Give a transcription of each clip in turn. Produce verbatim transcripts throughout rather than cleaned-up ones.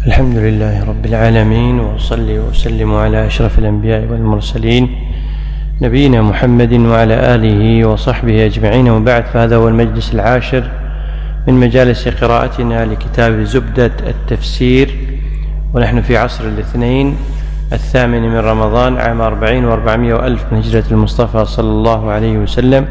الحمد لله رب العالمين، وأصلي وأسلم على أشرف الأنبياء والمرسلين نبينا محمد وعلى آله وصحبه أجمعين، وبعد، فهذا هو المجلس العاشر من مجالس قراءتنا لكتاب زبدة التفسير، ونحن في عصر الاثنين الثامن من رمضان عام أربعين وأربعمائة وألف من هجرة المصطفى صلى الله عليه وسلم.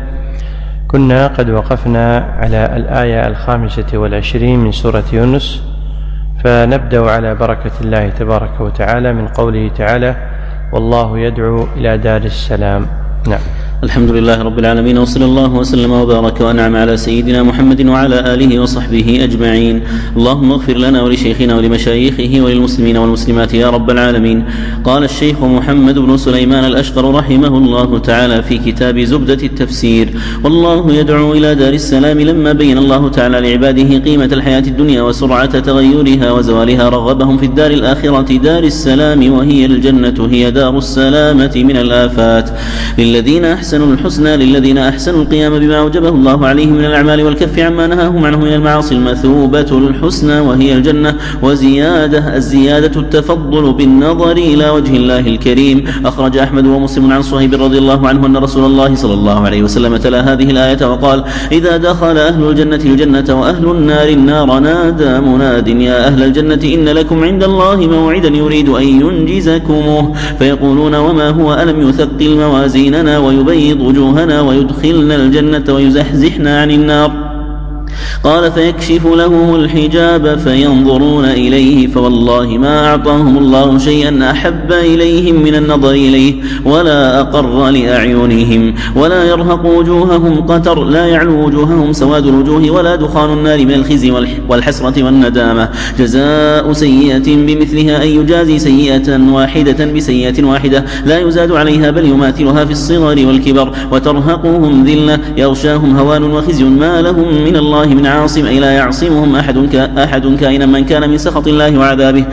كنا قد وقفنا على الآية الخامسة والعشرين من سورة يونس، فنبدأ على بركة الله تبارك وتعالى من قوله تعالى: والله يدعو إلى دار السلام. نعم. الحمد لله رب العالمين، وصلى الله وسلم وبارك وأنعم على سيدنا محمد وعلى آله وصحبه أجمعين. اللهم اغفر لنا ولشيخنا ولمشايخه وللمسلمين والمسلمات يا رب العالمين. قال الشيخ محمد بن سليمان الأشقر رحمه الله تعالى في كتاب زبدة التفسير: والله يدعو إلى دار السلام. لما بين الله تعالى لعباده قيمة الحياة الدنيا وسرعة تغيرها وزوالها، رغبهم في الدار الآخرة دار السلام، وهي الجنة، هي دار السلامة من الآفات. للذين أحسنوا الحسنى، للذين أحسنوا القيام بما أوجبه الله عليهم من الأعمال والكف عما نهاهم عنه من المعاصي، المثوبة الحسنى وهي الجنة، وزيادة الزيادة التفضل بالنظر إلى وجه الله الكريم. أخرج أحمد ومسلم عن صهيب رضي الله عنه أن رسول الله صلى الله عليه وسلم تلا هذه الآية وقال: إذا دخل أهل الجنة الجنة وأهل النار النار، نادى مناد: يا أهل الجنة إن لكم عند الله موعدا يريد أن ينجزكموه. فيقولون: وما هو؟ ألم يثقل موازيننا ويبيض وجوهنا ويدخلنا الجنة ويزحزحنا عن النار؟ قال: فيكشف لهم الحجاب فينظرون إليه، فوالله ما أعطاهم الله شيئا أحب إليهم من النظر إليه، ولا أقر لأعينهم، ولا يرهق وجوههم قتر، لا يعلو وجوههم سواد الوجوه، ولا دخان النار من الخزي والحسرة والندامة. جزاء سيئة بمثلها، أن يجازي سيئة واحدة بسيئة واحدة، لا يزاد عليها بل يماثلها في الصغر والكبر، وترهقهم ذلة، يغشاهم هوان وخزي، ما لهم من الله من عاصم، أي لا يعصمهم أحد أحد كائنا من كان من سخط الله وعذابه،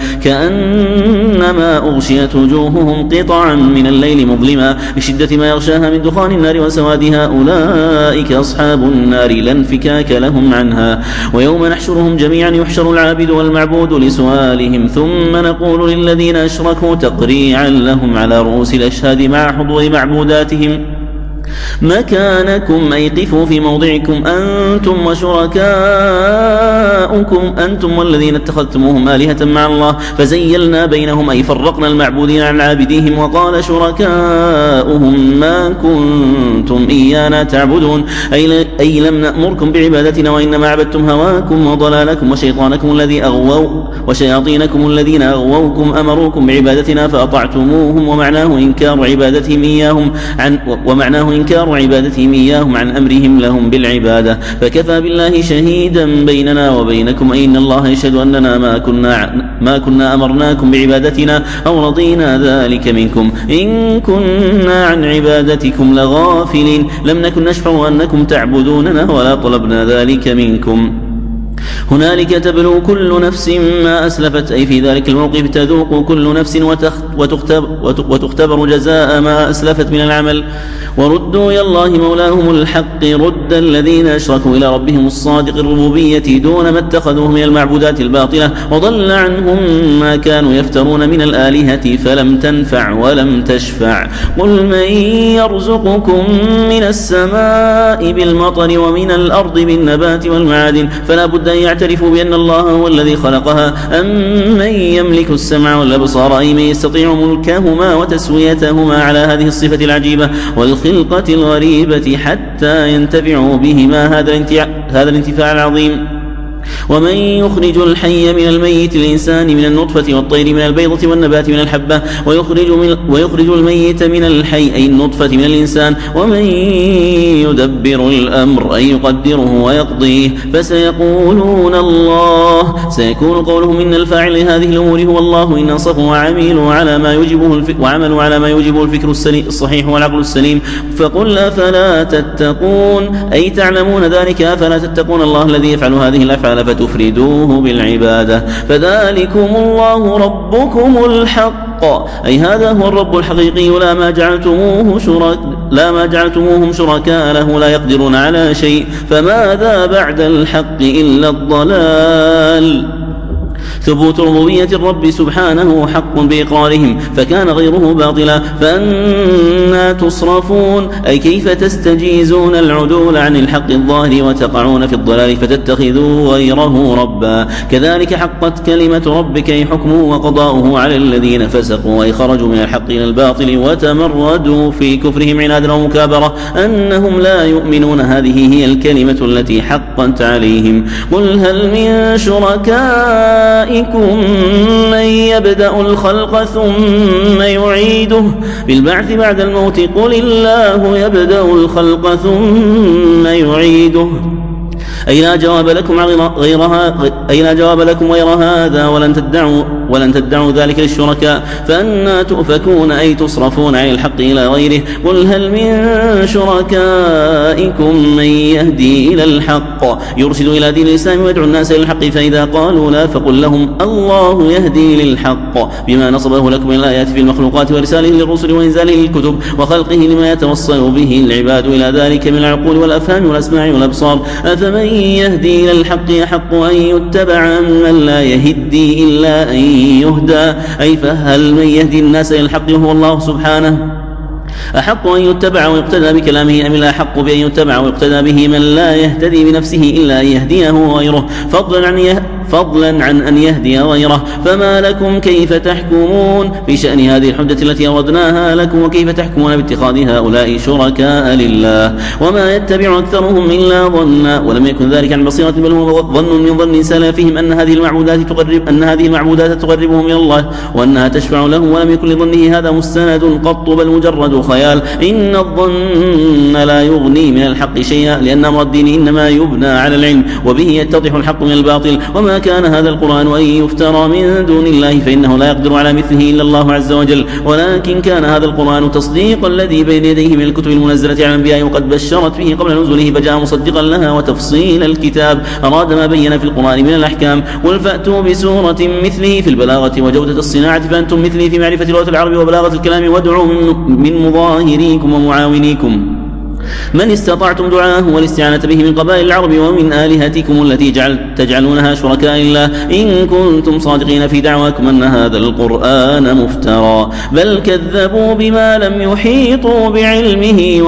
كأنما أغشيت وجوههم قطعا من الليل مظلما لشدة ما يغشاها من دخان النار وسوادها. أولئك أصحاب النار، لا انفكاك لهم عنها. ويوم نحشرهم جميعا يحشر العابد والمعبود لسؤالهم، ثم نقول للذين أشركوا تقريعا لهم على رؤوس الأشهاد مع حضور معبوداتهم: مكانكم، أي قفوا في موضعكم، أنتم وشركاؤكم، أنتم والذين اتخذتموهم آلهة مع الله، فزيلنا بينهم، أي فرقنا المعبودين عن عابديهم. وقال شركاؤهم: ما كنتم إيانا تعبدون، أي, أي لم نأمركم بعبادتنا، وإنما عبدتم هواكم وضلالكم وشيطانكم الذي أغووا وشياطينكم الذين أغووكم، أمروكم بعبادتنا فأطعتموهم. ومعناه إنكار عبادتهم إياهم عن ومعناه إنكار عبادتهم إياهم عن أمرهم لهم بالعبادة. فكفى بالله شهيدا بيننا وبينكم، أي إن الله يشهد أننا ما كنا ما كنا أمرناكم بعبادتنا أو رضينا ذلك منكم، إن كنا عن عبادتكم لغافلين، لم نكن نشعر أنكم تعبدوننا ولا طلبنا ذلك منكم. هنالك تبلو كل نفس ما أسلفت، أي في ذلك الموقف تذوق كل نفس وتختبر جزاء ما أسلفت من العمل. وردوا إلى الله مولاهم الحق، رد الذين أشركوا إلى ربهم الصادق الربوبية دون ما اتخذوه من المعبودات الباطلة، وضل عنهم ما كانوا يفترون من الآلهة، فلم تنفع ولم تشفع. قل من يرزقكم من السماء بالمطر ومن الأرض بالنبات والمعادن، فلا بد أن يعترفوا بأن الله هو الذي خلقها. أمن يملك السمع والأبصار، أي من يستطيع ملكهما وتسويتهما على هذه الصفة العجيبة والخلقة الغريبة حتى ينتفعوا بهما، هذا الانتفاع العظيم. ومن يخرج الحي من الميت، الإنسان من النطفة، والطير من البيضة، والنبات من الحبة، ويخرج, من ويخرج الميت من الحي، أي النطفة من الإنسان. ومن يدبر الأمر، أي يقدره ويقضيه، فسيقولون الله. سيكون قولهم إن الفاعل لهذه الأمور هو الله، إن أنصفوا وعملوا على ما يوجبه وعملوا على ما يوجبه الفكر الصحيح والعقل السليم. فقل أفلا تتقون، أي تعلمون ذلك، أفلا تتقون الله الذي يفعل هذه الأفعال فتفردوه بالعبادة. فذلكم الله ربكم الحق، أي هذا هو الرب الحقيقي، لا ما جعلتموه شرك لا ما جعلتموهم شركاء له، لا يقدرون على شيء، فماذا بعد الحق إلا الضلال. ثبوت ربوبية الرب سبحانه حق بإقرارهم فكان غيره باطلا، فأنا تصرفون؟ أي كيف تستجيزون العدول عن الحق الظاهر وتقعون في الضلال فتتخذوا غيره ربا؟ كذلك حقت كلمة ربك أي حكمه وقضاؤه على الذين فسقوا أي خرجوا من الحق إلى الباطل وتمردوا في كفرهم عنادا ومكابرة أنهم لا يؤمنون. هذه هي الكلمة التي حقت عليهم. قل هل من شركائكم من يبدأ الخلق ثم يعيده بالبعث بعد الموت؟ قل الله يبدأ الخلق ثم يعيده أي لا جواب لكم غيرها أي لا جواب لكم غير هذا ولن تدعوا ولن تدعوا ذلك للشركاء، فأنا تؤفكون أي تصرفون عن الحق إلى غيره. قل هل من شركائكم من يهدي إلى الحق يرشد إلى دين الإسلام ويدعو الناس إلى الحق؟ فإذا قالوا لا فقل لهم الله يهدي للحق بما نصبه لكم من الآيات في المخلوقات ورساله للرسل وإنزاله للكتب وخلقه لما يتوصل به العباد إلى ذلك من العقول والأفهام والأسماع والأبصار. أفمن يهدي إلى الحق يحق أن يتبع من لا يهدي إلا أن يهدى؟ أي فهل من يهدي الناس إلى الحق وهو الله سبحانه أحق أن يتبع ويقتدى بكلامه أم لا أحق بأن يتبع ويقتدى به من لا يهتدي بنفسه إلا أن يهديه غيره فضلا عن يه فضلا عن أن يهدي غيره؟ فما لكم كيف تحكمون في شأن هذه الحجة التي أوردناها لكم، وكيف تحكمون باتخاذ هؤلاء شركاء لله وما يتبع أكثرهم إلا ظنا ولم يكن ذلك عن بصيرة بل هو ظن من ظن سلفهم أن هذه المعبودات تقرب أن هذه المعبودات تقربهم إلى الله وأنها تشفع لهم، ولم يكن لظنه هذا مستند قط بل مجرد خيال. إن الظن لا يغني من الحق شيئا لأن أمر الدين إنما يبنى على العلم وبه يتضح الحق من الباطل. وما كان هذا القرآن أن يفترى من دون الله فإنه لا يقدر على مثله إلا الله عز وجل، ولكن كان هذا القرآن تصديق الذي بين يديه من الكتب المنزلة على الأنبياء وقد بشرت به قبل نزوله فجاء مصدقا لها وتفصيل الكتاب أراد ما بين في القرآن من الأحكام. قل فأتوا بسورة مثله في البلاغة وجودة الصناعة فأنتم مثلي في معرفة لغة العرب وبلاغة الكلام وادعوا من مظاهريكم ومعاونيكم من استطعتم دعاه والاستعانة به من قبائل العرب ومن آلهتكم التي جعل تجعلونها شركاء الله إن كنتم صادقين في دعواكم أن هذا القرآن مفترى. بل كذبوا بما لم يحيطوا بعلمه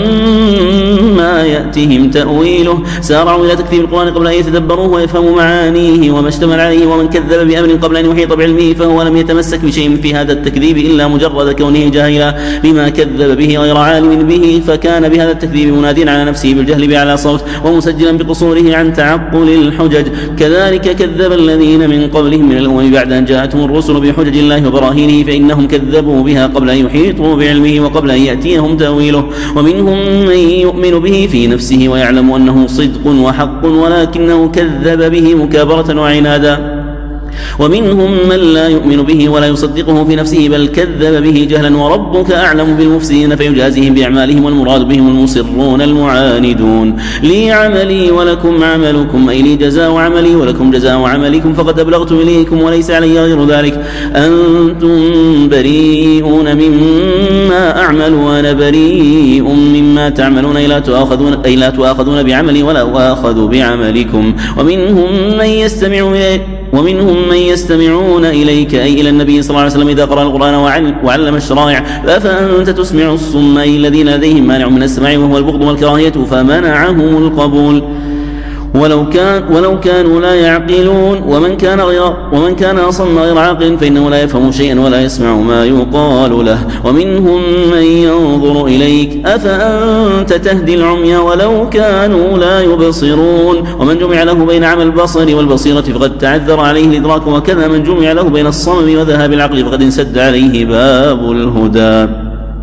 ولما يأتهم تأويله سارعوا إلى تكذيب القرآن قبل أن يتدبروه ويفهموا معانيه وما اشتمل عليه. ومن كذب بأمر قبل أن يحيط بعلمه فهو لم يتمسك بشيء في هذا التكذيب إلا مجرد كونه جاهلا بما كذب به غير عالم به، فكان بهذا التكذيب منادين على نفسه بالجهل بأعلى صوت ومسجلا بقصوره عن تعقل الحجج. كذلك كذب الذين من قبلهم من الأمم بعد أن جاءتهم الرسل بحجج الله وبراهينه فإنهم كذبوا بها قبل أن يحيطوا بعلمه وقبل أن يأتيهم تأويله. ومنهم من يؤمن به في نفسه ويعلم أنه صدق وحق ولكنه كذب به مكابرة وعنادا. ومنهم من لا يؤمن به ولا يصدقه في نفسه بل كذب به جهلا وربك أعلم بالمفسدين فيجازيهم بأعمالهم والمراد بهم المصرون المعاندون. لي عملي ولكم عملكم أي لي جزاء عملي ولكم جزاء عملكم فقد أبلغت إليكم وليس علي غير ذلك. أنتم بريئون مما أعمل وأنا بريء مما تعملون أي لا تؤاخذون, أي لا تؤاخذون بعملي ولا أخذ بعملكم. ومنهم من يستمع ومنهم من يستمعون إليك أي إلى النبي صلى الله عليه وسلم إذا قرأ القرآن وعلم الشرائع فأنت تسمع الصم أي الذين لديهم مانع من السماع وهو البغض والكراهية فمنعهم القبول ولو كان ولو كانوا لا يعقلون. ومن كان غير ومن كان أصم غير عاقل فإنه لا يفهم شيئا ولا يسمع ما يقال له. ومنهم من ينظر إليك أفأنت تهدي العمي ولو كانوا لا يبصرون. ومن جمع له بين عمى البصر والبصيرة فقد تعذر عليه الإدراك وكذا من جمع له بين الصمم وذهاب العقل فقد انسد عليه باب الهدى.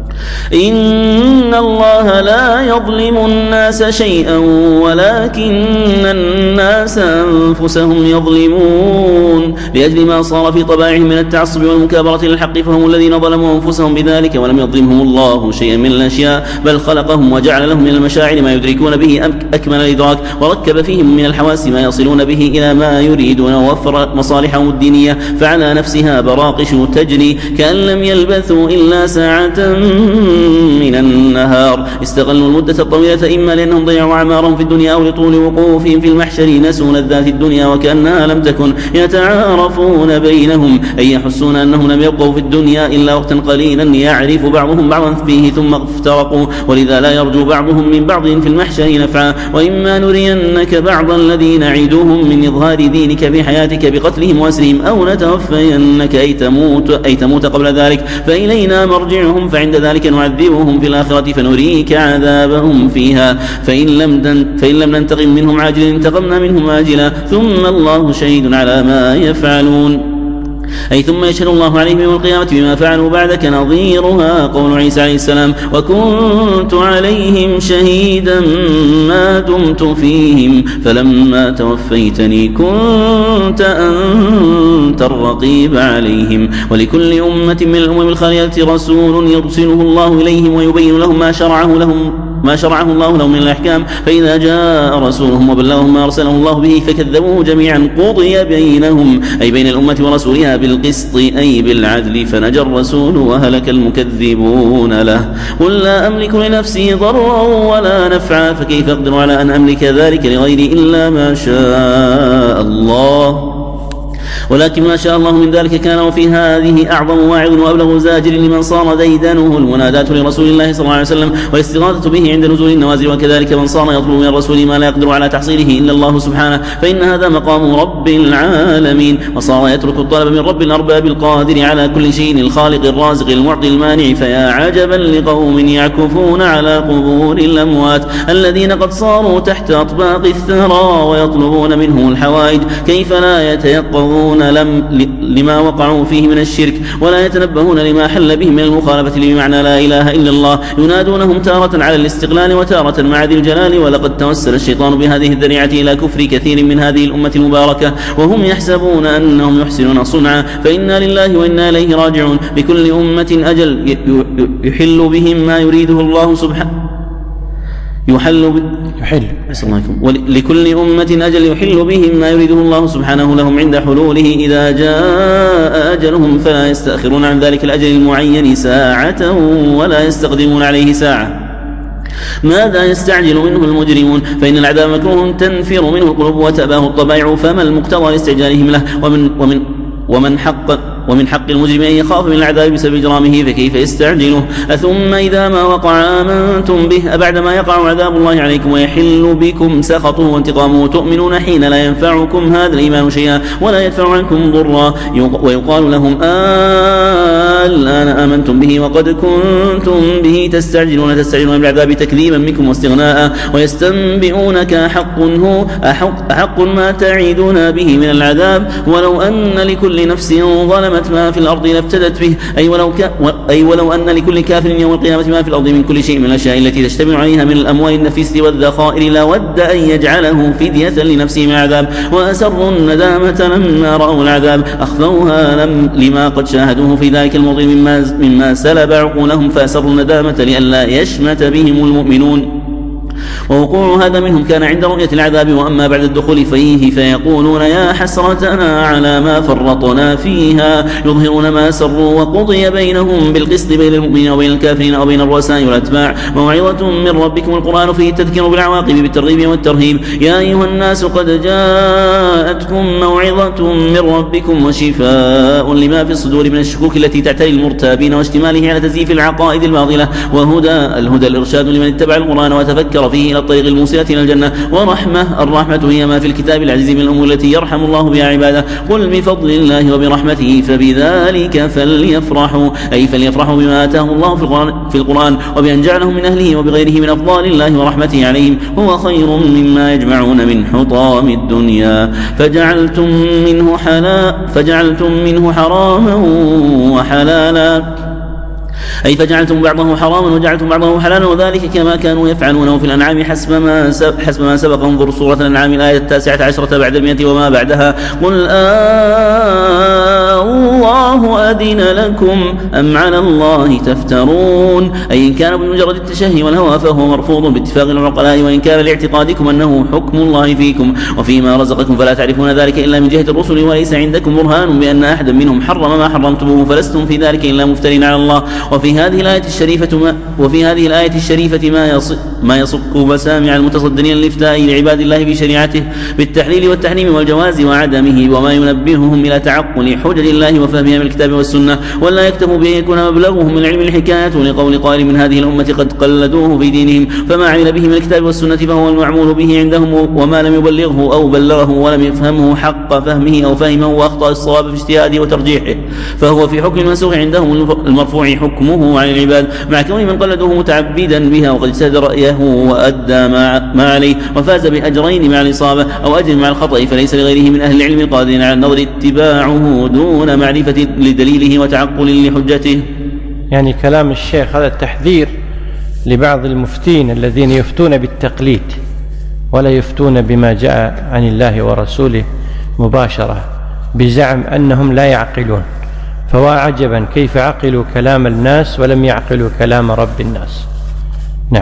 إن الله لا يظلم الناس شيئا ولكن الناس أنفسهم يظلمون لأجل ما صار في طبائعهم من التعصب والمكابرة للحق فهم الذين ظلموا أنفسهم بذلك ولم يظلمهم الله شيئا من الأشياء بل خلقهم وجعل لهم من المشاعر ما يدركون به أكمل الإدراك وركب فيهم من الحواس ما يصلون به إلى ما يريدون ووفر مصالحهم الدينية فعلى نفسها براقش تجري كأن لم يلبثوا إلا ساعة من النهار. استغلوا المدة الطويلة إما لأنهم ضيعوا أعمارهم في الدنيا أو لطول وقوفهم في المحشر نسوا لذات الدنيا وكأنها لم تكن، يتعارفون بينهم أي يحسون أنهم لم يبقوا في الدنيا إلا وقتا قليلا يعرف بعضهم بعضا فيه ثم افترقوا، ولذا لا يرجو بعضهم من بعض في المحشر نفعا. وإما نرينك بعض الذي نعدهم من إظهار دينك في حياتك بقتلهم وأسرهم أو نتوفينك أي تموت, أي تموت قبل ذلك فإلينا مرجعهم، فعند ذلك نعذبهم في الآخرة فنريك عذابهم فيها، فإن لم, فإن لم ننتقم منهم عاجلا انتقمنا منهم آجلا، ثم الله شهيد على ما يفعلون. أي ثم يشهد الله عليهم يوم القيامة بما فعلوا بعدك نظيرها قول عيسى عليه السلام وكنت عليهم شهيدا ما دمت فيهم فلما توفيتني كنت أنت الرقيب عليهم. ولكل أمة من الأمم الخالية رسول يرسله الله إليهم ويبين لهم ما شرعه لهم ما شرعه الله لهم من الأحكام، فإذا جاء رسولهم وبلغهم ما أرسله الله به فكذبوه جميعا قضي بينهم أي بين الأمة ورسولها بالقسط أي بالعدل، فنجى الرسول وهلك المكذبون له. قل لا أملك لنفسي ضرا ولا نفعا فكيف أقدر على أن أملك ذلك لغيري إلا ما شاء الله، ولكن ما شاء الله من ذلك كان. وفي هذه أعظم واعظ وأبلغ زاجر لمن صار ديدنه المناداة لرسول الله صلى الله عليه وسلم والاستغاثة به عند نزول النوازل، وكذلك من صار يطلب من الرسول ما لا يقدر على تحصيله إلا الله سبحانه، فإن هذا مقام رب العالمين، وصار يترك الطلب من رب الأرباب القادر على كل شيء الخالق الرازق المعطي المانع. فيا عجبا لقوم يعكفون على قبور الأموات الذين قد صاروا تحت أطباق الثرى ويطلبون منهم الحوائج، كيف لا يتيقظون لم لما وقعوا فيه من الشرك ولا يتنبهون لما حل به من المخالفة بمعنى لا إله إلا الله. ينادونهم تارة على الاستقلال وتارة مع ذي الجلال، ولقد توسل الشيطان بهذه الذريعة إلى كفر كثير من هذه الأمة المباركة وهم يحسبون أنهم يحسنون صنعا، فإنا لله وإنا إليه راجعون. لكل أمة أجل يحل بهم ما يريده الله سبحانه يحل ب... يحل ولكل أمة أجل يحل بهم ما يريده الله سبحانه لهم عند حلوله إذا جاء أجلهم فلا يستأخرون عن ذلك الأجل المعين ساعة ولا يستقدمون عليه ساعة. ماذا يستعجل منه المجرمون؟ فإن العذاب مكروه تنفر منه القلوب وتأباه الطبائع، فما المقتضى لاستعجالهم له؟ ومن, ومن, ومن حق ومن حق المجرم أن يخاف من العذاب بسبب إجرامه فكيف يستعجله؟ أثم إذا ما وقع آمنتم به أبعد ما يقع عذاب الله عليكم ويحل بكم سخطه وانتقامه تؤمنون حين لا ينفعكم هذا الإيمان شيئا ولا يدفع عنكم ضرا، ويقال لهم الآن آمنتم به وقد كنتم به تستعجلون تستعجلون بالعذاب تكذيبا منكم واستغناء، ويستنبئونك أحق هو أحق, أحق ما تعيدون به من العذاب ولو أن لكل نفس ظلمت ما في الأرض لافتدت به، أي ولو, ك... أي ولو أن لكل كافر يوم القيامة ما في الأرض من كل شيء من الأشياء التي تجتمع عليها من الأموال النفيسة والذخائر لود أن يجعله فدية لنفسه من العذاب، وأسروا الندامة لما رأوا العذاب أخفوها لم لما قد شاهدوه في ذلك الموضع مما, مما سلب عقولهم فأسروا الندامة لئلا يشمت بهم المؤمنون. ووقوع هذا منهم كان عند رؤية العذاب، وأما بعد الدخول فيه فيقولون يا حسرتنا على ما فرطنا فيها، يظهرون ما سروا وقضي بينهم بالقسط بين المؤمنين وبين الكافرين أو بين الرؤساء والأتباع. موعظة من ربكم القرآن فيه التذكير بالعواقب بالترغيب والترهيب. يا أيها الناس قد جاءتكم موعظة من ربكم وشفاء لما في الصدور من الشكوك التي تعتري المرتابين واشتماله على تزييف العقائد الباطلة، وهدى الهدى الإرشاد لمن اتبع القرآن وتفكر فيه إلى الطريق الموصلة إلى الجنة، ورحمة الرحمة هي ما في الكتاب العزيز من الأمور التي يرحم الله بها عباده. قل بفضل الله وبرحمته فبذلك فليفرحوا، أي فليفرحوا بما آتاهم الله في القرآن, في القرآن وبأن جعلهم من أهله وبغيره من أفضال الله ورحمته عليهم، هو خير مما يجمعون من حطام الدنيا. فجعلتم منه حلا فجعلتم منه حراما وحلالا، أي فجعلتم بعضه حراما وجعلتم بعضه حلالا، وذلك كما كانوا يفعلونه في الأنعام حسب ما حسب ما سبق. انظر سورة الأنعام الآية التاسعة عشرة بعد المئة وما بعدها. قل آه الله أذن لكم أم على الله تفترون؟ أي إن كان بمجرد التشهي والهوى فهو مرفوض باتفاق العقلاء، وإن كان لاعتقادكم أنه حكم الله فيكم وفيما رزقكم فلا تعرفون ذلك إلا من جهة الرسل، وليس عندكم برهان بأن أحدا منهم حرم ما حرمتموه، فلستم في ذلك إلا مفترين على الله. وفي هذه الآية الشريفة ما وفي هذه الآية الشريفة ما يص ما يصك مسامع المتصدرين للإفتاء لعباد الله في شريعته بالتحليل والتحريم والجواز وعدمه، وما ينبههم إلى تعقل حجج الله وفهمها من الكتاب والسنة، ولا يكتفوا بأن يكون مبلغهم من علم الحكاية لقول قائل من هذه الأمة قد قلدوه في دينهم، فما عمل به من الكتاب والسنة فهو المعمول به عندهم، وما لم يبلغه أو بلغه ولم يفهمه حق فهمه أو فهمه وأخطأ الصواب في اجتهاده وترجيحه فهو في حكم المنسوخ عندهم المرفوع حكمه عن العباد، مع كون من قلدوه متعبدا بها وقد اجتهد رأيه وأدى ما عليه وفاز بأجرين مع الإصابة أو أجر مع الخطأ، فليس لغيره من أهل العلم القادرين على النظر اتباعه دون معرفة لدليله وتعقل لحجته. يعني كلام الشيخ هذا التحذير لبعض المفتين الذين يفتون بالتقليد ولا يفتون بما جاء عن الله ورسوله مباشرة بزعم أنهم لا يعقلون، فواعجبا كيف عقلوا كلام الناس ولم يعقلوا كلام رب الناس. نعم.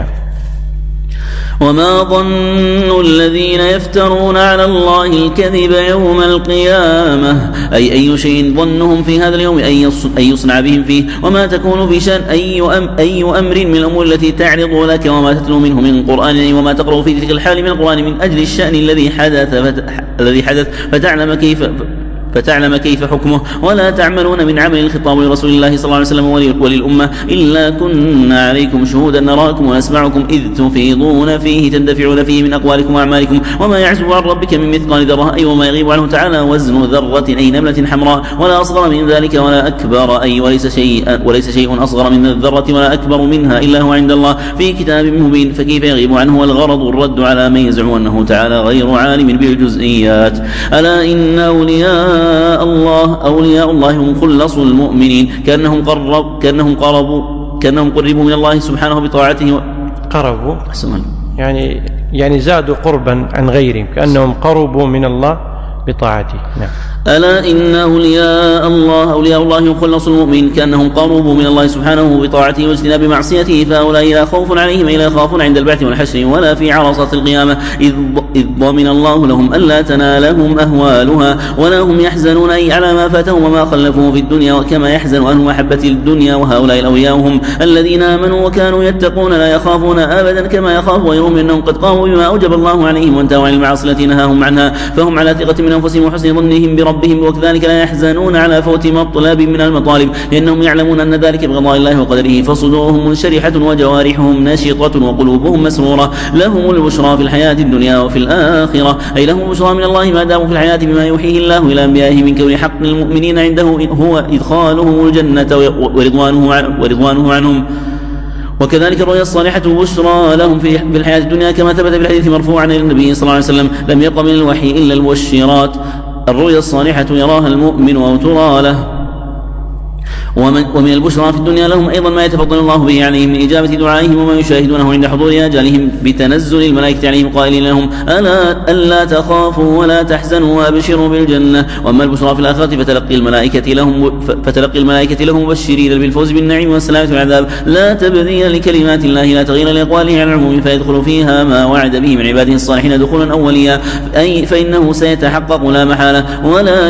وما ظن الذين يفترون على الله الكذب يوم القيامة، أي أي شيء ظنهم في هذا اليوم أن يصنع بهم فيه، وما تكون في شأن أي, أم أي أمر من الأمور التي تعرض لك، وما تتلو منه من قرآن، وما تقرأ في تلك الحال من القرآن من أجل الشأن الذي حدث, الذي حدث فتعلم كيف فتعلم كيف حكمه، ولا تعملون من عمل الخطاب لرسول الله صلى الله عليه وسلم وللأمة إلا كنا عليكم شهودا نراكم ونسمعكم إذ تفيضون فيه تندفعون فيه من أقوالكم وأعمالكم، وما يعزب عن ربك من مثقال ذرة أي وما يغيب عنه تعالى وزن ذرة أي نملة حمراء، ولا أصغر من ذلك ولا أكبر أي وليس شيء, وليس شيء أصغر من الذرة ولا أكبر منها إلا هو عند الله في كتاب مبين، فكيف يغيب عنه؟ والغرض الرد على من يزعم أنه تعالى غير عالم بالجزئيات. ألا إن أولياء الله أولياء الله هم خلص المؤمنين، كأنهم قرب كأنهم قربوا كأنهم قربوا من الله سبحانه بطاعته. قربوا يعني يعني زادوا قربا عن غيرهم، كأنهم قربوا من الله بطاعته. نعم. ألا إن أولياء الله أولياء الله هم خلص المؤمنين، كأنهم قربوا من الله سبحانه بطاعته واجتناب معصيته، فهؤلاء لا خوف عليهم إلا يخافون عند البعث والحشر ولا في عرصة القيامة، إذ ضمن الله لهم ألا تنالهم أهوالها ولا هم يحزنون أي على ما فاتهم وما خلفوه في الدنيا، وكما يحزن أهل محبة الدنيا. وهؤلاء الأولياء هم الذين آمنوا وكانوا يتقون لا يخافون أبدا كما يخاف غيرهم، إنهم قد قاموا بما أوجب الله عليهم وانتهوا عن المعاصي التي نهاهم عنها، فهم على ثقة من أنفسهم وحسن ظنهم بربهم، وكذلك لا يحزنون على فوت مطلب من المطالب، لأنهم يعلمون أن ذلك بقضاء الله وقدره، فصدورهم منشرحة وجوارحهم نشطة وقلوبهم مسرورة، لهم البشرى في الحياة الدنيا وفي الآخرة، أي لهم البشرى من الله ما داموا في الحياة بما يوحيه الله إلى أنبيائه من كون حق المؤمنين عنده هو إدخالهم الجنة ورضوانه, ورضوانه عنهم. وكذلك الرؤيا الصالحة بشرى لهم في الحياة الدنيا، كما ثبت في الحديث مرفوعا عن النبي صلى الله عليه وسلم: لم يبق من الوحي إلا المبشرات. الرؤيا الصالحة يراها المؤمن أو ترى له. ومن, ومن البشرى في الدنيا لهم أيضا ما يتفضل الله به عليهم من إجابة دعائهم وما يشاهدونه عند حضور آجالهم بتنزل الملائكة عليهم قائلين لهم: ألا ألا تخافوا ولا تحزنوا وأبشروا بالجنة. وأما البشرى في الآخرة فتلقي الملائكة لهم فتلقي الملائكة لهم مبشرين بالفوز بالنعيم والسلامة والعذاب، لا تبديل لكلمات الله لا تغيير لأقواله على العموم، فيدخل فيها ما وعد به من عباده الصالحين دخولا أوليا، أي فإنه سيتحقق لا محالة. ولا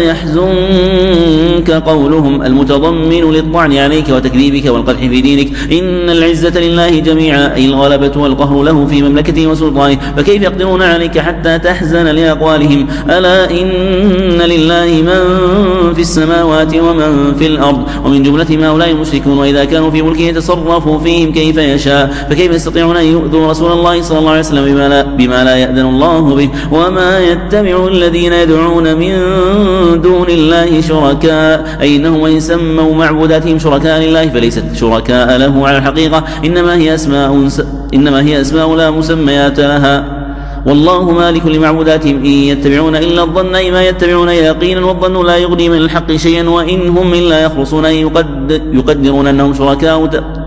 يحزنك قولهم المتضمن للطعن عليك وتكذيبك والقدح في دينك، إن العزة لله جميعا، أي الغلبة والقهر له في مملكته وسلطانه، فكيف يقدرون عليك حتى تحزن لأقوالهم؟ ألا إن لله من في السماوات ومن في الأرض، ومن جملة ما هؤلاء المشركون، وإذا كانوا في ملكه يتصرفوا فيهم كيف يشاء، فكيف يستطيعون أن يؤذوا رسول الله صلى الله عليه وسلم بما لا, بما لا يأذن الله به؟ وما يتبع الذين يدعون من دون الله شركاء، أي إنهم وإن سموا معبوداتهم شركاء لله فليست شركاء له على الحقيقة، إنما هي أسماء إنما هي أسماء لا مسميات لها، والله مالك لمعبوداتهم، إن يتبعون إلا الظن أي ما يتبعون يقينا، والظن لا يغني من الحق شيئا، وإن هم إلا يخرصون أي يقدرون أنهم شركاء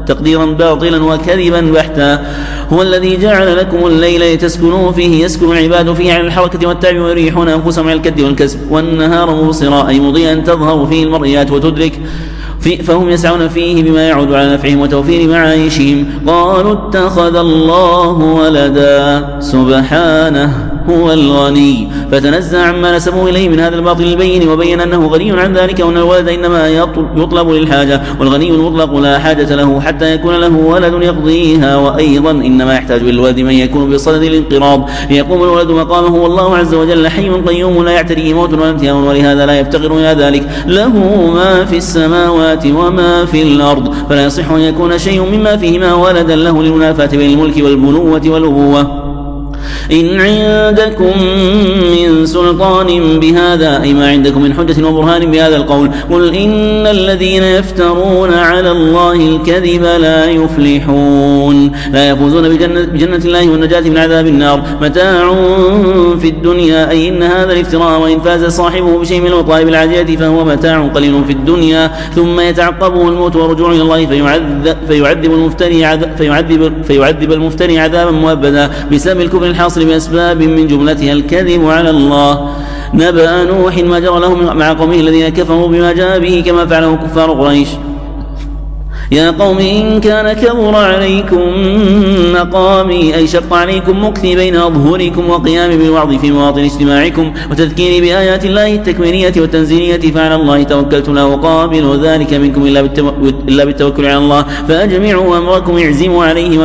تقديرا باطلا وكذبا بحتا. هو الذي جعل لكم الليل لتسكنوا فيه يسكن العباد فيه عن الحركة والتعب ويريحون أنفسهم عن الكد والكسب، والنهار مبصرا أي مضيئا تظهر فيه المرئيات وتدرك فهم يسعون فيه بما يعود على نفعهم وتوفير معايشهم. قالوا اتخذ الله ولدا سبحانه هو الغني، فتنزه عما نسبوا إليه من هذا الباطل البين، وبين أنه غني عن ذلك، وأن الولد إنما يطلب للحاجة، والغني المطلق لا حاجة له حتى يكون له ولد يقضيها، وأيضا إنما يحتاج للولد من يكون بصدد الانقراض ليقوم الولد مقامه، والله عز وجل حي قيوم لا يعتريه موت ولا امتهان، ولهذا لا يفتقر إلى ذلك، له ما في السماوات وما في الأرض، فلا يصح أن يكون شيء مما فيهما ولدا له للمنافاة بين الملك والبنوة والأبوة. إن عندكم من سلطان بهذا، أي ما عندكم من حجة وبرهان بهذا القول، قل إن الذين يفترون على الله الكذب لا يفلحون، لا يفوزون بجنة, بجنة الله والنجاة من عذاب النار، متاع في الدنيا، أي إن هذا الافتراء وإن فاز صاحبه بشيء من المطالب العاجلة فهو متاع قليل في الدنيا، ثم يتعقبه الموت ورجوع إلى الله فيعذب, فيعذب المفتري عذاب فيعذب, فيعذب المفتري عذابا مؤبدا بسبب الكفر الحاصل بأسباب من جملتها الكذب على الله. نبأ نوح ما جرى لهم مع قومه الذين كفروا بما جاء به كما فعله كفار قريش. يا قوم إن كان كبر عليكم مقامي، أي شق عليكم مكثي بين أظهركم وقيام بالوعظ في مواطن اجتماعكم وتذكير بآيات الله التكوينية والتنزيلية، فعلى الله توكلت لا أقابل ذلك منكم إلا بالتوكل على الله، فأجمعوا أمركم اعزموا عليه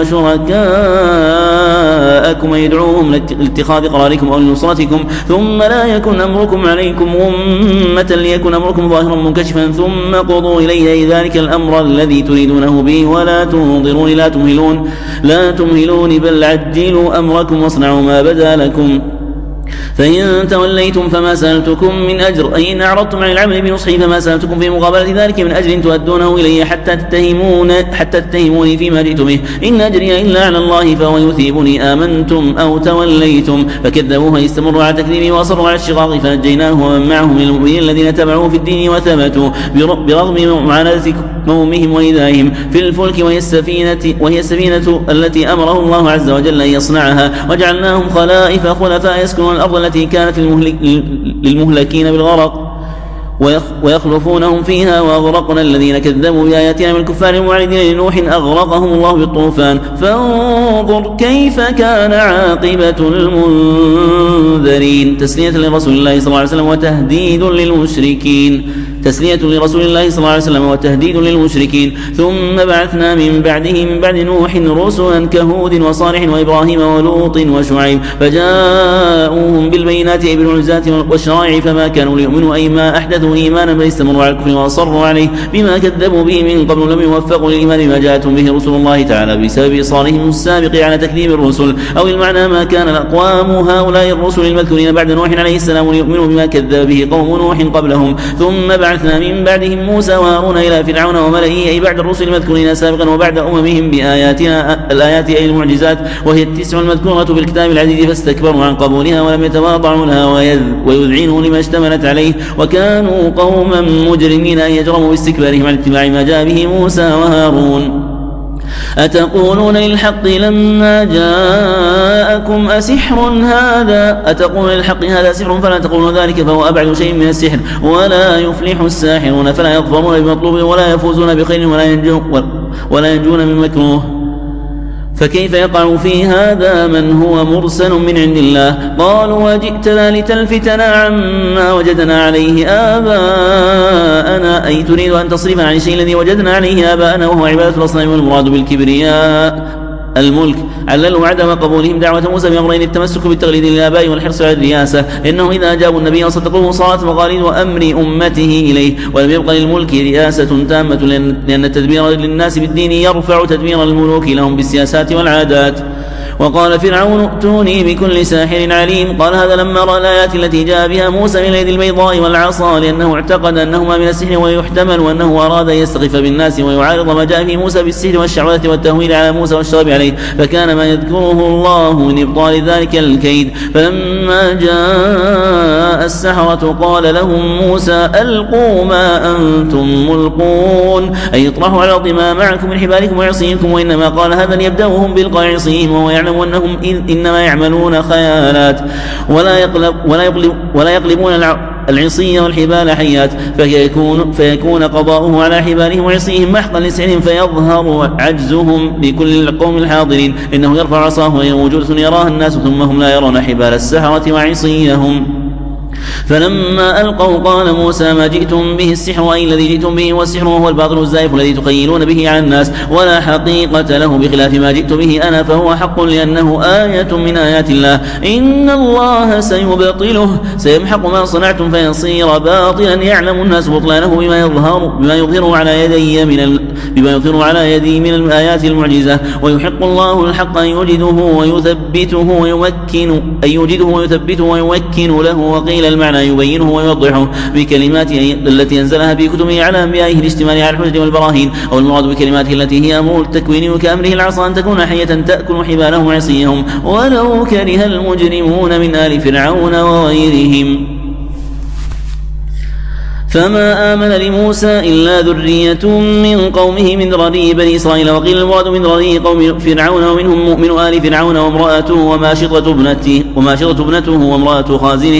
وشركاءكم يدعوهم لاتخاذ قراركم أو لنصرتكم، ثم لا يكن أمركم عليكم غمة ليكن أمركم ظاهرا منكشفا، ثم قضوا إلي ذلك الأمر الذي تريدونه به ولا تنظرون لا تمهلون لا تمهلون بل عجلوا أمركم واصنعوا ما بدا لكم. فإن توليتم فما سألتكم من أجر، أي إن أعرضتم عن العمل بنصحي فما سألتكم في مقابلة ذلك من أجر تؤدونه إلي حتى تتهمون حتى تتهموني فيما جئت به، إن أجري إلا على الله فهو يثيبني آمنتم أو توليتم. فكذبوه استمروا على تكذيبه وأصروا على الشقاق، فنجيناه ومن معه من المؤمنين الذين تبعوه في الدين وثبتوا برغم معاندة قومهم وإيذائهم في الفلك، وهي السفينة وهي السفينة التي أمره الله عز وجل أن يصنعها، وجعلناهم خلائف خلفاء يسكنون الأرض التي كانت للمهلكين بالغرق ويخلفونهم فيها، وأغرقنا الذين كذبوا بآياتنا من الكفار المعاندين لنوح أغرقهم الله بالطوفان، فانظر كيف كان عاقبة المنذرين. تسلية لرسول الله صلى الله عليه وسلم وتهديد للمشركين تسلية لرسول الله صلى الله عليه وسلم وتهديد للمشركين. ثم بعثنا من بعده من بعد نوح رسلا كهود وصالح وإبراهيم ولوط وشعيب، فجاءوهم بالبينات أي بالمعجزات والشرائع، فما كانوا ليؤمنوا أي ما أحدثوا إيمانا بل استمروا على الكفر وأصروا عليه بما كذبوا به من قبل، لم يوفقوا للإيمان بما جاءتهم به رسول الله تعالى بسبب إصرارهم السابق على تكذيب الرسل، أو المعنى ما كان الأقوام هؤلاء الرسل المذكورين بعد نوح عليه السلام ليؤمنوا بما كذب به قوم نوح قبلهم. ثم بعثنا من بعدهم موسى وهارون إلى فرعون وملئه أي بعد الرسل المذكورين سابقا وبعد أممهم بآياتنا الآيات أي المعجزات، وهي التسع المذكورة بالكتاب العزيز، فاستكبروا عن قبولها ولم يتواضعوا لها ويذعنوا لما اشتملت عليه، وكانوا قوما مجرمين أن يجرموا باستكبارهم عن اتباع ما جاء به موسى وهارون. أتقولون للحق لما جاءكم أسحر هذا أتقولون للحق هذا سحر فلا تقولون ذلك فهو أبعد شيء من السحر، ولا يفلح الساحرون فلا يظفرون بمطلوب ولا يفوزون بخير ولا ينجون, ولا ينجون من مكروه. فكيف يقع في هذا من هو مرسل من عند الله؟ قالوا وجئتنا لتلفتنا عما وجدنا عليه آباءنا، أي تريد أن تصرف عن الشيء الذي وجدنا عليه آباءنا وهو عبادة الأصنام والمراد بالكبرياء الملك. عللوا عدم قبولهم دعوة موسى بأمرين: التمسك بالتقليد للآباء والحرص على الرياسة، إنهم إذا أجابوا النبي وصدقوه صارت مقاليد أمر أمته إليه، ولم يبق للملك رياسة تامة، لأن التدبير للناس بالدين يرفع تدبير الملوك لهم بالسياسات والعادات. وقال فرعون ائتوني بكل ساحر عليم. قال هذا لما رأى الآيات التي جاء بها موسى من اليد البيضاء والعصا، لأنه اعتقد أنهما من السحر ويحتمل، وأنه أراد أن يستخف بالناس ويعارض ما جاء في موسى بالسحر والشعوذة والتهويل على موسى والشرب عليه، فكان ما يذكره الله من إبطال ذلك الكيد. فلما جاء السحرة قال لهم موسى ألقوا ما أنتم ملقون، أي اطرحوا على الأرض ما معكم من حبالكم وعصيكم. وإنما قال هذا ليبدأهم بإلقاء عصيهم، وهو يعلم أنهم إنما يعملون خيالات ولا يقلب ولا يقلب ولا يقلبون العصي والحبال حيات، فيكون, فيكون قضاؤه على حبالهم وعصيهم محقا لسحرهم، فيظهر عجزهم لكل القوم الحاضرين. إنه يرفع عصاه وهي موجودة يراها الناس ثم هم لا يرون حبال السحرة وعصيهم. فلما ألقوا قال موسى ما جئتم به السحر، أي الذي جئتم به والسحر وهو الباطل الزائف الذي تخيلون به على الناس، ولا حقيقة له بخلاف ما جئت به أنا، فهو حق لأنه آية من آيات الله. إن الله سيبطله، سيمحق ما صنعتم فيصير باطلا، يعلم الناس بطلانه بما يظهر بما يظهر على يدي من ال... بما يظهر على يدي من الآيات المعجزة. ويحق الله الحق أن يوجده ويثبته ويمكن أن يوجده ويثبته ويمكن له. وقيل المعنى يبينه ويوضحه بكلماته التي أنزلها في كتبه على أنبيائه الاشتمال على الحجج والبراهين، أو المراد بكلماته التي هي أمور التكوين كأمره العصا أن تكون حية تأكل حبالهم وعصيهم، ولو كره المجرمون من آل فرعون وغيرهم. فما آمن لموسى إلا ذرية من قومه من ذرية بني إسرائيل. وقيل المراد من ذرية قوم فرعون ومنهم مؤمن آل فرعون وامرأته وما شطة ابنته وما شطة ابنته وامرأة خازنه،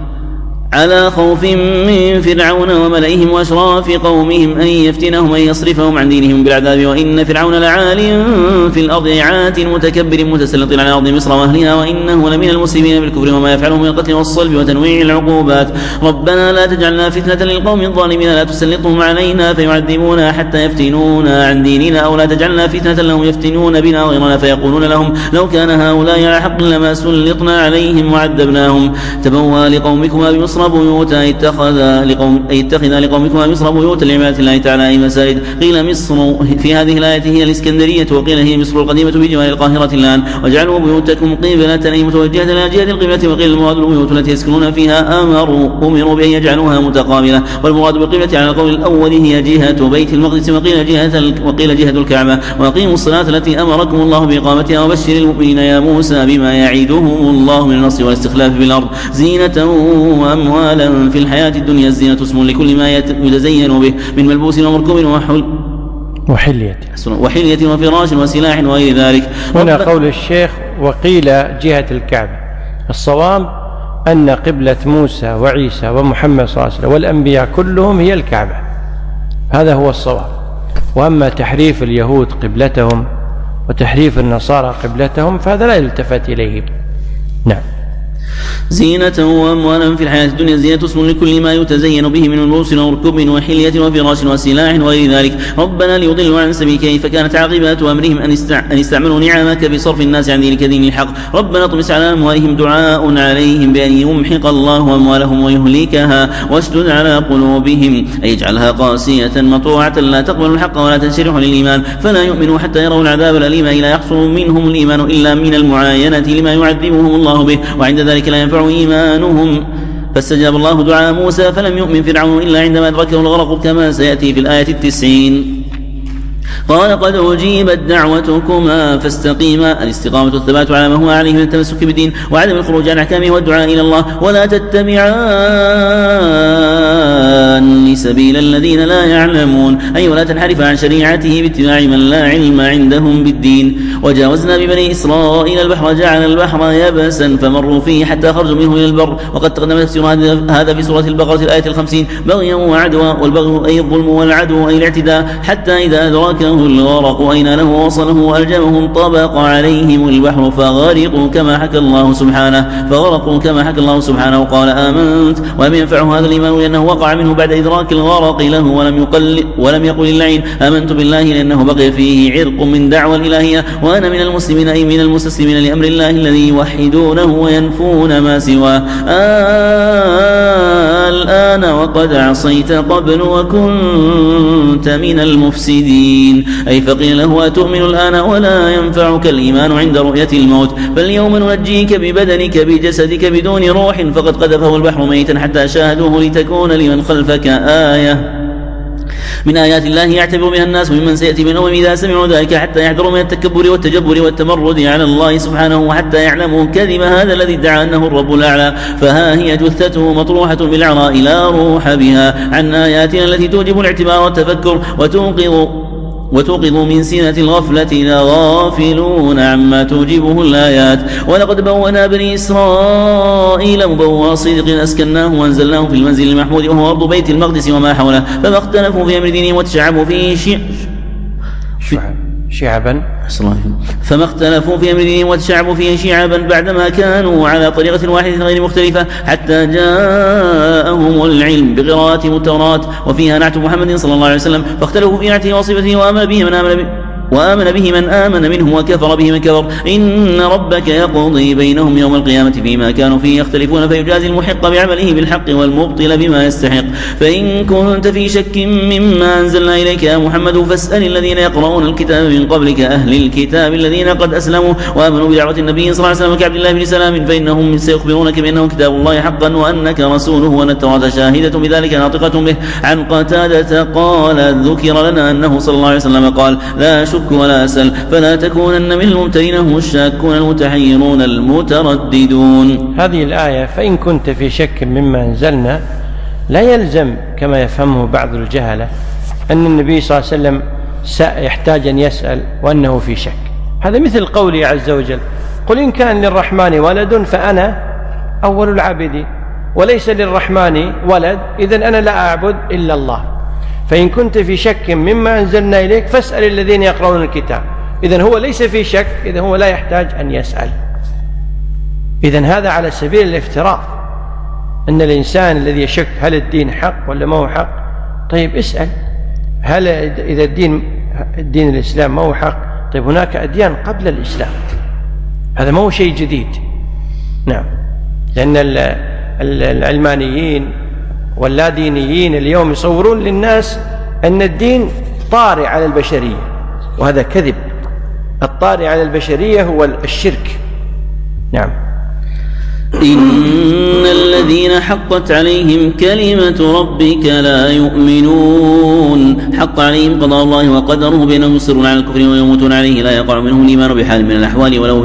على خوف من فرعون وملئهم وأشراف قومهم أن يفتنهم أن يصرفهم عن دينهم بالعذاب. وإن فرعون لعال في الأرض عات متكبر متسلط على أرض مصر وأهلها، وإنه لمن المسلمين بالكفر وما يفعله من القتل والصلب وتنويع العقوبات. ربنا لا تجعلنا فتنة للقوم الظالمين، لا تسلطهم علينا فيعذبونا حتى يفتنونا عن ديننا، أو لا تجعلنا فتنة لهم يفتنون بنا غيرنا فيقولون لهم لو كان هؤلاء على حق لما سلطنا عليهم وعذبناهم. تبوى لقومكما بمصر بيوتا اتخذا لقوم اتخذا لقومكما مصر بيوتا لعبادة الله تعالى أي مساجد. قيل مصر في هذه الآية هي الإسكندرية، وقيل هي مصر القديمة بجوار القاهرة الآن. وجعلوا بيوتكم قبلة أي متوجهة إلى جهة القبلة. وقيل المراد البيوت التي يسكنون فيها أمروا أمروا بأن يجعلوها متقابلة، والمراد بالقبلة على القول الأول هي جهة بيت المقدس، وقيل جهة وقيل جهة الكعبة. وأقيموا الصلاة التي أمركم الله بإقامتها، وبشر المؤمنين يا موسى بما يعيدهم الله من النصر والاستخلاف بالأرض زينة وأموالا في الحياة الدنيا. الزينة اسم لكل ما يتزين به من ملبوس ومركوب وحل وحلية وحلية وفراش وسلاح وغير ذلك. هنا قول الشيخ وقيل جهة الكعبة، الصواب أن قبلة موسى وعيسى ومحمد صلى الله عليه وسلم والأنبياء كلهم هي الكعبة، هذا هو الصواب. وأما تحريف اليهود قبلتهم وتحريف النصارى قبلتهم فهذا لا يلتفت إليه. نعم. زينة وأموالا في الحياة الدنيا. زينة اسم لكل ما يتزين به من ملبوس وركوب وحلية وفراش وسلاح وغير ذلك. ربنا ليضلوا عن سبيلك، فكانت عاقبة أمرهم أن, استع... أن يستعملوا نعمك بصرف الناس عن دينك دين الحق. ربنا اطمس على أموالهم، دعاء عليهم بأن يمحق الله أموالهم ويهلكها، واشدد على قلوبهم أي يجعلها قاسية مطوعة لا تقبل الحق ولا تنشرح للإيمان، فلا يؤمنوا حتى يروا العذاب الأليم، لا يحصل منهم الإيمان إلا من المعاينة لما يعذبهم الله به، وعند ذلك لا ينفع إيمانهم. فاستجاب الله دعاء موسى فلم يؤمن فرعون إلا عندما أدركه الغرق كما سيأتي في الآية التسعين. قال قد أجيبت دعوتكما فاستقيما. الاستقامة الثبات على ما هو عليه من التمسك بالدين وعدم الخروج عن أحكامه والدعاء إلى الله، ولا تتبعان سبيل الذين لا يعلمون، أي ولا تنحرف عن شريعته باتباع من لا علم عندهم بالدين. وجاوزنا ببني إسرائيل البحر جعل البحر يبسا فمروا فيه حتى خرجوا منه إلى البر. وقد تقدم تفسير هذا في سورة البقرة الآية الخمسين. بغيا وعدوا، والبغي أي الظلم والعدو أي الاعتداء، حتى إذا أدركه الغرق أين له وصله وألجمه انطبق عليهم البحر فغرقوا كما حكى الله سبحانه فغرقوا كما حكى الله سبحانه. قال آمنت، ولم ينفعه هذا الإيمان لأنه وقع منه بعد إدراك الغرق له، ولم يقل ولم يقل اللعين آمنت بالله لأنه بقي فيه عرق من دعوى الإلهية، وأنا من المسلمين أي من المستسلمين لأمر الله الذي يوحدونه وينفون ما سواه. الآن وقد عصيت قبل وكنت من المفسدين. المؤمنين. أي فقيل له أتؤمن الآن ولا ينفعك الإيمان عند رؤية الموت؟ فاليوم ننجيك ببدنك بجسدك بدون روح، فقد قذفه البحر ميتا حتى شاهدوه لتكون لمن خلفك آية من آيات الله يعتبر بها الناس ممن سيأتي منهم إذا سمعوا ذلك، حتى يحذروا من التكبر والتجبر والتمرد على الله سبحانه، وحتى يعلموا كذب هذا الذي ادعى أنه الرب الأعلى. فها هي جثته مطروحة بالعراء لا روح بها عن آياتنا التي توجب الاعتبار والتفكر وتوقظ وتوقظ من سنة الغفلة لغافلون عما توجبه الآيات. ولقد بوأنا بني إسرائيل مبوأ صدق أسكناه وأنزلناه في المنزل المحمود وهو أرض بيت المقدس وما حوله، فما اختلفوا في أمر دينهم وتشعبوا فيه شيء شعبا فما اختلفوا في أمر دينهم وتشعبوا فيه شعبا بعدما كانوا على طريقة واحدة غير مختلفة، حتى جاءهم العلم بقراءة التوراة وفيها نعت محمد صلى الله عليه وسلم، فاختلفوا في نعته وصفته، وآمن به من آمن به وآمن به من آمن منهم وكفر به من كفر. إن ربك يقضي بينهم يوم القيامة فيما كانوا فيه يختلفون، فيجازي المحق بعمله بالحق والمبطل بما يستحق. فإن كنت في شك مما أنزلنا إليك يا محمد فاسأل الذين يقرؤون الكتاب من قبلك أهل الكتاب الذين قد أسلموا وآمنوا بدعوة النبي صلى الله عليه وسلم كعبد الله بن سلام، فإنهم سيخبرونك بأنه كتاب الله حقا وأنك رسوله وأن التوراة شاهدة بذلك ناطقة به. عن قتادة قال ذكر لنا أنه صلى الله عليه وسلم قال لا شك ولا أسأل، فلا تكونن من الممترين هم الشاكون المتحيرون المترددون. هذه الآية فإن كنت في شك مما أنزلنا لا يلزم كما يفهمه بعض الجهلة أن النبي صلى الله عليه وسلم سيحتاج أن يسأل وأنه في شك. هذا مثل قوله عز وجل قل إن كان للرحمن ولد فأنا أول العابدين، وليس للرحمن ولد إذن أنا لا أعبد إلا الله. فإن كنت في شك مما أنزلنا إليك فاسأل الذين يقرؤون الكتاب. إذن هو ليس في شك، إذن هو لا يحتاج أن يسأل. إذن هذا على سبيل الافتراض أن الإنسان الذي يشك هل الدين حق ولا ما هو حق، طيب اسأل هل إذا الدين الدين الإسلام ما هو حق، طيب هناك أديان قبل الإسلام، هذا ما هو شيء جديد. نعم، لأن العلمانيين واللادينيين اليوم يصورون للناس أن الدين طارئ على البشرية، وهذا كذب. الطارئ على البشرية هو الشرك. نعم. إن الذين حقت عليهم كلمة ربك لا يؤمنون. حق عليهم قضاء الله وقدره بأنهم يصرون على الكفر ويموتون عليه لا يقع منهم الإيمان بحال من الأحوال، ولو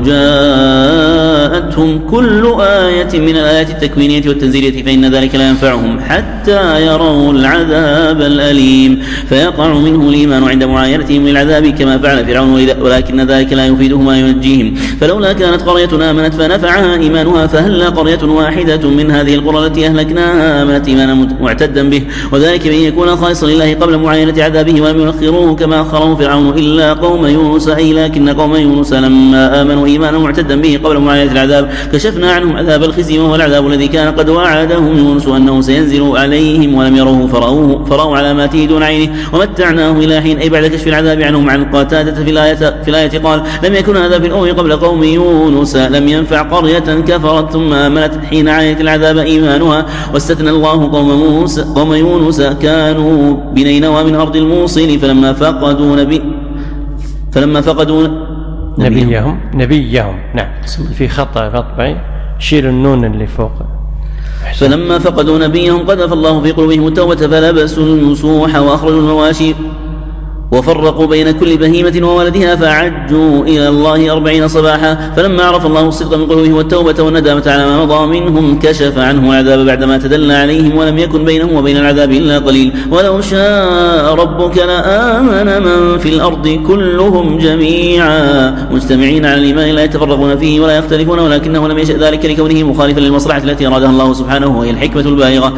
جاءتهم كل آية من الآيات التكوينية والتنزيلية فإن ذلك لا ينفعهم حتى يروا العذاب الأليم، فيقع منه الإيمان عند معاينتهم للعذاب كما فعل فرعون، ولكن ذلك لا يفيدهم ما ينجيهم. فلولا كانت قرية آمنت فنفعها إيمانها فهل قرية واحدة من هذه القرى التي أهلكناها آمنت إيمانا معتدا به، وذلك بأن يكون خالصا لله قبل معاينة عذابه ولم يؤخروه كما أخره فرعون إلا قوم يونس. أي لكن قوم يونس لما آمنوا إيمانا معتدا به قبل معاينة العذاب كشفنا عنهم عذاب الخزي وهو العذاب الذي كان قد وعدهم يونس أنه سينزل عليهم ولم يروه فرأوه فرأوا علاماته دون عينه ومتعناهم إلى حين. أي بعد كشف العذاب عنهم. عن قتادة في الآية في الآية قال لم يكن هذا في الأمم قبل قوم يونس، لم ينفع قرية كفرت ثم آمنت حين عاينت العذاب إيمانها. واستثنى الله قوم موسى قوم يونس كانوا بنينوى من أرض الموصل فلما فقدوا نبي فلما فقدوا نبيهم نبيهم نعم في خطأ مطبعي شيل النون اللي فوق. فلما فقدوا نبيهم قذف الله في قلوبهم التوبة فلبسوا النصوح وأخرجوا المواشي وفرقوا بين كل بهيمة وولدها فعجوا إلى الله أربعين صباحا. فلما عرف الله الصدق من قلوبهم والتوبة والندامة على ما مضى منهم كشف عنه العذاب بعدما تدلى عليهم ولم يكن بينهم وبين العذاب إلا قليل. ولو شاء ربك لآمن من في الأرض كلهم جميعا مجتمعين على الإيمان لا يتفرقون فيه ولا يختلفون، ولكنه لم يشأ ذلك لكونه مخالفا للمصلحة التي أرادها الله سبحانه وهي الحكمة البالغة.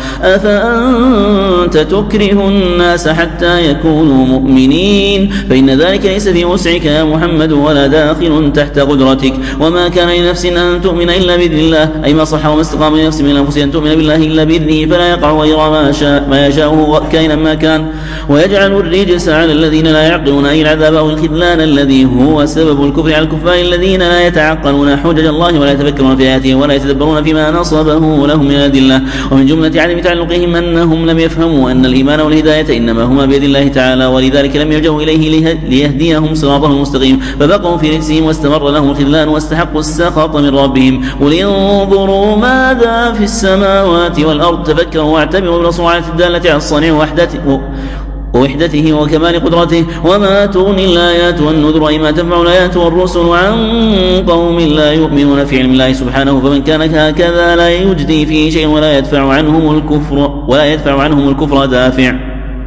أفأنت تكره الناس حتى يكونوا مؤمنين فإن ذلك ليس في وسعك يا محمد ولا داخل تحت قدرتك. وما كان لنفس أن تؤمن إلا بإذن الله، أي ما صح وما استقام لنفس من الأنفس أن تؤمن بالله إلا بإذنه، فلا يقع غير ما شاء ما يشاءه كائنا ما كان. ويجعل الرجس على الذين لا يعقلون، أي العذاب أو الخذلان الذي هو سبب الكفر على الكفار الذين لا يتعقلون حجج الله ولا يتفكرون في آياته ولا يتدبرون فيما نصبه لهم من يد الله. ومن جملة عدم تعلقهم أنهم لم يفهموا أن الإيمان والهداية إنما هما بيد الله تعالى، ولذلك لم يلجأوا إليه ليهديهم صراطه المستقيم، فبقوا في رجسهم واستمر لهم الخذلان واستحقوا السخط من ربهم. قل انظروا ماذا في السماوات والأرض، تفكروا واعتبروا بالصنعات الدالة على الصانع وحدته ووحدته وكمال قدرته. وما تغني الآيات والنذر أي ما تنفع الآيات والرسل عن قوم لا يؤمنون في علم الله سبحانه، فمن كان هكذا لا يجدي فيه شيء ولا يدفع عنهم الكفر ولا يدفع عنهم الكفر دافع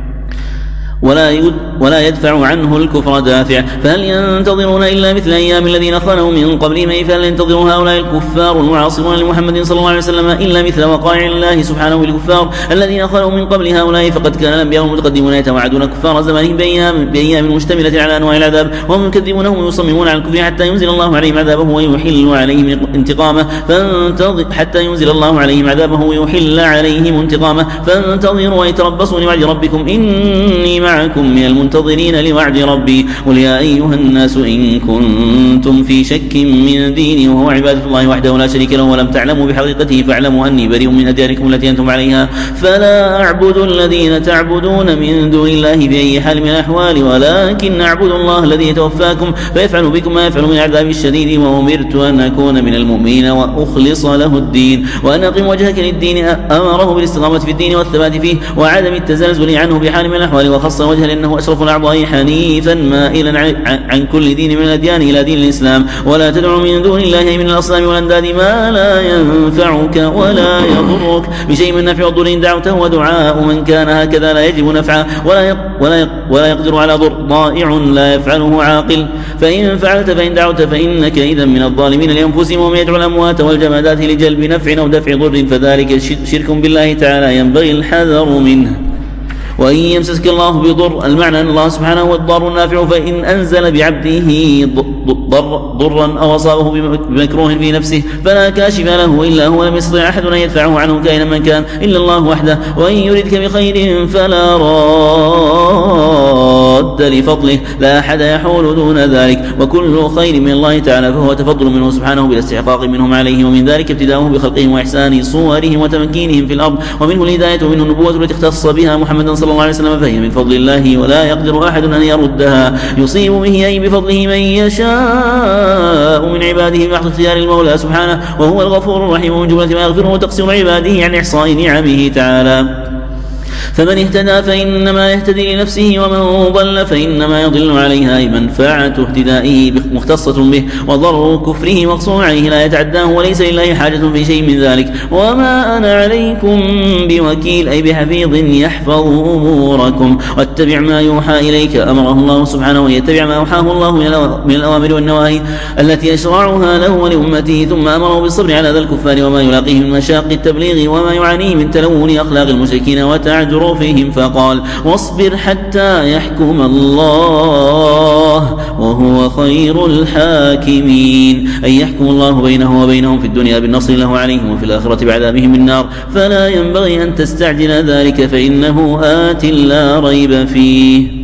ولا ولا يدفع عنه الكفر دافع. فهل ينتظرون إلا مثل أيام الذين خلوا من قبلهم؟ فهل ينتظر هؤلاء الكفار المعاصرون لمحمد صلى الله عليه وسلم إلا مثل وقائع الله سبحانه بالكفار الذين خلوا من قبل هؤلاء؟ فقد كان الأنبياء المتقدمون يتوعدون كفار زمانهم بأيام, بأيام مشتملة على أنواع العذاب، وهم يكذبونهم ويصممون على الكفر حتى ينزل الله عليهم عذابه ويحل عليهم انتقامه. فانتظر حتى ينزل الله عليهم عذابه ويحل عليهم انتقامه فانتظروا ويتربصوا لوعد ربكم إني معكم من المنتظرين لوعد ربي. قل يا أيها الناس إن كنتم في شك من ديني وهو عبادة الله وحده لا شريك له ولم تعلموا بحقيقته فاعلموا أني بريء من أديانكم التي أنتم عليها، فلا أعبد الذين تعبدون من دون الله في أي حال من الأحوال، ولكن أعبد الله الذي يتوفاكم فيفعل بكم ما يفعل من عذاب الشديد. وأمرت أن أكون من المؤمنين وأخلص له الدين وأن أقم وجهك للدين. أمره بالاستقامة في الدين والثبات فيه وعدم التزلزل عنه بحال من الأحوال، وخص وجهه لأنه أشرف الأعضاء حنيفا مائلا عن كل دين من الأديان إلى دين الإسلام. ولا تدع من دون الله من الأصنام والأنداد ما لا ينفعك ولا يضرك بشيء من نفع والضر إن دعوته، ودعاء من كان هكذا لا يجب نفعا ولا ولا ولا يقدر على ضر ضائع لا يفعله عاقل. فإن فعلت فإن دعوت فإنك إذا من الظالمين لأنفسهم، ومن يدعو الأموات والجمادات لجلب نفع أو دفع ضر فذلك شرك بالله تعالى ينبغي الحذر منه. وإن يمسسك الله بضر، المعنى أن الله سبحانه هو الضار النافع، فإن أنزل بعبده ضر ضرا أو أصابه بمكروه في نفسه فلا كاشف له إلا هو، لم يستطع أحد أن يدفعه عنه كائنا من كان إلا الله وحده. وإن يردك بخير فلا راد لفضله، لا أحد يحول دون ذلك، وكل خير من الله تعالى فهو تفضل منه سبحانه بلا استحقاق منهم عليه. ومن ذلك ابتداؤه بخلقهم وإحسان صورهم وتمكينهم في الأرض، ومنه الهداية ومنه النبوة التي اختص بها محمدا صلى الله عليه وسلم، فهي من فضل الله ولا يقدر أحد أن يردها. يصيب به أي بفضله من يشاء من عباده بعد اختيار المولى سبحانه، وهو الغفور الرحيم من جملة ما يغفره تقصير عباده عن إحصاء نعمه تعالى. فمن اهتدى فإنما يهتدي لنفسه، ومن ضل فإنما يضل عليها، أي منفعة اهتدائه مختصة به، وضر كفره مقصور عليه لا يتعداه، وليس لله حاجة في شيء من ذلك. وما أنا عليكم بوكيل، أي بحفيظ يحفظ أموركم. واتبع ما يوحى إليك، أمره الله سبحانه أن يتبع ما أوحاه الله من الأوامر والنواهي التي يشرعها له ولأمته، ثم أمره بالصبر على ذا الكفار وما يلاقيه من مشاق التبليغ وما يعانيه من تلون أخلاق المشركين وتعجر فيهم، فقال واصبر حتى يحكم الله وهو خير الحاكمين، أي يحكم الله بينه وبينهم في الدنيا بالنصر له عليهم، وفي الآخرة بعذابهم النار. فلا ينبغي أن تستعجل ذلك فإنه آت لا ريب فيه.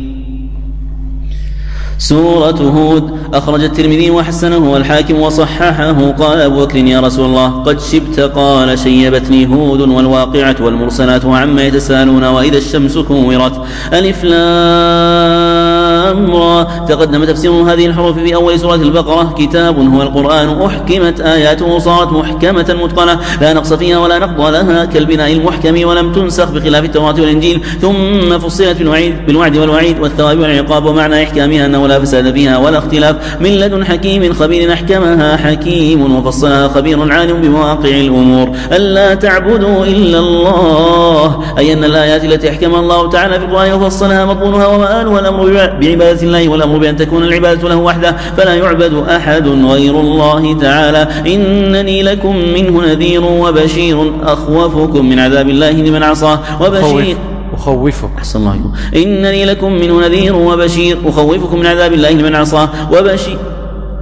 سورة هود. أخرج الترمذي وحسنه والحاكم وصححه. قال أبو بكر يا رسول الله قد شبت؟ قال شيبتني هود والواقعة والمرسلات وعما يتساءلون وإذا الشمس كورت. ألف لام را. تقدم تفسير هذه الحروف في أول سورة البقرة. كتاب هو القرآن أحكمت آياته صارت محكمة متقنة لا نقص فيها ولا نقض لها كالبناء المحكم ولم تنسخ بخلاف التوراة والإنجيل، ثم فصلت بالوعد والوعيد والثواب والعقاب، ومعنى إحكامها أنه لا فساد فيها ولا اختلاف، من لدن حكيم خبير أحكمها حكيم وفصلها خبير عالم بمواقع الأمور. ألا تعبدوا إلا الله، أي أن الآيات التي أحكمها الله تعالى في القرآن وفصلها مضمونها ومآلها الأمر بعبادة الله، والأمر بأن تكون العبادة له وحده فلا يعبد أحد غير الله تعالى. إنني لكم منه نذير وبشير أخوفكم من عذاب الله لمن عصاه وبشير أخوفك أحسن الله عليكم. إنني لكم منه نذير وبشير أخوفكم من عذاب الله لمن عصاه وبشير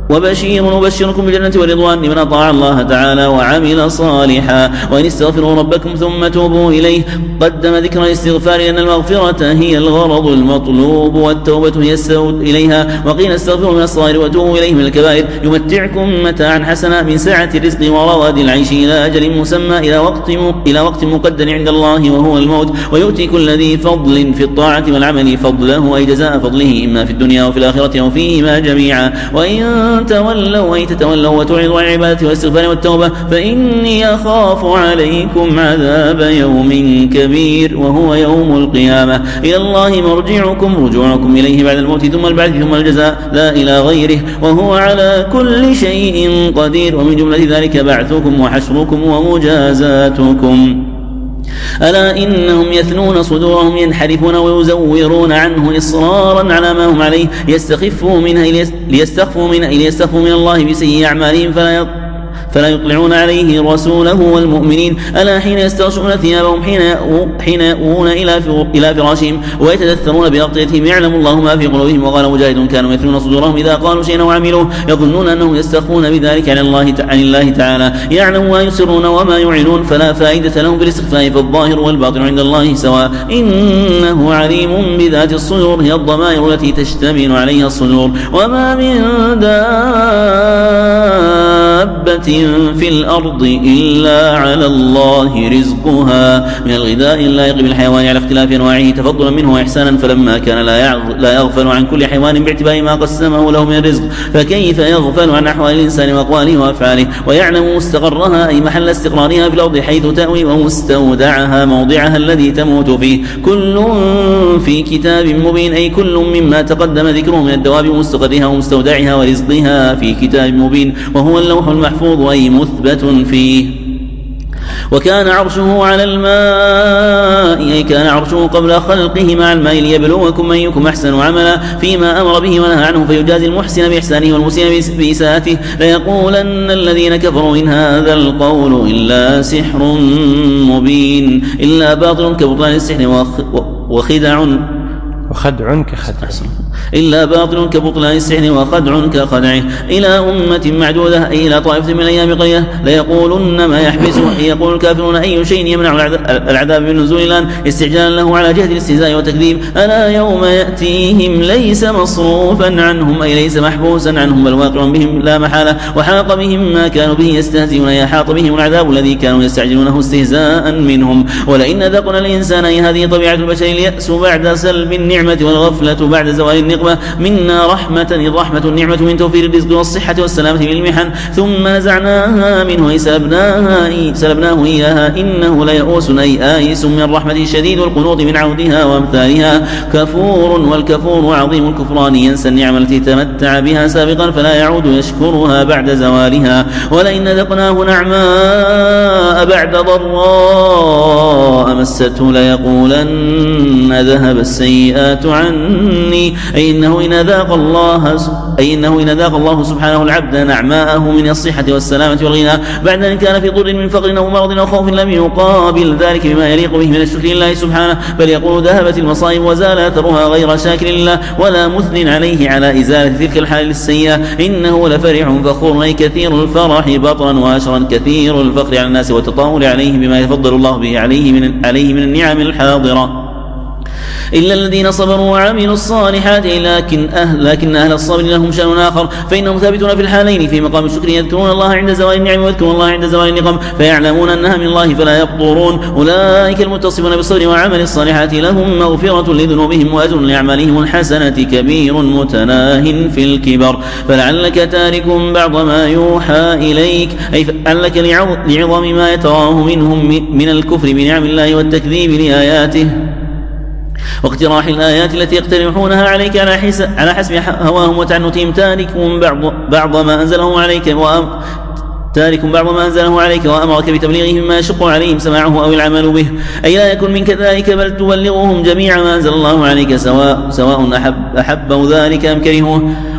وبشير وبشركم بالجنة والرضوان لمن أطاع الله تعالى وعمل صالحا. وإن استغفروا ربكم ثم توبوا إليه. قدم ذكر الاستغفار لأن المغفرة هي الغرض المطلوب والتوبة هي السعود إليها. وقيل استغفروا من الصغائر وتوبوا إليه من الكبائر. يمتعكم متاعا حسنا من سعة الرزق ورواد العيش إلى أجل مسمى إلى وقت إلى وقت مقدر عند الله وهو الموت. ويؤتي كل ذي فضل في الطاعة والعمل فضله أي جزاء فضله إما في الدنيا وفي الآخرة وفيهما جميعا. وإن تولوا أي تتولوا وتعرضوا عن العبادة والاستغفار والتوبة فإني أخاف عليكم عذاب يوم كبير وهو يوم القيامة. إلى الله مرجعكم رجوعكم إليه بعد الموت ثم البعث ثم الجزاء لا إلى غيره وهو على كل شيء قدير. ومن جملة ذلك بعثكم وحشركم ومجازاتكم. ألا إنهم يثنون صدورهم ينحرفون ويزورون عنه إصرارا على ما هم عليه ليستخفوا منها ليستخفوا منها ليستخفوا من الله بسيء أعمالهم فلا فلا يطلعون عليه رسوله والمؤمنين. ألا حين يستغشون ثيابهم حين يأوون إلى فراشهم ويتدثرون بأغطيتهم يعلم الله ما في قلوبهم. وقال مجاهد كانوا يثنون صدورهم إذا قالوا شيئا وعملوه يظنون أنهم يستخفون بذلك عن الله عن الله تعالى يعلم ما يسرون وما يعلنون فلا فائدة لهم بالاستخفاء فالظاهر والباطن عند الله سواء إنه عليم بذات الصدور هي الضمائر التي تشتمل عليها الصدور. وما من دابة في الأرض إلا على الله رزقها من الغذاء اللائق بالحيوان على اختلاف أنواعه تفضلا منه وإحسانا. فلما كان لا يغفل عن كل حيوان باعتبار ما قسمه له من الرزق فكيف يغفل عن أحوال الإنسان وأقواله وأفعاله. ويعلم مستقرها أي محل استقرارها في الأرض حيث تأوي ومستودعها موضعها الذي تموت فيه. كل في كتاب مبين أي كل مما تقدم ذكره من الدواب مستقرها ومستودعها ورزقها في كتاب مبين وهو اللوح المحفوظ أي مثبت فيه. وكان عرشه على الماء أي كان عرشه قبل خلقه مع الماء ليبلوكم أيكم أحسن عملا فيما أمر به ونهى عنه فيجازي المحسن بإحسانه والمسيء بإساءته. ليقولن الذين كفروا إن هذا القول إلا سحر مبين إلا باطل كبطلان السحر وخدع وخدع كخدع إلا باطل كبطلان السحر وخدع كخدعه. إلى أمة معدودة أي إلى طائفة من الأيام قليلة ليقولن ما يحبسه أي يقول الكافرون أي شيء يمنع العذاب بالنزول الآن استعجالا له على جهة الاستهزاء والتكذيب. ألا يوم يأتيهم ليس مصروفا عنهم أي ليس محبوسا عنهم بل واقع بهم لا محالة وحاق بهم ما كانوا به يستهزئون أي حاط بهم العذاب الذي كانوا يستعجلونه استهزاء منهم. ولئن ذقنا الإنسان أي هذه طبيعة البشر اليأس بعد سلب النعمة والغفلة بعد زوال النقمة منا رحمة الرحمة النعمة من توفير الرزق والصحة والسلامة من المحن ثم نزعناها منه أي سلبناها أي سلبناه إياها إنه ليئوس أي آيس من رحمة شديد القنوط من عودها وأمثالها. كفور والكفور عظيم الكفران ينسى النعمة التي تمتع بها سابقا فلا يعود يشكرها بعد زوالها. ولئن ذقناه نعماء بعد ضراء مسته ليقولن ذهب السيئات عني أي إنه إن ذاق الله أي إنه إن ذاق الله سبحانه العبد نعماءه من الصحة والسلامة والغنى بعد أن كان في ضر من فقر أو مرض أو خوف لم يقابل ذلك بما يليق به من الشكر لله سبحانه بل يقول ذهبت المصائب وزال أثرها غير شاكر لله ولا مثن عليه على إزالة تلك الحال السيئة. إنه لفرح فخور أي كثير الفرح بطرا وأشرا كثير الفقر على الناس والتطاول عليه بما يفضل الله به عليه من عليه من النعم الحاضرة. إلا الذين صبروا وعملوا الصالحات لكن أهل, لكن أهل الصبر لهم شأن آخر فإنهم ثابتون في الحالين في مقام الشكر يذكرون الله عند زوال النعم ويذكرون الله عند زوال النقم فيعلمون أنها من الله فلا يقطرون. أولئك المتصفون بالصبر وعمل الصالحات لهم مغفرة لذنوبهم وأجر لأعمالهم الحسنة كبير متناه في الكبر. فلعلك تارك بعض ما يوحى إليك أي فلعلك لعظم ما يتراه منهم من الكفر بنعم الله والتكذيب لآياته واقتراح الآيات التي يقترحونها عليك على حسب هواهم وتعنتهم تارك بعض, بعض ما أنزله عليك وأم تارك بعض ما أنزله عليك وأمرك بتبليغه مما يشق عليهم سماعه أو العمل به أي لا يكن منك ذلك بل تبلغهم جميع ما أنزل الله عليك سواء سواء أحب أحبوا ذلك أم كرهوه.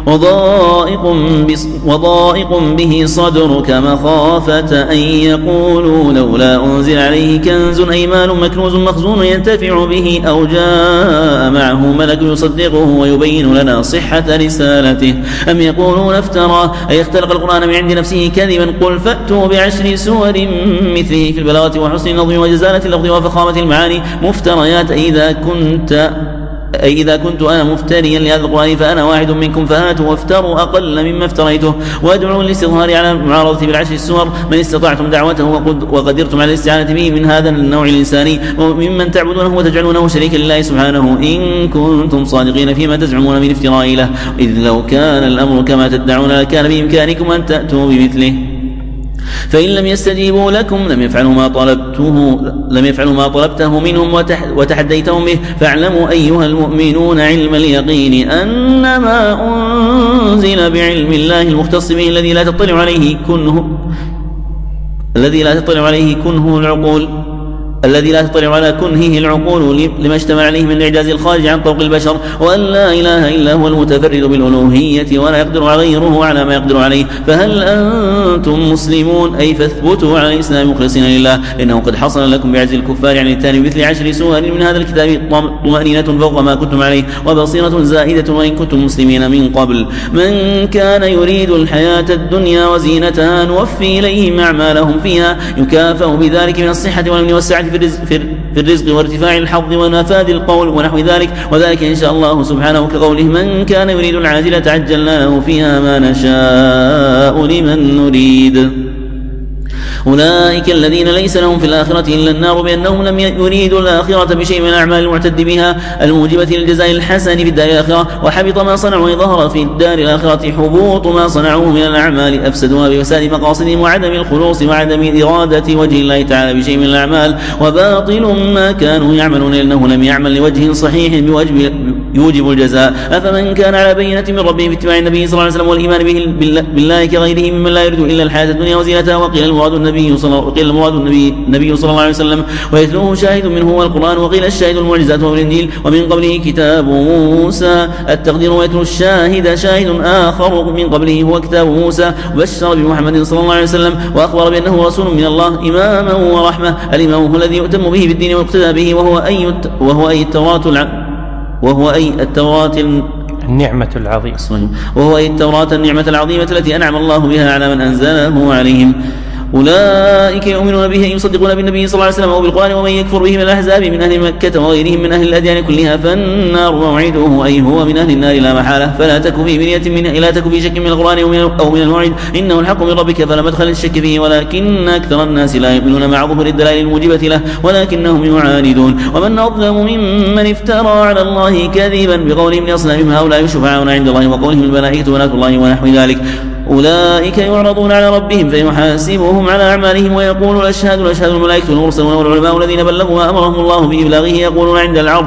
وضائق, وضائق به صدرك مخافة أن يقولوا لولا أنزل عليه كنز أي مال مكنوز مخزون ينتفع به أو جاء معه ملك يصدقه ويبين لنا صحة رسالته أم يقولون افترى أي اختلق القرآن من عند نفسه كذبا قل فأتوا بعشر سور مثله في البلاغة وحسن النظم وجزالة اللفظ وفخامة المعاني مفتريات إذا كنت أي إذا كنت أنا مفتريا لهذا القرآن فأنا واحد منكم فهاتوا وافتروا أقل مما افتريته وادعوا للاستظهار على المعارضة بالعشر السور من استطعتم دعوته وقدرتم على الاستعانة به من هذا النوع الإنساني وممن تعبدونه وتجعلونه شريكا لله سبحانه إن كنتم صادقين فيما تزعمون من افتراء له إذ لو كان الأمر كما تدعون لكان بإمكانكم أن تأتوا بمثله فإن لم يستجيبوا لكم لم يفعلوا ما طلبته لم يفعلوا ما طلبته منهم وتحديتهم به فاعلموا أيها المؤمنون علم اليقين أن ما أنزل بعلم الله المختص به الذي لا تطلع عليه كنه الذي لا تطلع عليه كنه العقول الذي لا تطلع على كنهه العقول لما اشتمل عليه من الإعجاز الخارج عن طوق البشر وأن لا إله إلا هو المتفرد بالألوهية ولا يقدر غيره على ما يقدر عليه فهل أنتم مسلمون أي فاثبتوا على الإسلام مخلصين لله إنه قد حصل لكم بعجز الكفار عن التاني بمثل عشر سور من هذا الكتاب طمأنينة فوق ما كنتم عليه وبصيرة زائدة وإن كنتم مسلمين من قبل من كان يريد الحياة الدنيا وزينتها نوفي إليهم أعمالهم فيها يكافأ بذلك من الصحة والأمن والسعة في الرزق, في الرزق وارتفاع الحظ ونفاذ القول ونحو ذلك وذلك إن شاء الله سبحانه كقوله من كان يريد العاجلة عجلنا له فيها ما نشاء لمن نريد أولئك الذين ليس لهم في الآخرة إلا النار بأنهم لم يريدوا الآخرة بشيء من الأعمال المعتد بها الموجبة للجزاء الحسن في الدار الآخرة وحبط ما صنعوا وظهر في الدار الآخرة حبوط ما صنعوه من الأعمال أفسدوها بفساد مقاصدهم وعدم الخلوص وعدم إرادة وجه الله تعالى بشيء من الأعمال وباطل ما كانوا يعملون إنه لم يعمل لوجه صحيح بوجه يوجب الجزاء أفمن كان على بينة من ربه في اتباع النبي صلى الله عليه وسلم والإيمان به بالله كغيره ممن لا يريد إلا الحياة الدنيا وزينتها وقيل المراد النبي صلى وقيل المراد النبي النبي صلى الله عليه وسلم ويتلوه شاهد منه هو القرآن وقيل الشاهد المعجزات والإنجيل ومن قبله كتاب موسى التقدير ويتلو الشاهد شاهد آخر من قبله هو كتاب موسى وبشر بمحمد صلى الله عليه وسلم وأخبر بأنه رسول من الله إماما ورحمة الإمام هو الذي يؤتم به في الدين ويقتدى به وهو أي وهو أي التوراة الع... وهو أي التوراة النعمة العظيمة وهو أي التوراة النعمة العظيمة التي أنعم الله بها على من أنزله عليهم أولئك يؤمنون به يصدقون بالنبي صلى الله عليه وسلم وبالقرآن ومن يكفر به من الأحزاب من أهل مكة وغيرهم من أهل الأديان كلها فالنار موعده أي هو من أهل النار لا محالة فلا تك في مرية من لا تك في شك من القرآن أو من الموعد إنه الحق من ربك فلا مدخل الشك فيه ولكن أكثر الناس لا يؤمنون مع ظهور الدلائل الموجبة له ولكنهم يعاندون ومن أظلم ممن افترى على الله كذبا بقولهم لأصنامهم هؤلاء شفعاؤنا عند الله وقولهم الملائكة بنات الله ونحو ذلك أولئك يعرضون على ربهم فيحاسبهم على أعمالهم ويقول الأشهاد الأشهاد الملائكة المرسلون والعلماء الذين بلغوا ما أمرهم الله بإبلاغه يقولون عند العرض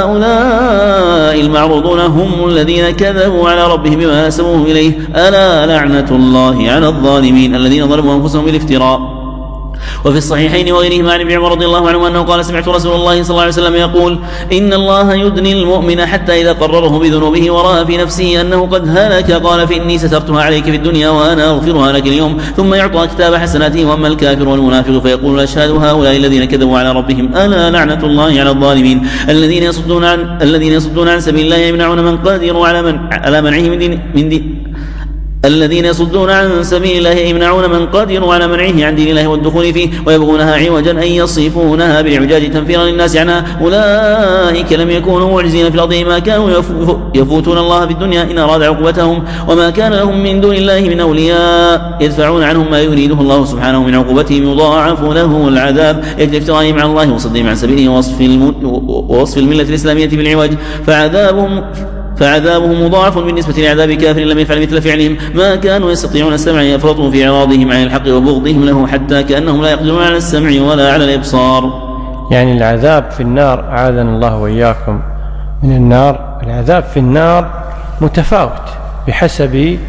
هؤلاء المعروضون هم الذين كذبوا على ربهم بما نسبوه إليه ألا لعنة الله على الظالمين الذين ظلموا أنفسهم بالافتراء وفي الصحيحين وغيرهما عن ابن عمر رضي الله عنه أنه قال سمعت رسول الله صلى الله عليه وسلم يقول إن الله يدني المؤمن حتى إذا قرره بذنوبه ورأى في نفسه أنه قد هلك قال فإني سترتها عليك في الدنيا وأنا أغفرها لك اليوم ثم يعطى كتاب حسناته وأما الكافر والمنافق فيقول الأشهاد هؤلاء الذين كذبوا على ربهم ألا لعنة الله على الظالمين الذين يصدون عن الذين يصدون عن سبيل الله يمنعون من قادروا على من على منعه من دين من دين الذين يصدون عن سبيل الله يمنعون من قادروا على منعه عن دين الله والدخول فيه ويبغونها عوجا أن يصفونها بالإعجاج تنفيرا للناس عنها أولئك لم يكونوا معجزين في الأرض ما كانوا يفوتون الله في الدنيا إن أراد عقوبتهم وما كان لهم من دون الله من أولياء يدفعون عنهم ما يريده الله سبحانه من عقوبتهم يضاعف له العذاب يجد افتراءهم على الله وصدهم عن سبيله ووصف الملة الإسلامية بالعوج فعذابهم فعذابهم مضاعف بالنسبة لعذاب كافر لم يفعل مثل فعلهم ما كانوا يستطيعون السمع يفرطوا في إعراضهم عن الحق وبغضهم له حتى كأنهم لا يقدرون على السمع ولا على الإبصار. يعني العذاب في النار أعاذنا الله وإياكم من النار العذاب في النار متفاوت بحسب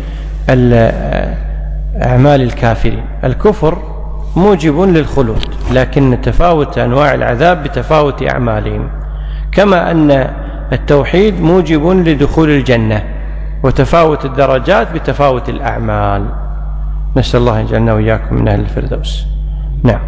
أعمال الكافرين الكفر موجب للخلود لكن تفاوت أنواع العذاب بتفاوت أعمالهم كما أن التوحيد موجب لدخول الجنة وتفاوت الدرجات بتفاوت الأعمال. نسأل الله أن يجعلنا وإياكم من أهل الفردوس. نعم.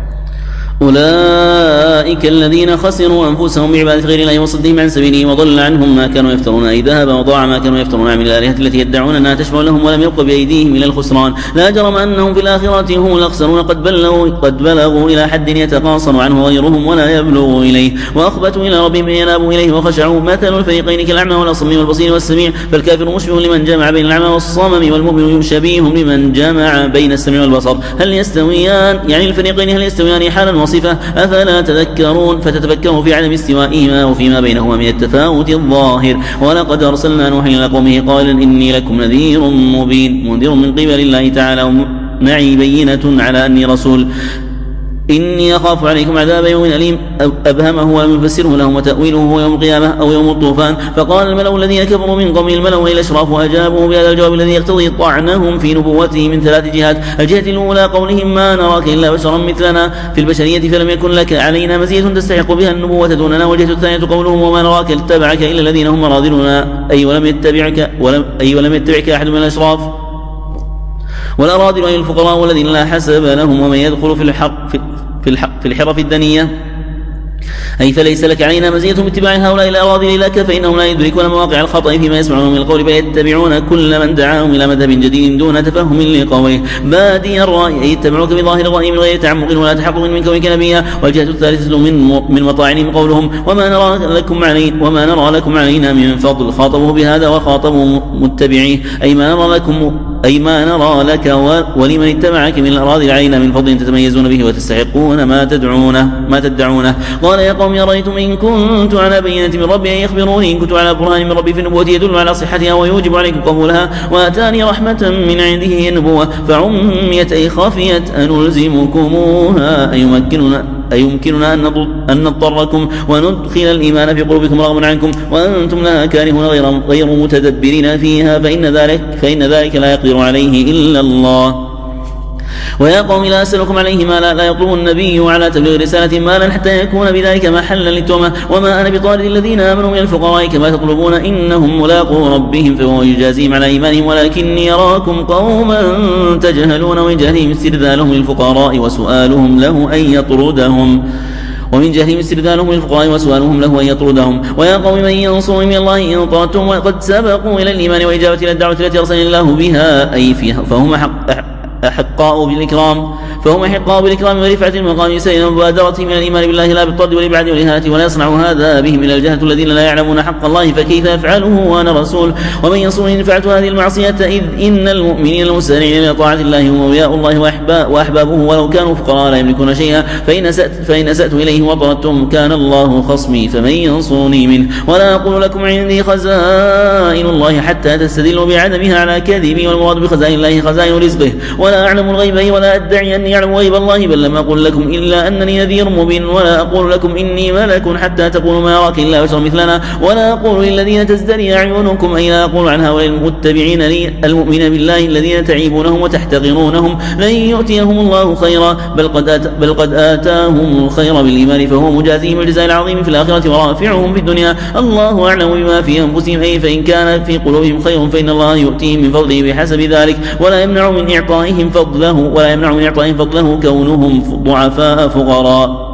أولئك الذين خسروا أنفسهم بعبادة غير الله وصدهم عن سبيله وضل عنهم ما كانوا يفترون، أي ذهب وضاع ما كانوا يفترون من الآلهة التي يدعون أنها تشفع لهم ولم يبق بأيديهم إلى الخسران. لا جرم أنهم في الآخرة هم الأخسرون، قد بلغوا, قد بلغوا إلى حد يتقاصر عنه غيرهم ولا يبلغ إليه، وأخبتوا إلى ربهم ينابوا إليه وخشعوا. مثل الفريقين كالأعمى والأصم والبصير والسميع، فالكافر مشبه لمن جمع بين الأعمى والصمم، والمؤمن شبيه لمن جمع بين السمع والبصر. هل يستويان؟ يعني الفريقين هل يستويان حالا صفة؟ أفلا تذكرون؟ فتتفكروا في عدم استوائهما وفيما بينهما من التفاوت الظاهر. ولقد أرسلنا نوحا إلى قومه قائلا إني لكم نذير مبين، منذر من قبل الله تعالى، معي بينة على أني رسول، إني أخاف عليكم عذاب يوم أليم. أبهمه ولم يفسره لهم، وتأويله هو يوم القيامة أو يوم الطوفان. فقال الملأ الذين كفروا من قومه الملأ الأشراف وأجابوا بهذا الجواب الذي يقتضي طعنهم في نبوته من ثلاث جهات. الجهة الأولى قولهم ما نراك إلا بشرا مثلنا في البشرية فلم يكن لك علينا مزية تستحق بها النبوة دوننا. والجهة الثانية قولهم وما نراك اتبعك إلا الذين هم راذلنا، أي ولم يتبعك ولم أي ولم يتبعك أحد من الأشراف. والأراذل أي الفقراء والذين لا حسب لهم، ومن يدخل في الحق في في, في الحرف الدنية، أي فليس لك علينا مزية باتباع هؤلاء الأراذل لك، فإنهم لا يدركون مواقع الخطأ فيما يسمعون من القول، بل يتبعون كل من دعاهم إلى مذهب جديد دون تفهم لقوله. بادي الرأي، أي يتبعوك بظاهر الرأي من غير تعمق ولا تحقق من كونك نبيا. والجهة الثالثة من من مطاعنهم قولهم وما نرى لكم علينا وما نرى لكم علينا من فضل. خاطبوا بهذا وخاطبوا متبعيه، أي ما نرى لكم أي ما نرى لك ولمن اتبعك من الأراذل علينا من فضل تتميزون به وتستحقون ما تدعونه ما تدعونه. قال يا قوم أرأيتم إن كنت على بينة من ربي، أن يخبروني إن كنت على برهان من ربي في النبوة يدل على صحتها ويوجب عليكم قبولها. وآتاني رحمة من عنده هي النبوة فعميت أي خفيت أنلزمكموها، أي يمكننا أي يمكننا أن نضطركم وندخل الإيمان في قلوبكم رغما عنكم وأنتم لها كارهون غير غير متدبرين فيها، فإن ذلك فإن ذلك لا يقدر عليه إلا الله. ويا قوم لا أسألكم عليه مالا، لا يطلب النبي على تبليغ رسالة مالا حتى يكون بذلك محلا للتهمة. وما أنا بطارد الذين آمنوا من الفقراء كما تطلبون، إنهم ملاقو ربهم فهو يجازيهم على إيمانهم، ولكني أراكم قوما تجهلون. ومن جهلهم استرذالهم للفقراء وسؤالهم له أن يطردهم ومن جهلهم استرذالهم للفقراء وسؤالهم له أن يطردهم. ويا قوم من ينصرني من الله إن طردتم وقد سبقوا إلى الإيمان وإجابة إلى الدعوة التي أرسلني الله بها، أي فيها فهم حق أحقاء بالإكرام فهم أحقاء بالإكرام ورفعة المقام سيئا مبادرتهم من الإيمان بالله لا بالطرد والإبعاد والإهانة. ولا يصنع هذا بهم إلى الجهة الذين لا يعلمون حق الله، فكيف أفعله وأنا رسول؟ ومن ينصرني إن فعلت هذه المعصية، إذ إن المؤمنين المسارعين إلى طاعة الله هم أولياء الله وأحبابه ولو كانوا فقراء لا يملكون شيئا. فإن سأت, فإن أسأت إليه وطردتهم كان الله خصمي فمن ينصرني منه. ولا أقول لكم عندي خزائن الله حتى تستدلوا بعدمها على كذبي، والمراد بخزائن الله خزائن رزقه. ولا أعلم الغيب ولا أدعي أني أعلم غيب الله، بل لم أقل لكم إلا أنني نذير مبين. ولا أقول لكم إني ملك حتى تقولوا ما يراك إلا بشر مثلنا. ولا أقول للذين تزدري أعينكم، أي لا أقول عن هؤلاء المتبعين لي المؤمنين بالله الذين تعيبونهم وتحتقرونهم لن يؤتيهم الله خيرا، بل قد, آت بل قد آتاهم الخير بالإيمان فهو مجازيهم الجزاء العظيم في الآخرة ورافعهم في الدنيا. الله أعلم بما في أنفسهم، أي فإن كان في قلوبهم خير فإن الله يؤتيهم من فضله بحسب ذلك. ولا يمنع من إعطائهم فضله ولا يمنع من إعطائهم فضله كونهم ضعفاء فقراء.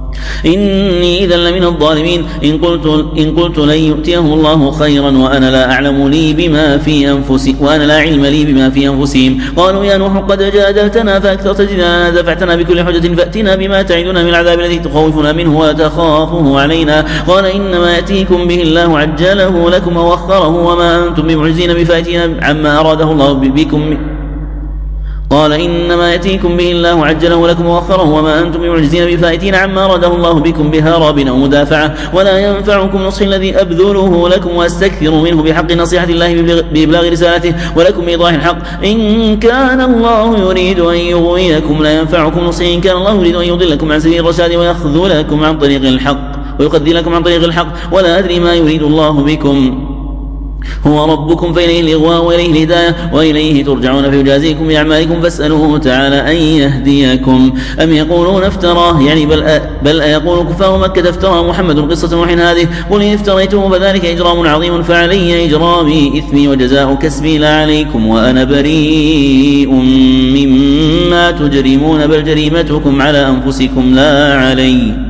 إني إذا لمن الظالمين إن قلت إن قلت لن يؤتيهم الله خيرا وأنا لا أعلم لي بما في أنفسهم وأنا لا علم لي بما في أنفسهم. قالوا يا نوح قد جادلتنا فأكثرت جدالنا دفعتنا بكل حجة فأتنا بما تعدنا من العذاب الذي تخوفنا منه وتخافه علينا. قال إنما يأتيكم به الله عجله لكم ووخره وما أنتم بمعجزين بفائتين عما أراده الله بكم. قال إنما يأتيكم به الله عجله لكم وأخره وما أنتم بمعجزين بفائتين عما أراده الله بكم بهرب أو مدافعة. ولا ينفعكم نصحي الذي أبذله لكم وأستكثر منه بحق نصيحة الله بإبلاغ رسالته ولكم بإيضاح الحق. إن كان الله يريد أن يغويكم لا ينفعكم نصحي، إن كان الله يريد أن يضلكم عن سبيل الرشاد ويخذلكم عن طريق الحق ويخذلكم عن طريق الحق. ولا أدري ما يريد الله بكم هو ربكم فإليه الإغواء وإليه الهداية وإليه ترجعون فيجازيكم بأعمالكم فاسألوه تعالى أن يهديكم. أم يقولون افتراه يعني بل, بل أيقول كفار مكة افترى محمد قصة نوح هذه قل إن افتريته فذلك إجرام عظيم فعلي إجرامي إثمي وجزاء كسبي لا عليكم وأنا بريء مما تجرمون بل جريمتكم على أنفسكم لا علي.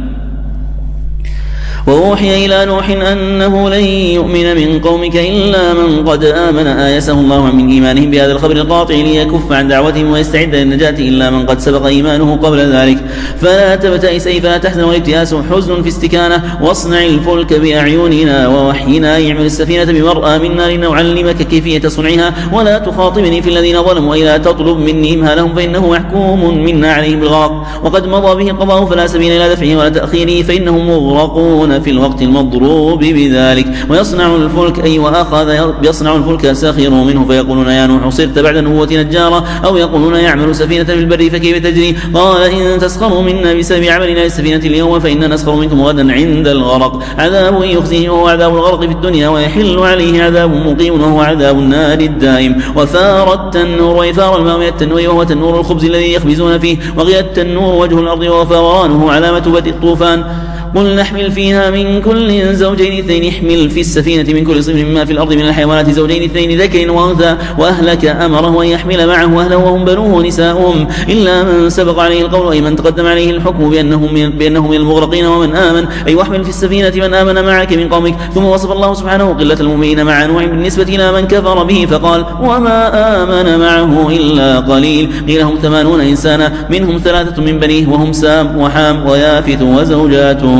وأوحي إلى نوح أنه لن يؤمن من قومك إلا من قد آمن آيسه الله من إيمانهم بهذا الخبر القاطع ليكف عن دعوتهم ويستعد للنجاة إلا من قد سبق إيمانه قبل ذلك. فلا تبتئس أي فلا تحزن والابتئاس حزن في استكانة واصنع الفلك بأعيننا ووحينا اعمل السفينة بمرأى منا لنعلمك كيفية صنعها ولا تخاطبني في الذين ظلموا أي لا تطلب مني إمهالهم فإنه محكوم منا عليهم بالغرق وقد مضى به القضاء فلا سبيل إلى دفعه ولا تأخيره فإنهم مغرقون في الوقت المضروب بذلك. ويصنع الفلك أي وأخذ يصنع الفلك سخروا منه فيقولون يا نوح صرت بعد نبوة نجارا أو يقولون يعمل سفينة في البر فكيف تجري قال إن تسخروا منا بسبب عملنا السفينة اليوم فإننا نسخر منكم غدا عند الغرق عذاب يخزيه وهو عذاب الغرق في الدنيا ويحل عليه عذاب مقيم وهو عذاب النار الدائم. وثار التنور وإثار الماء من التنور وهو تنور الخبز الذي يخبزون فيه وغير التنور وجه الأرض وفورانه علامة بدء الطوفان. قل نحمل فيها من كل زوجين اثنين احمل في السفينة من كل صنف مما في الأرض من الحيوانات زوجين اثنين ذكر وأنثى وأهلك أمره أن يحمل معه أهله وهم بنوه ونساؤهم إلا من سبق عليه القول أي من تقدم عليه الحكم بأنه من, بأنه من المغرقين ومن آمن أي واحمل في السفينة من آمن معك من قومك. ثم وصف الله سبحانه قلة المؤمنين مع نوح بالنسبة إلى من كفر به فقال وما آمن معه إلا قليل قيل هم ثمانون إنسانا منهم ثلاثة من بنيه وهم سام وحام ويافث وزوجاتهم.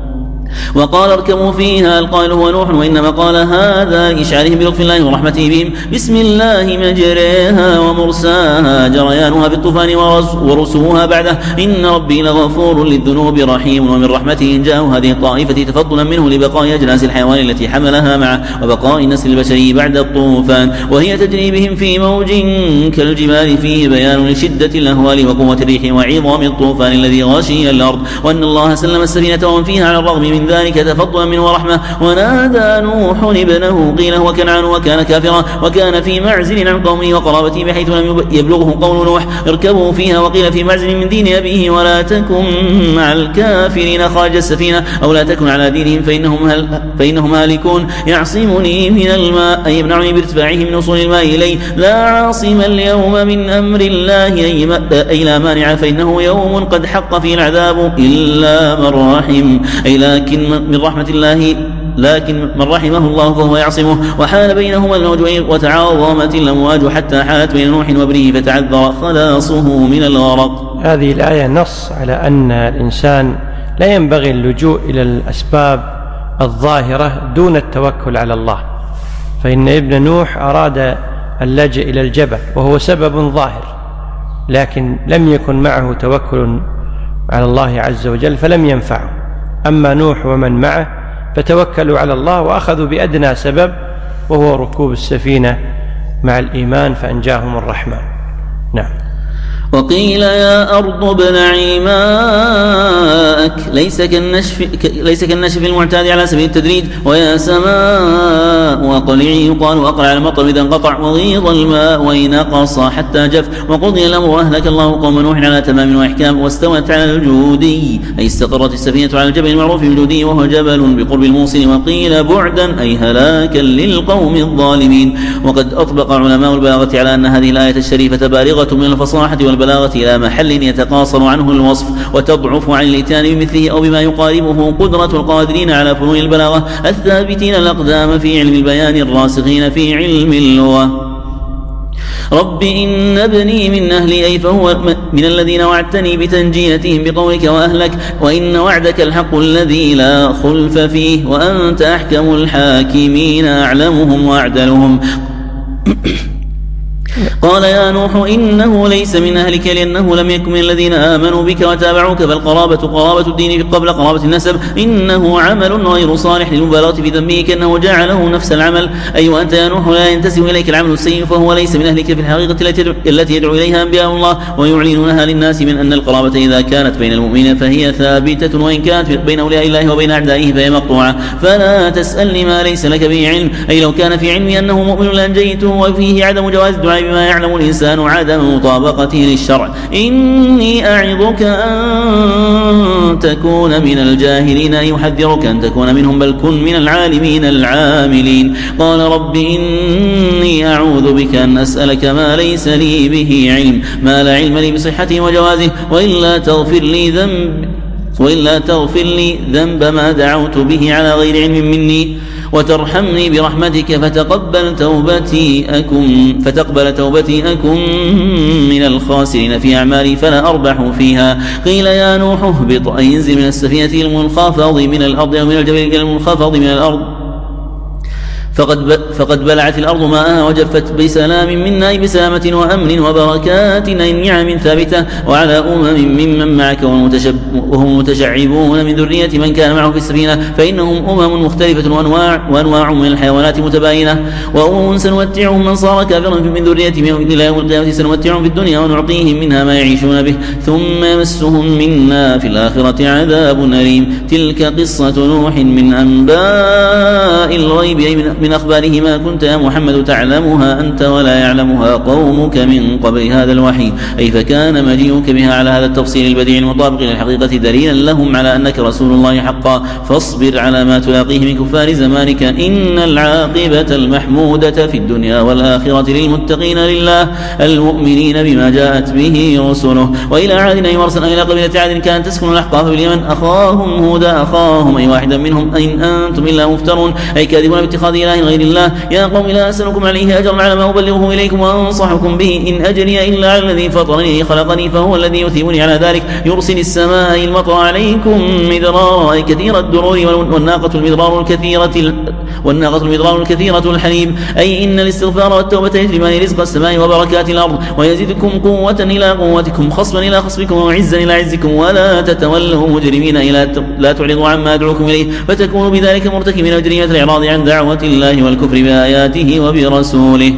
وقال اركبوا فيها القائل هو نوح وإنما قال هذا لإشعارهم بلطف الله ورحمته بهم بسم الله مجريها ومرساها جريانها بالطوفان ورسوها بعده إن ربي لغفور للذنوب رحيم. ومن رحمته إن جاءوا هذه الطائفة تفضلا منه لبقاء أجناس الحيوان التي حملها معه وبقاء النسل البشري بعد الطوفان وهي تجري بهم في موج كالجبال فيه بيان لشدة الأهوال وقوة الريح وعظام الطوفان الذي غشي الأرض وأن الله سلم السفينة ومن فيها على الرغم من ذلك تفضلا منه ورحمة. ونادى نوح ابنه قيل هو كنعان وكان كافرا وكان في معزل عن قومه وقرابته بحيث لم يبلغه قول نوح اركبوا فيها وقيل في معزل من دين أبيه ولا تكن مع الكافرين خارج السفينة أو لا تكن على دينهم فإنهم, هل فإنهم هالكون. يعصمني من الماء أي يمنعني بارتفاعه من وصول الماء إليه لا عاصم اليوم من أمر الله أي لا مانع فإنه يوم قد حق فيه العذاب إلا من رحم أي لكن من رحمة الله لكن من رحمه الله فهو يعصمه. وحال بينهما الموج وتعاظمت الأمواج حتى حالت بين نوح وابنه فتعذر خلاصه من الغرق. هذه الآية نص على أن الإنسان لا ينبغي اللجوء إلى الأسباب الظاهرة دون التوكل على الله فإن ابن نوح أراد اللجأ إلى الجبل وهو سبب ظاهر لكن لم يكن معه توكل على الله عز وجل فلم ينفعه. أما نوح ومن معه فتوكلوا على الله وأخذوا بأدنى سبب وهو ركوب السفينة مع الإيمان فأنجاهم الرحمن. نعم. وقيل يا أرض ابلعي ماءك ليس كالنشف, ليس كالنشف المعتاد على سبيل التدريج ويا سماء وقلعي يقال وأقلع المطر إذا انقطع وغيض الماء وينقص حتى جف. وقضي الأمر وأهلك الله قوم نوح على تمام وإحكام واستوت على الجودي أي استقرت السفينة على الجبل المعروف بالجودي وهو جبل بقرب الموصل. وقيل بعدا أي هلاكا للقوم الظالمين. وقد أطبق علماء البلاغة على أن هذه الآية الشريفة بالغة من الفصاحة والبلاغة إلى محل يتقاصر عنه الوصف وتضعف عن الإتيان بمثله أو بما يقاربه قدرة القادرين على فنون البلاغة الثابتين الأقدام في علم البيان الراسخين في علم اللغة. رب إن ابني من أهلي أي فهو من الذين وعدتني بتنجيتهم بقولك وأهلك وإن وعدك الحق الذي لا خلف فيه وأنت أحكم الحاكمين أعلمهم وأعدلهم. قال يا نوح إنه ليس من أهلك لأنه لم يكن من الذين آمنوا بك وتابعوك بل قرابة قرابة الدين قبل قرابة النسب إنه عمل غير صالح للمبالاة في ذنبه كأنه جعله نفس العمل أي أيوة وأنت يا نوح لا ينتسب إليك العمل السيء فهو ليس من أهلك في الحقيقة التي يدعو إليها أنبياء الله ويعلنونها للناس من أن القرابة إذا كانت بين المؤمنين فهي ثابتة وإن كانت بين أولياء الله وبين أعدائه فهي مقطوعة فلا تسألني ما ليس لك به علم أي لو كان في علمي أنه مؤمن لأنجيته وفيه عدم جواز الدعاء بما يعلم الإنسان عدم مطابقته للشرع إني أعظك أن تكون من الجاهلين أي يحذرك أن تكون منهم بل كن من العالمين العاملين قال رب إني أعوذ بك أن أسألك ما ليس لي به علم ما لا علم لي بصحته وجوازه وإلا تغفر لي ذنب وإلا تغفر لي ذنب ما دعوت به على غير علم مني وترحمني برحمتك فتقبل توبتي أكن فتقبل توبتي أكن من الخاسرين في أعمالي فلا أربح فيها قيل يا نوح اهبط أي انزل من السفينة المنخفض من الأرض أو من الجبل إلى المنخفض من الأرض فقد, فقد بلعت الأرض ماءها وجفت بسلام منا أي بسلامة وأمن وبركات أي نعم ثابتة وعلى أمم ممن معك وهم متشعبون من ذرية من كان معه في السفينة فإنهم أمم مختلفة وأنواع, وأنواع من الحيوانات متباينة وأمم سنمتعهم من صار كافرا من ذريتهم إلى يوم القيامة سنمتعهم في الدنيا ونعطيهم منها ما يعيشون به ثم يمسهم منا في الآخرة عذاب أليم تلك قصة نوح من أنباء الغيب أي من من أخباره ما كنت يا محمد تعلمها أنت ولا يعلمها قومك من قبل هذا الوحي أي فكان مجيئك بها على هذا التفصيل البديع المطابق للحقيقة دليلا لهم على أنك رسول الله حقا فاصبر على ما تلاقيه من كفار زمانك إن العاقبة المحمودة في الدنيا والآخرة للمتقين لله المؤمنين بما جاءت به رسله وإلى عاد أي مرسل إلى قبيلة عاد كانت تسكن الأحقاف باليمن أخاهم هودا أخاهم أي واحدا منهم إن أنتم إلا مفترون أي كاذبون باتخاذ إله غير الله يا قوم لا أسألكم عليه أجرا على ما أبلغه إليكم وأنصحكم به إن أجري إلا على الذي فطرني خلقني فهو الذي يثيبني على ذلك يرسل السماء المطر عليكم مدرارا أي كثير الدرور والناقة المدرار الكثيرة والناقة المدرار الكثيرة الحليب أي إن الاستغفار والتوبة يجلبان رزق السماء وبركات الأرض ويزيدكم قوة إلى قوتكم خصبا إلى خصبكم وعزا إلى عزكم ولا تتولوا مجرمين إلى لا تعرضوا عما أدعوكم إليه فتكونوا بذلك مرتكبين جريمة الإعراض عن دعوة الله والكفر بآياته وبرسوله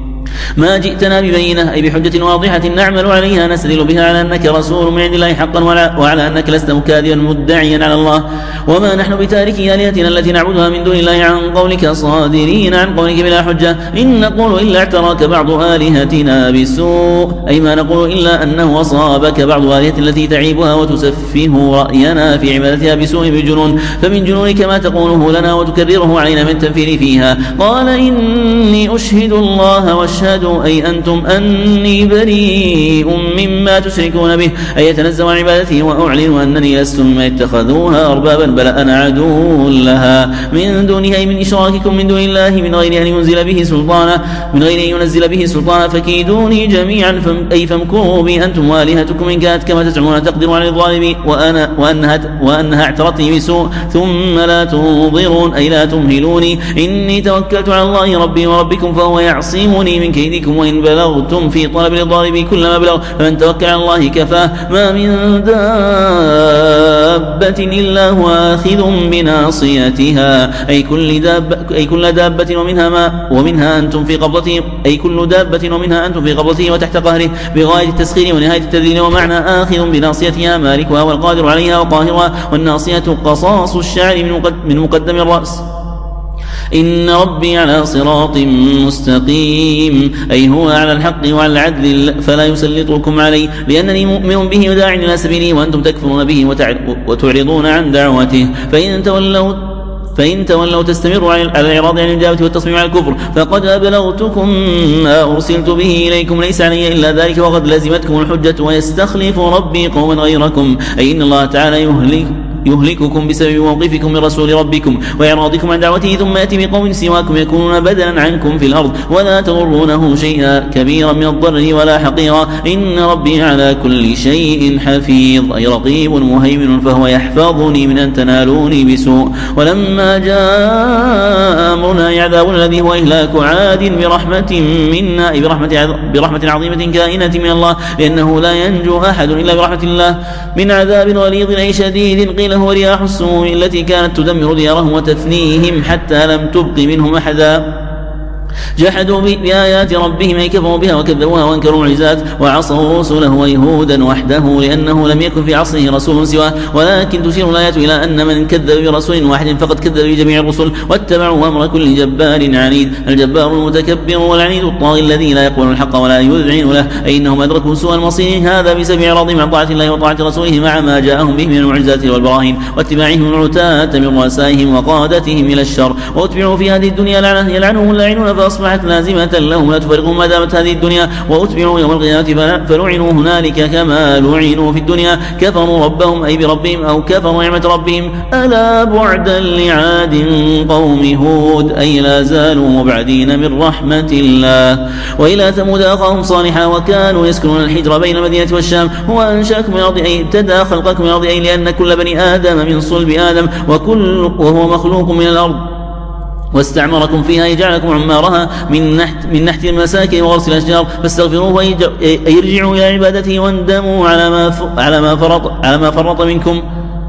ما جئتنا ببينة أي بحجة واضحة نعمل عليها نستدل بها على أنك رسول من عند الله حقا وعلى أنك لست مكاذبا مدعيا على الله وما نحن بتاركي آلهتنا التي نعبدها من دون الله عن قولك صادرين عن قولك بلا حجة إن نقول إلا اعتراك بعض آلهتنا بسوء أي ما نقول إلا أنه أصابك بعض آلهة التي تعيبها وتسفه رأينا في عبادتها بسوء بجنون فمن جنونك ما تقوله لنا وتكرره علينا من تنفير فيها قال إني أشهد الله واشهد أي أنتم أني بريء مما تشركون به أي يتنزه عن عبادته وأعلن أنني لست مما اتخذوها أربابا بل أنا عدو لها من دونه أي من إشراككم من دون الله من غير أن ينزل به سلطانا من غير أن ينزل به سلطانا فكيدوني جميعا فم أي فامكروا بي أنتم والهتكم إن كانت كما تزعمون تقدروا على الظالمين وأنا وأنها, وأنها اعترتني بسوء ثم لا تنظرون أي لا تمهلوني إني توكلت على الله ربي وربكم فهو يعصمني من كيدكم وإن بلغتم في طلب الضارب كلما بلغ فمن توكل على الله كفاه ما من دابة إلا هو آخذ بناصيتها أي كل دابة أي كل دابة ومنها ما ومنها أنتم في قبضته أي كل دابة ومنها أنتم في قبضته وتحت قهره بغاية التسخير ونهاية التذليل ومعنى آخذ بناصيتها مالكها والقادر عليها وقاهرها والناصية قصاص الشعر من مقدم الرأس إن ربي على صراط مستقيم أي هو على الحق وعلى العدل فلا يسلطكم عليه لأنني مؤمن به وداع إلى سبيله وأنتم تكفرون به وتعرضون عن دعوته فإن تولوا فإن تولوا تستمروا على الإعراض عن الإجابة والتصميم على الكفر فقد أبلغتكم ما أرسلت به إليكم ليس علي إلا ذلك وقد لزمتكم الحجة ويستخلف ربي قوما غيركم أي إن الله تعالى يهلك يهلككم بسبب موقفكم من رسول ربكم وإعراضكم عن دعوته ثم يأتي بقوم سواكم يكونون بدلا عنكم في الأرض ولا تضرونه شيئا كبيرا من الضر ولا حقيرا إن ربي على كل شيء حفيظ أي رقيب مهيمن فهو يحفظني من أن تنالوني بسوء. ولما جاء أمرنا عذاب الذي هو إهلاك عاد برحمة منا أي برحمة, برحمة عظيمة كائنة من الله لأنه لا ينجو أحد إلا برحمة الله من عذاب غليظ أي شديد قيل هو رياح السموم التي كانت تدمر ديارهم وتفنيهم حتى لم تبق منهم أحدا جحدوا بآيات ربهم أي كفروا بها وكذبوها وانكروا العزات وعصوا رسله ويهودا وحده لأنه لم يكن في عصره رسول سواه. ولكن تشير الآيات إلى أن من كذب برسول واحد فقد كذب بجميع الرسل واتبعوا أمر كل جبار عنيد. الجبار المتكبر والعنيد الطاغي الذي لا يقبل الحق ولا يذعن له أي إنهم أدركوا سوء المصير هذا بسبب إعراضهم عن طاعة الله وطاعة رسوله مع ما جاءهم به من المعجزات والبراهين واتباعهم العتاة من رؤسائهم وقادتهم إلى الشر واتبعوا في هذه الدنيا لعنة يلعنهم اللاعنون فأصبحت لازمة لهم لا تفرقهم ما دامت هذه الدنيا وأتبعوا يوم القيامة فلعنوا هنالك كما لعنوا في الدنيا كفروا ربهم أي بربهم أو كفروا نعمة ربهم ألا بعدا لعاد قوم هود أي لا زالوا مبعدين من رحمة الله. وإلى ثمود أخاهم صالحا وكانوا يسكنون الحجر بين المدينة والشام هو أنشأكم من الأرض أي ابتدأ خلقكم من الأرض أي لأن كل بني آدم من صلب آدم وكل وهو مخلوق من الأرض واستعمركم فيها يجعلكم عمارها من نحت من نحت المساكن وغرس الأشجار فاستغفروه يرجعوا إلى عبادته واندموا على ما على ما فرط على ما فرط منكم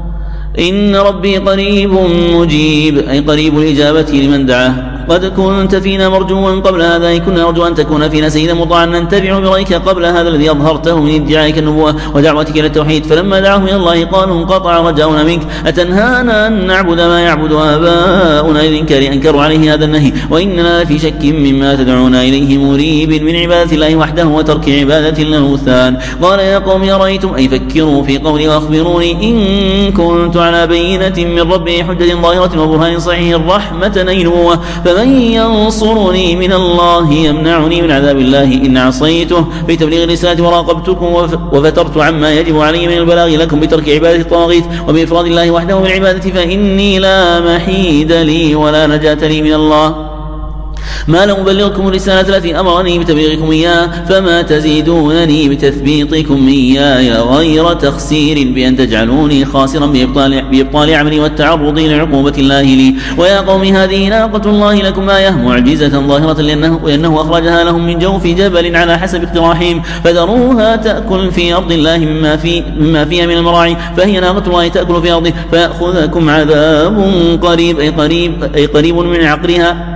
إن ربي قريب مجيب أي قريب الإجابة لمن دعاه. قد كنت فينا مرجوا قبل هذا أي كنا نرجو أن تكون فينا سيدا مطاعا نتبع برأيك قبل هذا الذي أظهرته من ادعائك النبوة ودعوتك إلى التوحيد فلما دعاهم إلى الله قالوا انقطع رجاؤنا منك أتنهانا أن نعبد ما يعبد آباؤنا إذ أنكروا عليه هذا النهي وإننا في شك مما تدعونا إليه مريب من عبادة الله وحده وترك عبادة الأوثان. قال يا قوم أرأيتم أي فكروا في قولي وأخبروني إن كنت على بينة من ربي حجة ظاهرة وبرهان صحيح الرحمة أي نبوة فمن ينصرني من الله يمنعني من عذاب الله إن عصيته في تبليغ الرسالة وراقبتكم وفترت عما يجب علي من البلاغ لكم بترك عبادة الطاغيت وبإفراد الله وحده بالعبادة فإني لا محيد لي ولا نجاة لي من الله ما لم أبلغكم الرسالة التي أمرني بتبليغكم إياه فما تزيدونني بتثبيطكم إياي غير تخسير بأن تجعلوني خاسرا بإبطال, بإبطال عملي والتعرض لعقوبة الله لي. ويا قوم هذه ناقة الله لكم آية معجزة ظاهرة لأنه, لأنه أخرجها لهم من جوف جبل على حسب اقتراحهم فذروها تأكل في أرض الله مما, في مما فيها من المراعي فهي ناقة الله تأكل في أرضه فيأخذكم عذاب قريب أي قريب, أي قريب من عقرها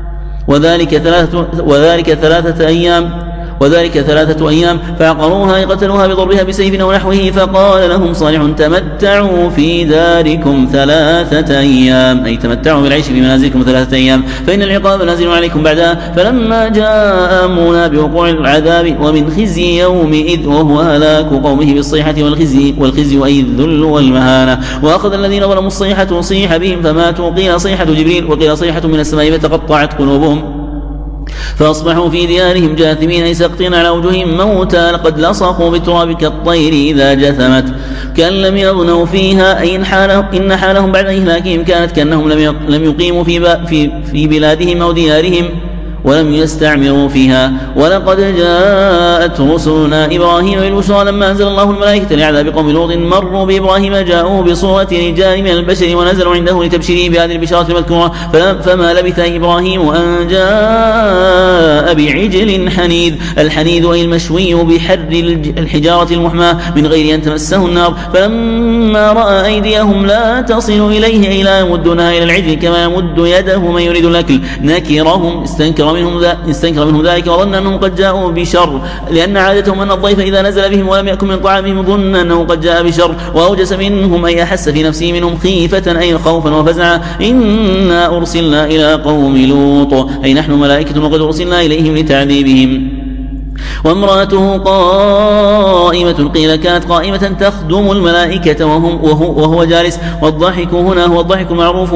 وذلك ثلاثة, وذلك ثلاثة أيام وذلك ثلاثة أيام فعقروها قتلوها بضربها بسيف أو نحوه فقال لهم صالح تمتعوا في داركم ثلاثة أيام أي تمتعوا بالعيش في منازلكم ثلاثة أيام فإن العقاب نازل عليكم بعدها. فلما جاء أمرنا بوقوع العذاب ومن خزي يومئذ وهو هلاك قومه بالصيحة والخزي, والخزي أي الذل والمهانة وأخذ الذين ظلموا الصيحة وصيح بهم فماتوا قيل صيحة جبريل وقيل صيحة من السماء فتقطعت قلوبهم فأصبحوا في ديارهم جاثمين أي ساقطين على وجوههم موتى لقد لصقوا بالتراب كالطير إذا جثمت كأن لم يغنوا فيها أي إن, إن حالهم بعد إهلاكهم كانت كأنهم لم يقيموا في, في, في بلادهم أو ديارهم ولم يستعمروا فيها. ولقد جاءت رسلنا إبراهيم بالبشرى لما أنزل الله الملائكة لعذاب قوم لوط مروا بإبراهيم جاءوا بصورة رجال من البشر ونزلوا عنده لتبشيره بهذه البشارة المذكورة فما لبث إبراهيم أن جاء بعجل حنيذ الحنيذ أي المشوي بحر الحجارة المحماة من غير أن تمسه النار فلما رأى أيديهم لا تصل إليه أي لا يمدونها إلى العجل كما يمد يده من يريد الأكل نكرهم استنكر منهم, استنكر منهم ذلك وظن أنهم قد جاءوا بشر لأن عادتهم أن الضيف إذا نزل بهم ولم يأكل من طعامهم ظن أنه قد جاء بشر وأوجس منهم أي أحس في نفسه منهم خيفة أي خوفا وفزعا إنا أرسلنا إلى قوم لوط أي نحن ملائكة وقد أرسلنا إليهم لتعذيبهم وامرأته قائمة قيل كانت قائمة تخدم الملائكة وهم وهو, وهو جالس والضحك هنا هو الضحك المعروف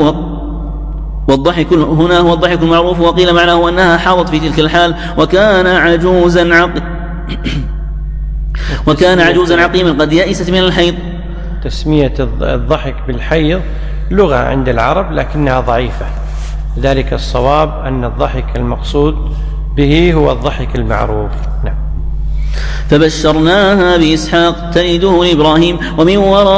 والضحك هنا هو الضحك المعروف وقيل معناه أنها حاضت في تلك الحال وكان عجوزا عق وكان عجوزا عقيما قد يئست من الحيض تسمية الضحك بالحيض لغة عند العرب لكنها ضعيفة، لذلك الصواب أن الضحك المقصود به هو الضحك المعروف. نعم. فبشرناها بإسحاق تلده لإبراهيم ومن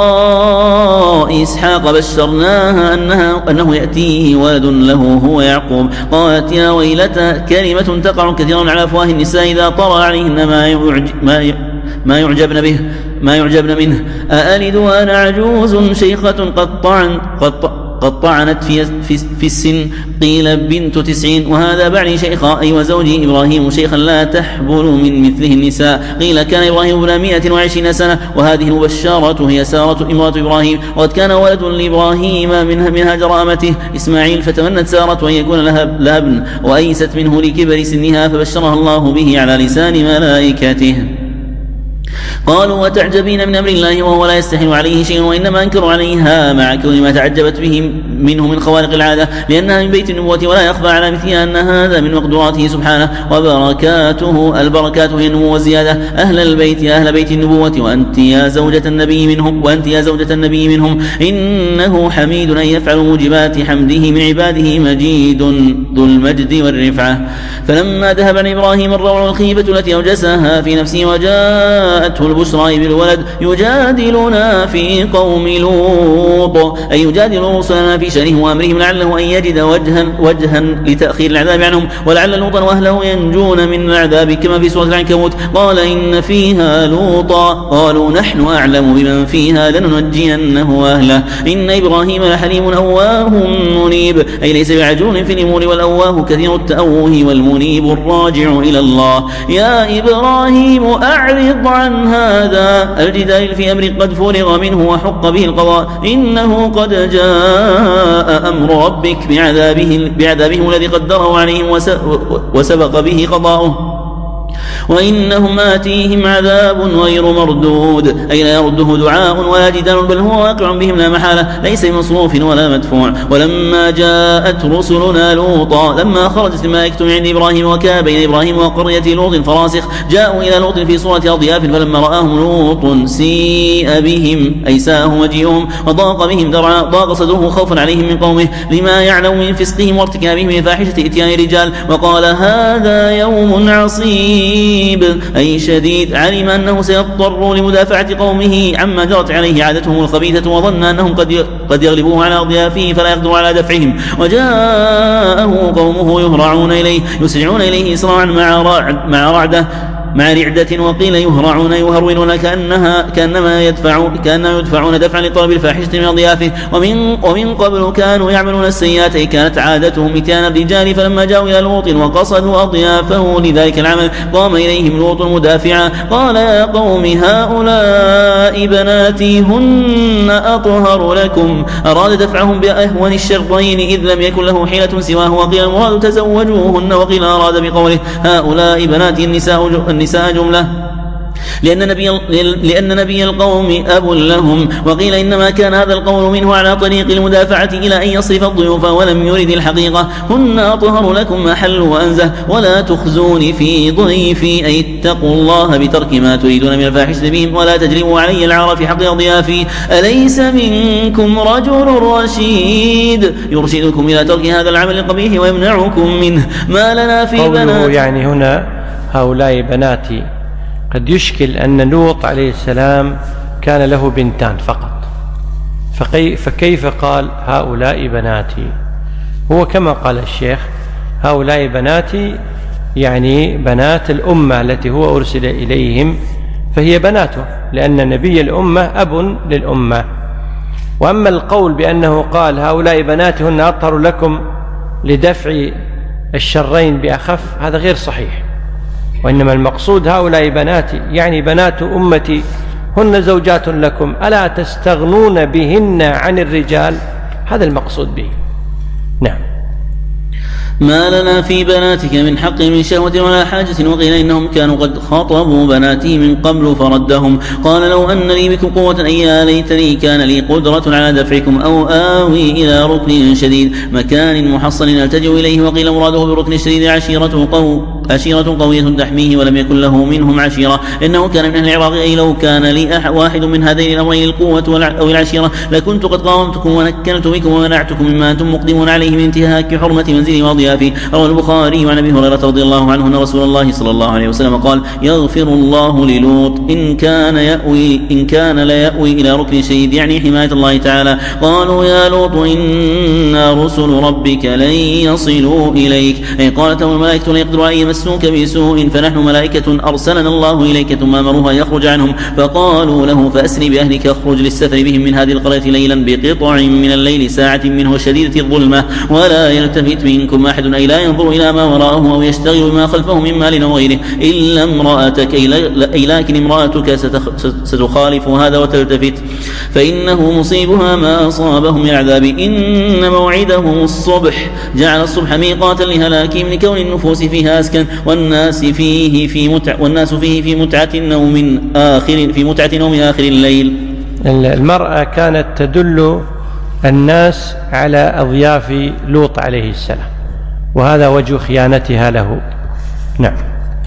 وراء إسحاق بشرناها أنها أنه يأتيه ولد له هو يعقوب. قالت يا ويلتى كلمة تقع كثيرا على أفواه النساء إذا طرأ عليهن ما يعجب ما ما يعجبن به ما يعجبن منه، أألد وأنا عجوز شيخة قد طعن قد قد طعنت في, في, في السن، قيل بنت تسعين، وهذا بعلي شيخا أي وزوجي إبراهيم شيخا لا تحبل من مثله النساء. قيل كان إبراهيم ابن مائة وعشرين سنة، وهذه المبشرة هي سارة امرأة إبراهيم، وقد كان ولد لإبراهيم من, من هاجر أمته إسماعيل، فتمنت سارة أن يكون لها, لها ابن، وأيست منه لكبر سنها، فبشرها الله به على لسان ملائكته. قالوا وتعجبين من أمر الله وهو لا يستحيل عليه شيء، وإنما أنكر عليها مع كل ما تعجبت به منه من خوارق العادة، لأنها من بيت النبوة ولا يخفى على مثلها أن هذا من مقدوراته سبحانه، وبركاته البركات هي النمو والزيادة. أهل البيت يا أهل بيت النبوة وأنت يا زوجة النبي منهم وأنت يا زوجة النبي منهم إنه حميد أن يفعل موجبات حمده من عباده، مجيد ذو المجد والرفعة. فلما ذهب عن إبراهيم الروع والخيفة التي أوجسها في نفسه وجاءته البشرى بالولد يجادلنا في قوم لوط، أي يجادل رسلنا في شأنهم وأمرهم لعله أن يجد وجها, وجها لتأخير العذاب عنهم، ولعل لوطا وأهله ينجون من العذاب كما في سورة العنكبوت. قال إن فيها لوطا قالوا نحن أعلم بمن فيها لننجينه وأهله إن إبراهيم لحليم أواه منيب، أي ليس بعجول في الأمور والأواه كثير التأوه والمنيب الراجع إلى الله. يا إبراهيم أعرض عن هذا الجدال في أمر قد فرغ منه وحق به القضاء، إنه قد جاء أمر ربك بعذابه, بعذابه الذي قدره عليهم وسبق به قضاؤه، وإنهم آتيهم عذاب غير مردود، أي لا يرده دعاء ولا جدال بل هو واقع بهم لا محالة، ليس بمصروف ولا مدفوع. ولما جاءت رسلنا لوطا لما خرجت الملائكة من عند إبراهيم وكان بين إبراهيم وقرية لوط فراسخ، جاءوا إلى لوط في صورة أضياف، فلما رآهم لوط سيء بهم أي ساءه مجيئهم وضاق بهم ذرعا، ضاق صدره خوفا عليهم من قومه لما يعلم من فسقهم وارتكابهم من فاحشة إتيان رجال، وقال هذا يوم عصيب أي شديد، علم أنه سيضطر لمدافعة قومه عما جرت عليه عادتهم الخبيثة، وظن أنهم قد قد يغلبوه على أضيافه فلا يقدر على دفعهم، وجاءه قومه يهرعون إليه يسرعون إليه إسراعا مع رعد مع رعده مع رعدة، وقيل يهرعون يهرولون كأنها كأنما يدفعون كأنما يدفعون دفعا لطلب الفاحشة من أضيافه. ومن ومن قبل كانوا يعملون السيئات، أي كانت عادتهم إتيان الرجال، فلما جاءوا إلى لوط وقصدوا أضيافه لذلك العمل قام إليهم لوط مدافعا، قال يا قوم هؤلاء بناتي هن أطهر لكم، أراد دفعهم بأهون الشرطين إذ لم يكن له حيلة سواه، وقيل المراد تزوجوهن، وقيل أراد بقوله هؤلاء بناتي النساء النساء جملة لأن نبي, لأن نبي القوم أب لهم، وقيل إنما كان هذا القول منه على طريق المدافعة إلى أن يصرف الضيوف ولم يرد الحقيقة. هن أطهر لكم محل وأنزه ولا تخزون في ضيفي، أي اتقوا الله بترك ما تريدون من الفاحشة بهم ولا تجرموا علي العار في حق أضيافي، أليس منكم رجل رشيد يرشدكم إلى ترك هذا العمل القبيح ويمنعكم منه، ما لنا في بنات. يعني هنا هؤلاء بناتي قد يشكل أن لوط عليه السلام كان له بنتان فقط، فكيف قال هؤلاء بناتي؟ هو كما قال الشيخ هؤلاء بناتي يعني بنات الأمة التي هو أرسل إليهم، فهي بناته لأن نبي الأمة أب للأمة. وأما القول بأنه قال هؤلاء بناتي هن أطهر لكم لدفع الشرين بأخف، هذا غير صحيح، وإنما المقصود هؤلاء بناتي يعني بنات أمتي هن زوجات لكم ألا تستغنون بهن عن الرجال، هذا المقصود به. نعم. ما لنا في بناتك من حق من شهوة ولا حاجة، وقيل إنهم كانوا قد خاطبوا بناتي من قبل فردهم، قال لو أن لي بكم قوة أي يا ليتني كان لي قدرة على دفعكم أو آوي إلى ركن شديد مكان محصن ألتجئ إليه، وقيل مراده بالركن الشديد عشيرته قوم عشيرة قوية تحميه ولم يكن له منهم عشيرة إنه كان من أهل العراق. أي لو كان لي واحد من هذين الأمرين القوة أو العشيرة لكنت قد قاومتكم ونكلت بكم ومنعتكم مما أنتم مقدمون عليه من انتهاك حرمة منزلي وضيافي. رواه البخاري عن أبي هريرة رضي الله عنه أن رسول الله صلى الله عليه وسلم قال يغفر الله للوط إن كان يأوي إن كان لا يأوي إلى ركن شديد يعني حماية الله تعالى. قالوا يا لوط إن رسل ربك لن يصلوا إليك. أي قالت الملائكة لا يقدر أن يمسوك بسوء فنحن ملائكة أرسلنا الله إليك ثم أمروها يخرج عنهم فقالوا له فأسري بأهلك اخرج للسفر بهم من هذه القرية ليلا بقطع من الليل ساعة منه شديدة الظلمة ولا يلتفت منكم أحد أي لا ينظر إلى ما وراءه أو يشتغل بما خلفه من مال أو غيره إلا امرأتك أي لكن امرأتك ستخالف هذا وتلتفت فإنه مصيبها ما أصابهم من العذاب. إن موعدهم الصبح جعل الصبح ميقاتا لهلاكهم لكون النفوس فيها أسكن والناس فيه في متع والناس فيه في متعة النوم آخر في متعة نوم آخر الليل. المرأة كانت تدل الناس على أضياف لوط عليه السلام وهذا وجه خيانتها له. نعم.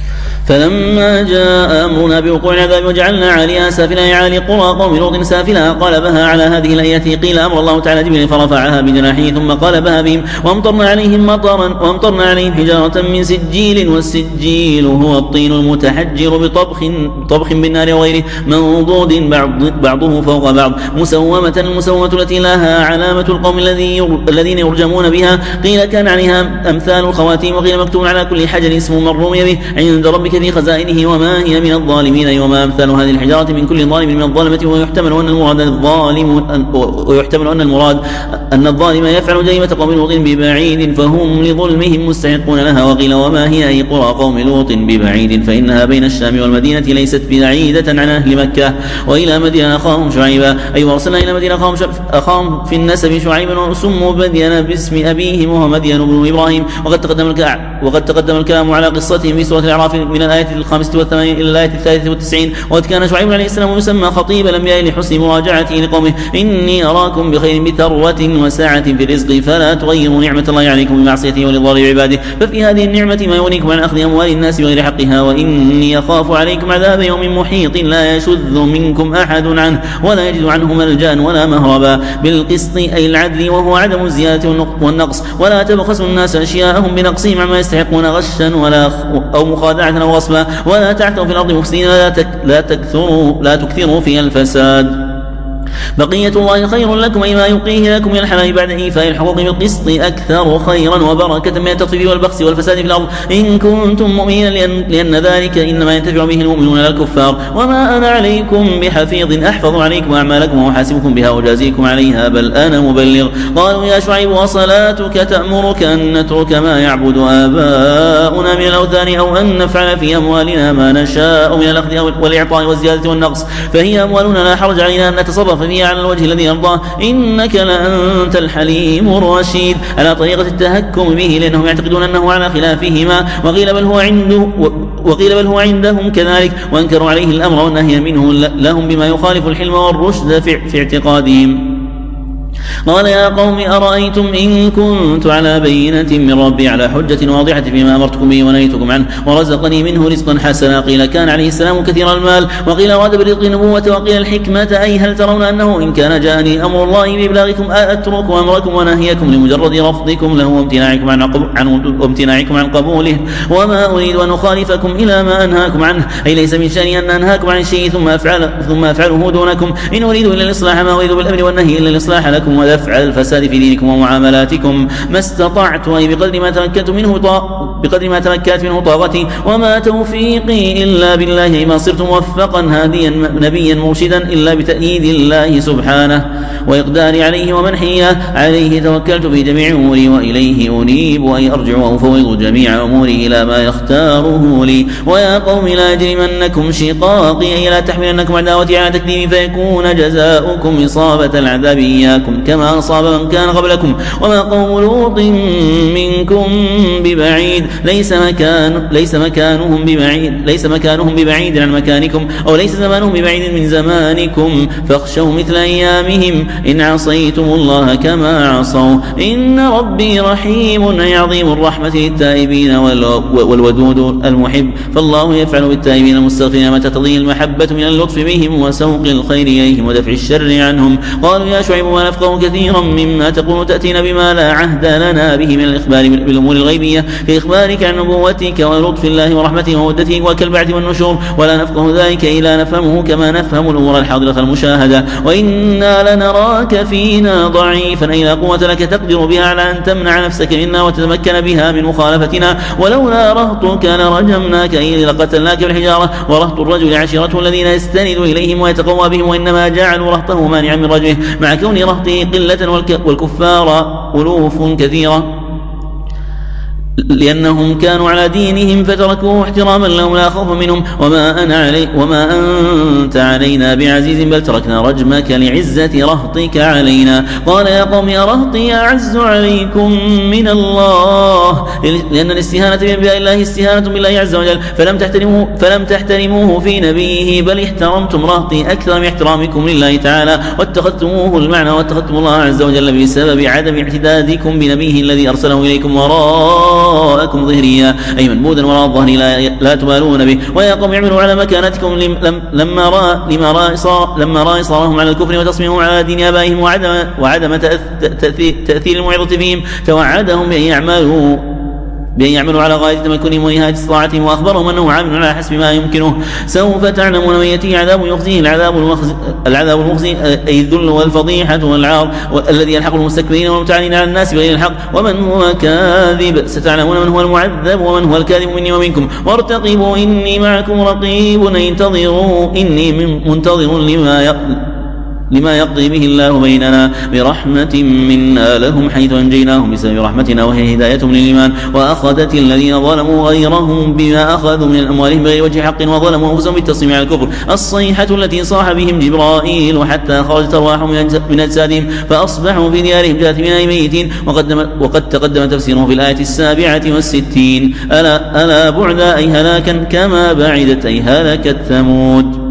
فلما جاء أمرنا بوقوع العذاب وجعلنا عاليها سافلها عالي قرى قوم لوط سافلها قلبها على هذه الآية قيل أمر الله تعالى جبريل فرفعها بجناحه ثم قلبها بهم وامطرنا عليهم مطرا وامطرنا عليهم حجارة من سجيل والسجيل هو الطين المتحجر بطبخ طبخ بالنار وغيره منضود بعض بعضه فوق بعض مسومة المسومة التي لها علامة القوم الذين يرجمون بها. قيل كان عليها أمثال الخواتيم وقيل مكتوب على كل حجر اسمه من رمي به عند ربك في خزائنه وما هي من الظالمين وما أمثال هذه الحجارة من كل ظالم من الظالمة. ويحتمل أن المراد الظالم ويحتمل أن المراد أن الظالم يفعل جريمة قوم لوط ببعيد فهم لظلمهم مستحقون لها. وقيل وما هي أي قرى قوم لوط ببعيد فإنها بين الشام والمدينة ليست بعيدة عن أهل مكة. وإلى مدين أخاهم شعيبا أي وارسلنا إلى مدين أخاهم, أخاهم في النسب شعيبا وسموا مدين باسم أبيهم وهو مدين بن إبراهيم. وقد تقدم وقد تقدم الكلام على قصتهم في سورة الأعراف من الآية الخامسة والثمانين إلى الآية الثالثة والتسعين. وقد كان شعيب عليه السلام يسمى خطيب الأنبياء لحسن مراجعته لقومه إني أراكم بخير بثروة وسعة في الرزق فلا تغيروا نعمة الله عليكم بمعصيته ولضرر عباده ففي هذه النعمة ما يغنيكم عن أخذ أموال الناس بغير حقها وإني أخاف عليكم عذاب يوم محيط لا يشذ منكم أحد عنه ولا يجد عنه ملجأ ولا مهربا بالقسط أي العدل وهو عدم الزيادة والنقص. ولا تبخسوا الناس أشياءهم بنقصهم عما يستحقون غشا ولا أو مخادعة أو غصبا ولا تعثوا في الأرض مفسدين لا, تك لا تكثروا لا تكثروا فيها الفساد. بقية الله خير لكم أي ما يبقيه لكم من الحلال بعد إيفاء الحقوق بالقسط أكثر خيرا وبركة من التطفيف والبخس والفساد في الأرض إن كنتم مؤمنين لأن, لأن ذلك إنما ينتفع به المؤمنون لا الكفار. وما أنا عليكم بحفيظ أحفظ عليكم أعمالكم وأحاسبكم بها وجازيكم عليها بل أنا مبلغ. قالوا يا شعيب وصلاتك تأمرك أن نترك ما يعبد آباؤنا من الأوثان أو أن نفعل في أموالنا ما نشاء من الأخذ والإعطاء والزيادة والنقص فهي أموالنا لا حرج علينا أن نتصرف فيها على الوجه الذي يرضاه إنك لأنت الحليم الرشيد على طريقة التهكم به لأنهم يعتقدون أنه على خلافهما. وقيل بل هو عنده وقيل بل هو عندهم كذلك وانكروا عليه الأمر والنهي منه لهم بما يخالف الحلم والرشد في اعتقادهم. قال يا قوم أرأيتم إن كنت على بينة من ربي على حجة واضحة فيما أمرتكم به ونهيتكم عنه ورزقني منه رزقا حسنا. قيل كان عليه السلام كثير المال وقيل أراد بالرزق النبوة وقيل الحكمة أي هل ترون أنه إن كان جاءني أمر الله بإبلاغكم أترك أمركم ونهيكم لمجرد رفضكم له وامتناعكم عن, عن, وامتناعكم عن قبوله وما أريد أن أخالفكم إلى ما أنهاكم عنه أي ليس من شأني أن أنهاكم عن الشيء ثم أفعل ثم أفعله دونكم إن أريد إلا الإصلاح ما أريد بالأمر والنهي إلا الإصلاح لكم ودفع الفساد في دينكم ومعاملاتكم ما استطعت أي بقدر ما تمكنت منه بقدر ما تمكنت منه طاقتي وما توفيقي إلا بالله ما صرت موفقا هاديا نبيا مرشدا إلا بتأييد الله سبحانه وإقداري عليه ومنحي عليه توكلت في جميع أموري وإليه أنيب أي أرجع وأفوض جميع أموري إلى ما يختاره لي. ويا قوم لا يجرمنكم شقاقي أي لا تحملنكم عداوتي على تكذيبي فيكون جزاؤكم إصابة العذاب إياكم كما أصاب من كان قبلكم وما قوم لوط منكم ببعيد ليس مكان ليس مكانهم ببعيد ليس مكانهم ببعيد عن مكانكم أو ليس زمانهم ببعيد من زمانكم فاخشوا مثل أيامهم إن عصيتم الله كما عصوا إن ربي رحيم عظيم الرحمة للتائبين والودود المحب فالله يفعل بالتائبين المستغفرين متى تضيء المحبة من اللطف بهم وسوق الخير إليهم ودفع الشر عنهم قالوا يا شعيب ما نفقه كثيرا مما تقول تأتينا بما لا عهد لنا به من الإخبار بالأمور الغيبية كإخبارك عن نبوتك ولطف الله ورحمته وودته وكالبعث والنشور ولا نفقه ذلك إلا نفهمه كما نفهم الأمور الحاضرة المشاهدة وإنا لنراك فينا ضعيفا أي لا قوة لك تقدر بها على أن تمنع نفسك منا وتتمكن بها من مخالفتنا ولولا رهطك لرجمناك أي لقتلناك بالحجارة ورهط الرجل عشيرته الذين يستند إليهم ويتقوى بهم وإنما جعلوا رهطه مانعا من رجمه مع كون رهطه قلة والكفار ألوف كثيرة لأنهم كانوا على دينهم فتركوه احتراما لهم لا خوف منهم وما, أنا علي وما أنت علينا بعزيز بل تركنا رجمك لعزة رهطك علينا قال يا قوم يا رهطي أعز عليكم من الله لأن الاستهانة بأنبياء الله استهانة بالله عز وجل فلم تحترموه, فلم تحترموه في نبيه بل احترمتم رهطي أكثر من احترامكم لله تعالى واتخذتموه المعنى واتخذتم الله عز وجل بسبب عدم اعتدادكم بنبيه الذي أرسله إليكم وراء وراءكم ظهريا أي منبوذا وراء الظهر لا, لا تبالون به ويا قوم اعملوا على مكانتكم لما رأى لما رأى لما رأى إصرارهم على الكفر وتصميمهم على دين آبائهم وعدم وعدم تأثير الموعظة فيهم توعدهم بأن يعملوا بأن يعملوا على غاية تمكنهم ونهاية استطاعتهم وأخبرهم أنه عامل على حسب ما يمكنه سوف تعلمون من يأتيه عذاب يخزيه العذاب المخزي, العذاب المخزي أي الذل والفضيحة والعار الذي يلحق المستكبرين والمتعالين على الناس بغير الحق ومن هو كاذب ستعلمون من هو المعذب ومن هو الكاذب مني ومنكم وارتقبوا إني معكم رقيب انتظروا إني منتظر لما يقل لما يقضي به الله بيننا برحمة منا لهم حيث أنجيناهم بسبب رحمتنا وهي هدايتهم للإيمان وأخذت الذين ظلموا غيرهم بما أخذوا من أموالهم بغير وجه حق وظلموا أنفسهم بالتصميم على الكفر الصيحة التي صاح بهم جبرائيل حتى خرجت أرواحهم من أجسادهم فأصبحوا في ديارهم جاثمين أي ميتين وقد, وقد تقدم تفسيره في الآية السابعة والستين ألا, ألا بعدا أي هلاكا كما بعدت أي هلكت ثمود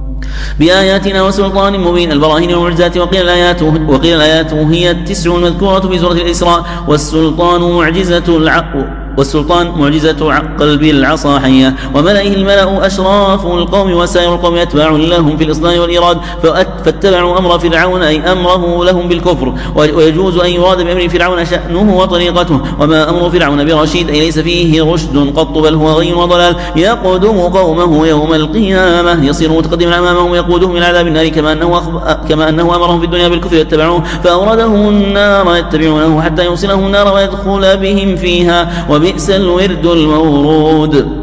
بآياتنا وسلطان مبين البراهين والمعجزات وقيل الآيات وقيل الآيات هي التسع المذكورة في سورة الإسراء والسلطان معجزة العقل والسلطان معجزة قلب العصا حية وملئه الملأ أشراف القوم وسائر القوم أتباع لهم في الإصدار والإراد فاتبعوا أمر فرعون أي أمره لهم بالكفر ويجوز أن يراد بأمر فرعون شأنه وطريقته وما أمر فرعون برشيد أي ليس فيه رشد قط بل هو غي وضلال يقدم قومه يوم القيامة يصير متقدما أمامهم يقودهم إلى عذاب النار كما أنه, كما أنه أمرهم في الدنيا بالكفر يتبعوه فأوردهم النار يتبعونه حتى يوصلهم النار ويدخل بهم فيها بئس الورد المورود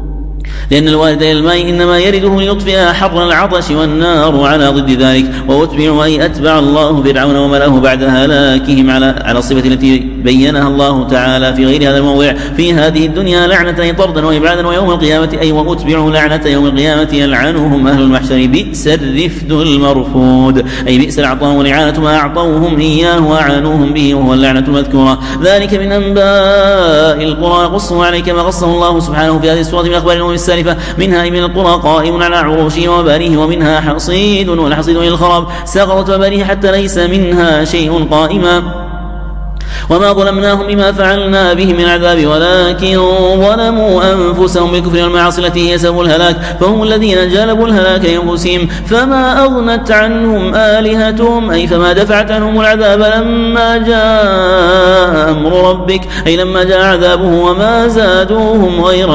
لأن الوارد إلى الماء إنما يرده ليطفئ حر العطش والنار على ضد ذلك وأتبعوا أي أتبع الله فرعون وملأه بعد هلاكهم على على الصفة التي بينها الله تعالى في غير هذا الموضع في هذه الدنيا لعنة أي طردا وإبعادا ويوم القيامة أي وأتبعوا لعنة يوم القيامة يلعنهم أهل المحشر بئس الرفد المرفود أي بئس العطاء والإعانة ما أعطوهم إياه وأعانوهم به وهو اللعنة المذكورة ذلك من أنباء القرى قصه عليك ما قصه الله سبحانه في هذه السورة من أخبار الأمم السالفة منها من القرى قائم على عروشه وباريه ومنها حصيد والحصيد إلى الخراب سقطت وباريه حتى ليس منها شيء قائما وما ظلمناهم بما فعلنا به من عذاب ولكن ظلموا أنفسهم بالكفر والمعاصي التي هي سبب الهلاك فهم الذين جلبوا الهلاك لأنفسهم فما أغنت عنهم آلهتهم أي فما دفعت عنهم العذاب لما جاء أمر ربك أي لما جاء عذابه وما زادوهم غير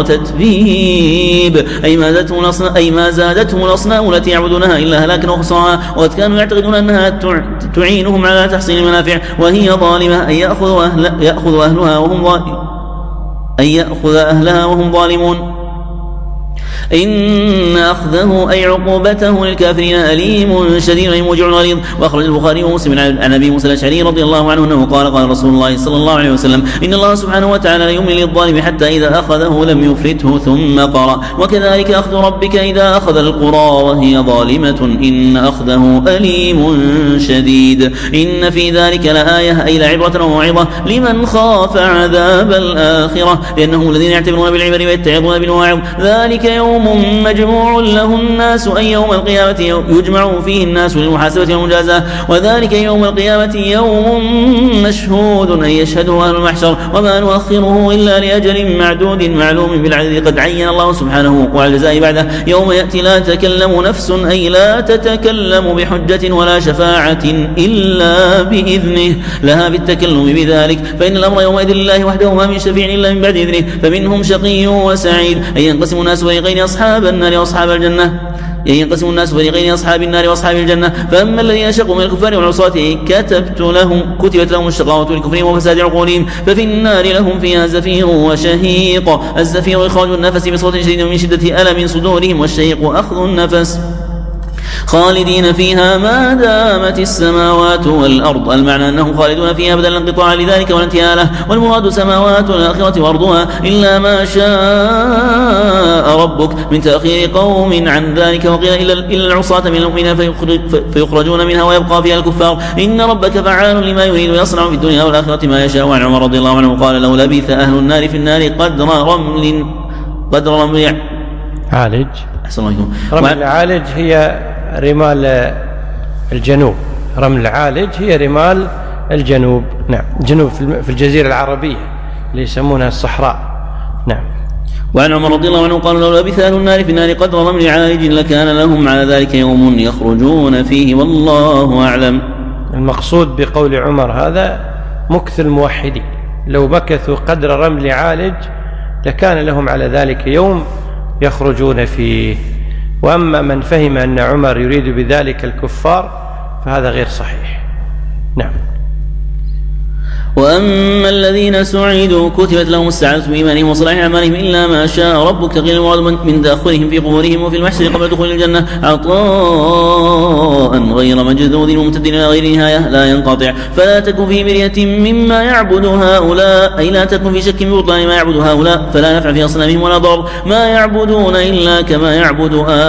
تتبيب أي ما زادتهم الأصنام أي ما زادتهم الأصنام التي يعبدونها إلا هلاكا وخسرا وقد كانوا يعتقدون أنها تعينهم على تحصيل المنافع وهي ظالمة أي يأخذ أهل يأخذ أهلها وهم ظالمون أي يأخذ أهلها وهم ظالمون إن أخذه أي عقوبته للكافرين أليم شديد موجع غليظ. وأخرج البخاري ومسلم عن أبي موسى الأشعري رضي الله عنه أنه قال قال رسول الله صلى الله عليه وسلم إن الله سبحانه وتعالى لا يملي للظالم حتى إذا أخذه لم يفلته ثم قرأ وكذلك أخذ ربك إذا أخذ القرى وهي ظالمة إن أخذه أليم شديد. إن في ذلك لآية أي لعبرة وموعظة لمن خاف عذاب الآخرة لأنهم الذين يعتبرون بالعبر ويتعظون بالواعظ. ذلك يوم مجموع له الناس أي يوم القيامة يجمع فيه الناس للمحاسبة والمجازاة. وذلك يوم القيامة يوم مشهود أي يشهده أهل المحشر وما نؤخره إلا لأجل معدود معلوم بالعدد قد عين الله سبحانه وقوع الجزاء بعده يوم يأتي لا تكلم نفس أي لا تتكلم بحجة ولا شفاعة إلا بإذنه لها بالتكلم بذلك فإن الأمر يومئذ لله وحده ما من شفيع إلا من بعد إذنه فمنهم شقي وسعيد أي ينقسم الناس فريقين أصحاب النار وأصحاب الجنة يعني ينقسم الناس فريقين أصحاب النار وأصحاب الجنة. فأما الذين شقوا من الكفار والعصاة كتبت لهم كتبت لهم الشقاوة لكفرهم وفساد عقولهم ففي النار لهم فيها زفير وشهيق. الزفير إخراج النفس بصوت شديد من شدة ألم صدورهم والشهيق أخذ النفس خالدين فيها ما دامت السماوات والأرض. المعنى أنهم خالدون فيها بدل الانقطاع لذلك والانتهاء له والمراد سماوات الآخرة وأرضها إلا ما شاء ربك من تأخير قوم عن ذلك وقيل إلا العصاة من المؤمنين فيخرجون منها ويبقى فيها الكفار. إن ربك فعال لما يريد يصنع في الدنيا والآخرة ما يشاء. وعن عمر رضي الله عنه قال لو لبث أهل النار في النار قدر رمل قدر رمل عالج. رمل العالج هي رمال الجنوب. رمل العالج هي رمال الجنوب. نعم جنوب في الجزيرة العربية اللي يسمونها الصحراء. نعم. وعن عمر رضي الله عنه قال لو لبث أهل النار في النار قدر رمل عالج لكان لهم على ذلك يوم يخرجون فيه والله أعلم. المقصود بقول عمر هذا مكث الموحدين لو مكثوا قدر رمل عالج لكان لهم على ذلك يوم يخرجون فيه. وأما من فهم أن عمر يريد بذلك الكفار فهذا غير صحيح. نعم. وأما الذين سعدوا كتبت لهم السعادة بإيمانهم وصلاح أعمالهم إلا ما شاء ربك تقيل المراد من تأخرهم في قبورهم وفي المحشر قبل دخول الجنة عطاء غير مجذوذ ممتد إلى غير نهاية لا ينقطع. فلا تكن في مرية مما يعبد هؤلاء أي لا تكن في شك من بطلان ما يعبد هؤلاء فلا نفع في أصنامهم ولا ضرر ما يعبدون إلا كما يعبد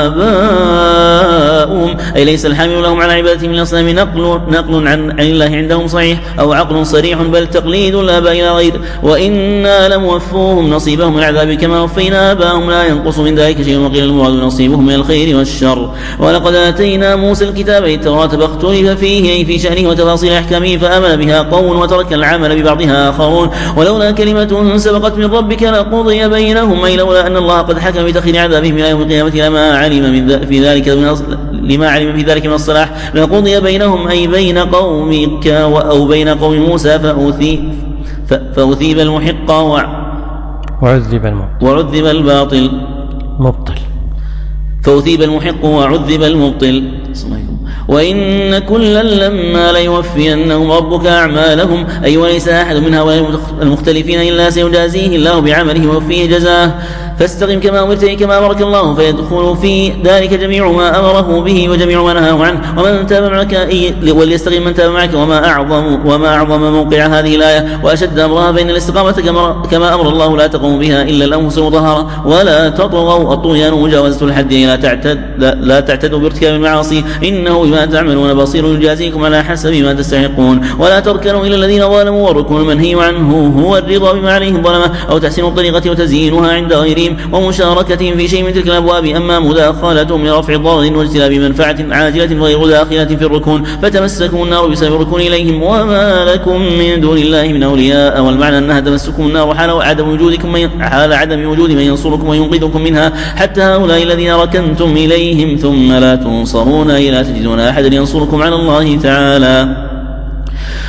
آباؤهم أي ليس الحامل لهم على عبادتهم من الأصنام نقل, نقل عن, عن الله عندهم صحيح أو عقل صريح بل تقليد الآباء إلى غير. وإنا لموفوهم نصيبهم من العذاب كما وفينا آباءهم لا ينقص من ذلك شيء وقيل المراد نصيبهم من الخير والشر. ولقد آتينا موسى الكتاب التوراة فاختلف فيه أي في شأنه وتفاصيل أحكامه فآمن بها قوم وترك العمل ببعضها آخرون ولولا كلمة سبقت من ربك لقضي بينهم أي لولا أن الله قد حكم بتأخير عذابهم إلى يوم القيامة لما علم من في ذلك من لما علم في ذلك من الصلاح لقضي بينهم أي بين قومك أو بين قوم موسى فأثيب المحق وعذب المبطل وعذب الباطل مبطل فأثيب المحق وعذب المبطل. وإن كلا لما ليوفينهم ربك أعمالهم أي وليس أحد من هؤلاء المختلفين إلا سيجازيه الله بعمله ويوفيه جزاه. فاستقم كما أمرت كما أمرك الله فيدخل في ذلك جميع ما أمره به وجميع ما نهاه عنه. ومن تاب معك وليستقم من تاب معك وما أعظم وما أعظم موقع هذه الآية وأشد أمرها بين الاستقامة كما أمر الله لا تقوم بها إلا الأنفس المطهرة ولا تطغوا الطغيان مجاوزة الحد لا تعتد لا تعتدوا بارتكاب المعاصي إنه بما تعملون بصير يجازيكم على حسب ما تستحقون. ولا تركنوا إلى الذين ظلموا والركون المنهي عنه هو الرضا بما عليهم ظلمه أو تحسين الطريقة وتزيينها عند غيرهم ومشاركتهم في شيء من تلك الأبواب. أما مداخلتهم لرفع ضرر واجتلاب منفعة عاجلة غير داخلة في الركون فتمسكوا النار بسبب الركون إليهم وما لكم من دون الله من أولياء. والمعنى أنها تمسكم النار حال عدم وجودكم من حال عدم وجود من ينصركم وينقذكم منها حتى هؤلاء الذين ركنتم إليهم ثم لا تنصرون إلا تجدون أحد ينصركم على الله تعالى.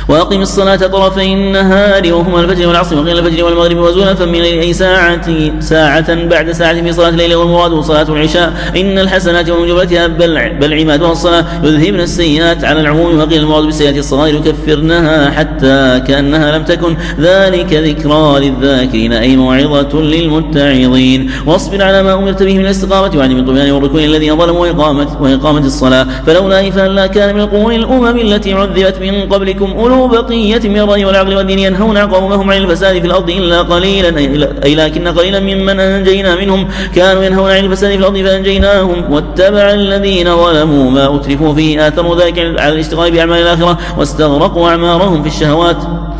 وأقم الصلاة طرفي النهار وهما الفجر والعصر وقيل الفجر والمغرب وزلفا من الليل أي ساعة ساعة بعد ساعة في صلاة الليل والمراد صلاة العشاء. إن الحسنات ومجبلتها بل, بل عمادها الصلاة يذهبن السيئات على العموم وقيل المراد بالسيئات الصغائر يكفرنها حتى كأنها لم تكن ذلك ذكرى للذاكرين أي موعظة للمتعظين. واصبر على ما أمرت به من الاستقامة وعن من الطغيان والركون الذين ظلموا وإقامة, وإقامة الصلاة فلولا فلا كان من القرون الأمم التي عذبت من قبلكم أولو بقية من الرأي والعقل والدين ينهون قومهم عن الفساد في الأرض إلا قليلا أي لكن قليلا ممن أنجينا منهم كانوا ينهون عن الفساد في الأرض فأنجيناهم واتبع الذين ظلموا ما أترفوا فيه آثروا ذلك على الاشتغال بأعمال الآخرة واستغرقوا أعمارهم في الشهوات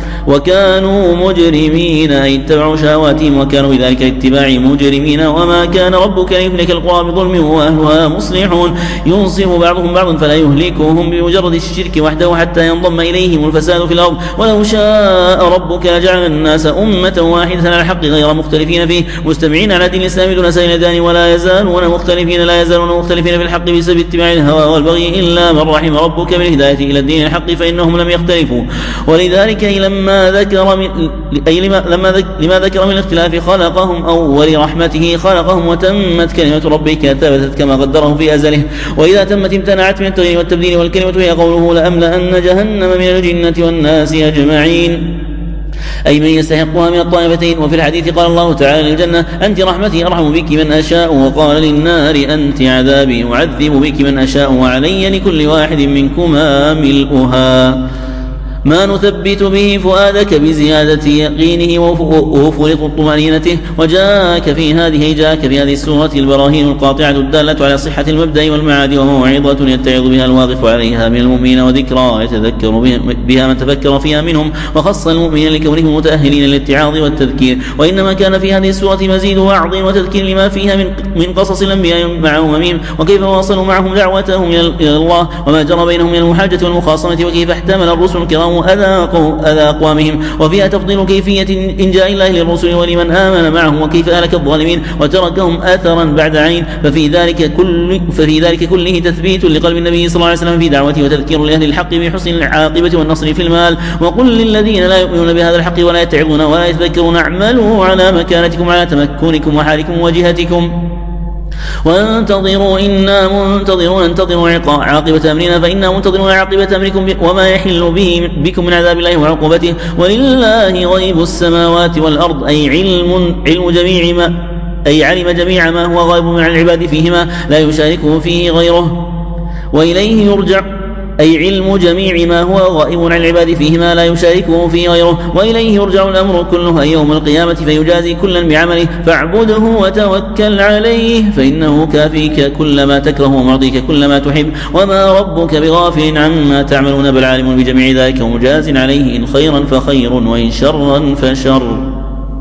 وكانوا مجرمين أي اتبعوا شهواتهم وكانوا بذلك اتباع مجرمين. وما كان ربك ليهلك القرى بظلم وأهلها مصلحون ينصف بعضهم بعضا فلا يهلكهم بمجرد الشرك وحده حتى ينضم إليهم الفساد في الأرض. ولو شاء ربك لجعل الناس أمة واحدة على الحق غير مختلفين فيه مستمعين على دين الإسلام دون سائل دان ولا يزالون مختلفين لا يزالون مختلفين في الحق بسبب اتباع الهوى والبغي إلا من رحم ربك بالهداية إلى الدين الحق فإنهم لم يختلفوا. ولذلك لما ذكر من أي لما, لما ذكر لما ذكر من الاختلاف خلقهم أو ولرحمته خلقهم وتمت كلمة ربك ثبتت كما قدره في أزله. وإذا تمت امتنعت من التغيير والتبديل والكلمة هي قوله لأملأن جهنم من الجنة والناس أجمعين أي من يستحقها من الطائفتين. وفي الحديث قال الله تعالى للجنة أنت رحمتي أرحم بك من أشاء وقال للنار أنت عذابي أعذب بك من أشاء وعلي لكل واحد منكما ملؤها. ما نثبت به فؤادك بزيادة يقينه وفرط طمأنينته. وجاءك في هذه جاءك في هذه السورة البراهين القاطعة الدالة على صحة المبدأ والمعاد وموعظة يتعظ بها الواقف عليها من المؤمنين وذكرى يتذكر بها من تفكر فيها منهم وخص المؤمنين لكونهم متأهلين للاتعاظ والتذكير. وإنما كان في هذه السورة مزيد وعظ وتذكير لما فيها من من قصص الأنبياء مع أممهم وكيف واصلوا معهم دعوتهم إلى الله وما جرى بينهم من المحاجة والمخاصمة وكيف احتمل الرسل الكرام أذى أقوامهم. وفيها تفضيل كيفية إنجاء الله للرسل ولمن آمن معهم وكيف أهلك الظالمين وتركهم أثرا بعد عين. ففي ذلك كل ففي ذلك كله تثبيت لقلب النبي صلى الله عليه وسلم في دعوته وتذكير لأهل الحق بحسن العاقبة والنصر في المال. وقل للذين لا يؤمنون بهذا الحق ولا يتعظون ولا يتذكرون اعملوا على مكانتكم على تمكنكم وحالكم وجهتكم وانتظروا إنا منتظرون انتظروا عاقبة أمرنا فإنا منتظرون عاقبة أمركم وما يحل به بكم من عذاب الله وعقوبته. ولله غيب السماوات والأرض أي علم علم جميع ما أي علم جميع ما هو غائب من العباد فيهما لا يشاركه فيه غيره. وإليه يرجع أي علم جميع ما هو غائب عن العباد فيهما لا يشاركه فيه غيره. وإليه يرجع الأمر كله أي يوم القيامة فيجازي كلا بعمله فاعبده وتوكل عليه فإنه كافيك كل ما تكره ومعطيك كل ما تحب وما ربك بغافل عما تعملون بل عالم بجميع ذلك ومجاز عليه إن خيرا فخير وإن شرا فشر.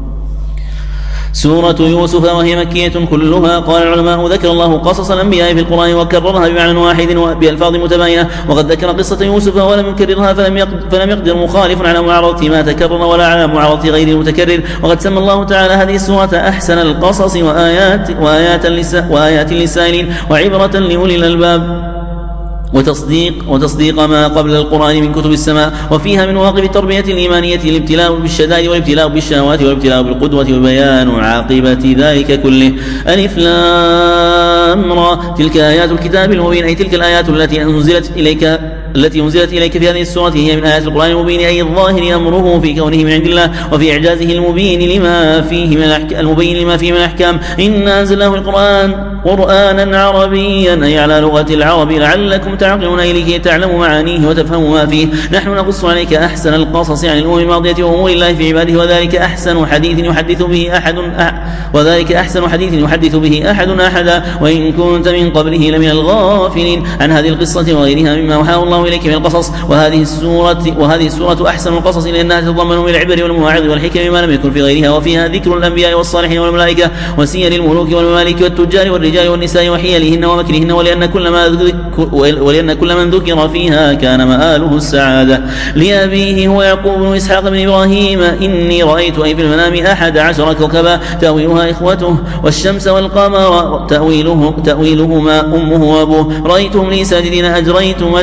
سورة يوسف وهي مكية كلها. قال العلماء ذكر الله قصص الأنبياء في القرآن وكررها بمعنى واحد بألفاظ متباينة وقد ذكر قصة يوسف ولم يكررها فلم يقدر, فلم يقدر مخالف على معارضة ما تكرر ولا على معارضة غير المتكرر. وقد سمى الله تعالى هذه السورة أحسن القصص وآيات, وآيات, وآيات للسائلين وعبرة لأولي الألباب وتصديق وتصديق ما قبل القرآن من كتب السماء. وفيها من مواقف التربية الإيمانية الابتلاء بالشدائد والابتلاء بالشهوات والابتلاء بالقدوة وبيان عاقبة ذلك كله. ألف لام را تلك آيات الكتاب المبين أي تلك الآيات التي أنزلت إليك التي أنزلت إليك في هذه السورة هي من آيات القرآن المبين أي الظاهر أمره في كونه من عند الله وفي إعجازه المبين لما فيه من الأحكام المبين لما فيه من الأحكام. إنا أنزلناه القرآن قرآنا عربيا أي على لغة العرب لعلكم تعقلون أي لكي تعلموا معانيه وتفهموا ما فيه. نحن نقص عليك أحسن القصص عن الأمم الماضية وأمور الله في عباده وذلك أحسن حديث يحدث به أحد وذلك أحسن حديث يحدث به أحد أحدا وإن كنت من قبله لمن الغافلين عن هذه القصة وغيرها مما أوحاه الله إليك من القصص. وهذه السورة وهذه السورة أحسن القصص لأنها تتضمن من العبر والمواعظ والحكم ما لم يكن في غيرها. وفيها ذكر الأنبياء والصالحين والملائكة وسير الملوك والممالك والتجار والرجال والنساء وحيلهن ومكرهن ولأن كل ما ولأن كل من ذكر فيها كان مآله السعادة. لأبيه هو يعقوب بن إسحاق بن إبراهيم إني رأيت أي في المنام أحد عشر كوكبا تأويلها إخوته والشمس والقمر تأويله تأويلهما أمه وأبوه رأيتهم لي ساجدين أجريت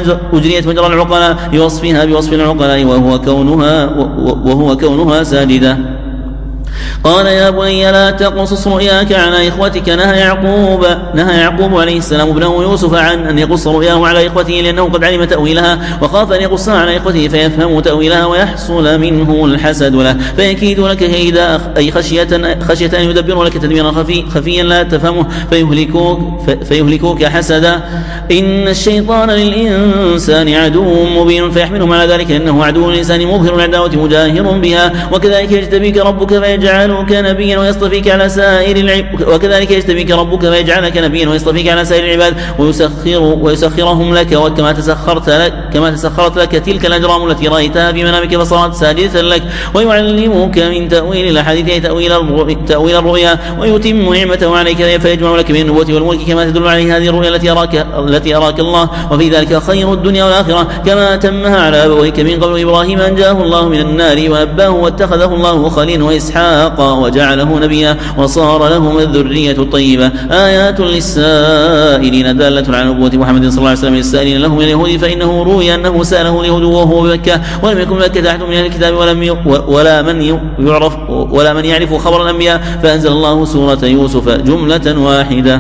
مجرية مجرى العقلاء لوصفها بوصف العقلاء وهو كونها, وهو كونها ساجدة. قال يا بني لا تقصص رؤياك على إخوتك. نهى يعقوب, نهى يعقوب عليه السلام ابنه يوسف عن أن يقص رؤياه على إخوته لأنه قد علم تأويلها وخاف أن يقصها على إخوته فيفهم تأويلها ويحصل منه الحسد له فيكيد لك كيدا أي خشية, خشية أن يدبر لك تدبيرا خفي خفيا لا تفهمه فيهلكوك, فيهلكوك حسدا. إن الشيطان للإنسان عدو مبين فيحملهم على ذلك لأنه عدو للإنسان مظهر العداوة مجاهر بها. وكذلك يجتبيك ربك فيجعلك نبيا ويصطفيك على سائر العباد وكذلك يجتبيك ربك فيجعلك نبيا ويصطفيك على سائر العباد ويسخر ويسخرهم لك وكما تسخرت لك كما تسخرت لك تلك الأجرام التي رأيتها في منامك فصارت ساجدة لك. ويعلمك من تأويل الأحاديث تأويل الرؤيا ويتم نعمته عليك فيجمع لك من النبوة والملك كما تدل عليه هذه الرؤيا التي أراك التي أراك الله وفي ذلك خير الدنيا والآخرة كما تمها على أبويك من قبل إبراهيم أن جاءه الله من النار ونباه واتخذه الله خليلا وإسحاق وجعله نبيا وصار لهم الذرية الطيبة. آيات للسائلين دالة على نبوة محمد صلى الله عليه وسلم للسائلين له من اليهود فإنه روي أنه سأله اليهود وهو بمكة ولم يكن مكة أحد من أهل الكتاب ولم ولا من يعرف ولا من يعرف خبر الأنبياء فأنزل الله سورة يوسف جملة واحدة.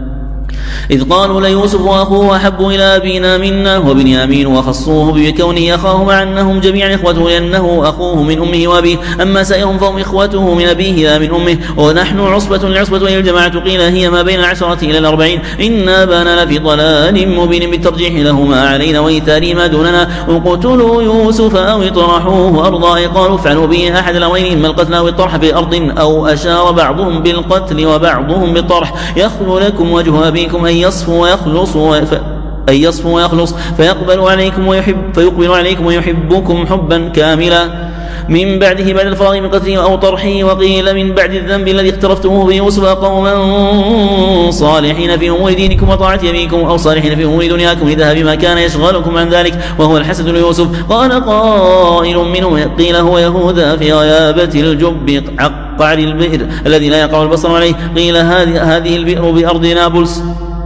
إذ قالوا ليوسف وأخوه أحب إلى أبينا منا وبنيامين وخصوه بكونه أخاه مع أنهم جميعا إخوته لأنه أخوه من أمه وأبيه أما سائرهم فهم إخوته من أبيه لا من أمه ونحن عصبة العصبة وهي الجماعة قيل هي ما بين العشرة إلى الأربعين إن أبانا لفي ضلال مبين بالترجيح لهما علينا وإيثار ما دوننا وقتلوا يوسف أو اطرحوه أرضا قالوا فعلوا به أحد الأمرين إما القتل أو الطرح في أرض أو أشار بعضهم بالقتل وبعضهم بالطرح يخلو لكم وجه أبيكم أن يصفوا ويخلصوا أن يصفوا ويخلص فيقبل عليكم ويحب فيقبل عليكم ويحبكم حبا كاملا من بعده بعد الفراغ من قتله أو طرحه. وقيل من بعد الذنب الذي اقترفتموه بيوسف قوما صالحين في أمور دينكم وطاعة أبيكم أو صالحين في أمور دنياكم لذهب بما كان يشغلكم عن ذلك وهو الحسد ليوسف. قال قائل منهم قيل هو يهوذا في غيابة الجب قعر البئر الذي لا يقع البصر عليه قيل هذه البئر بأرض نابلس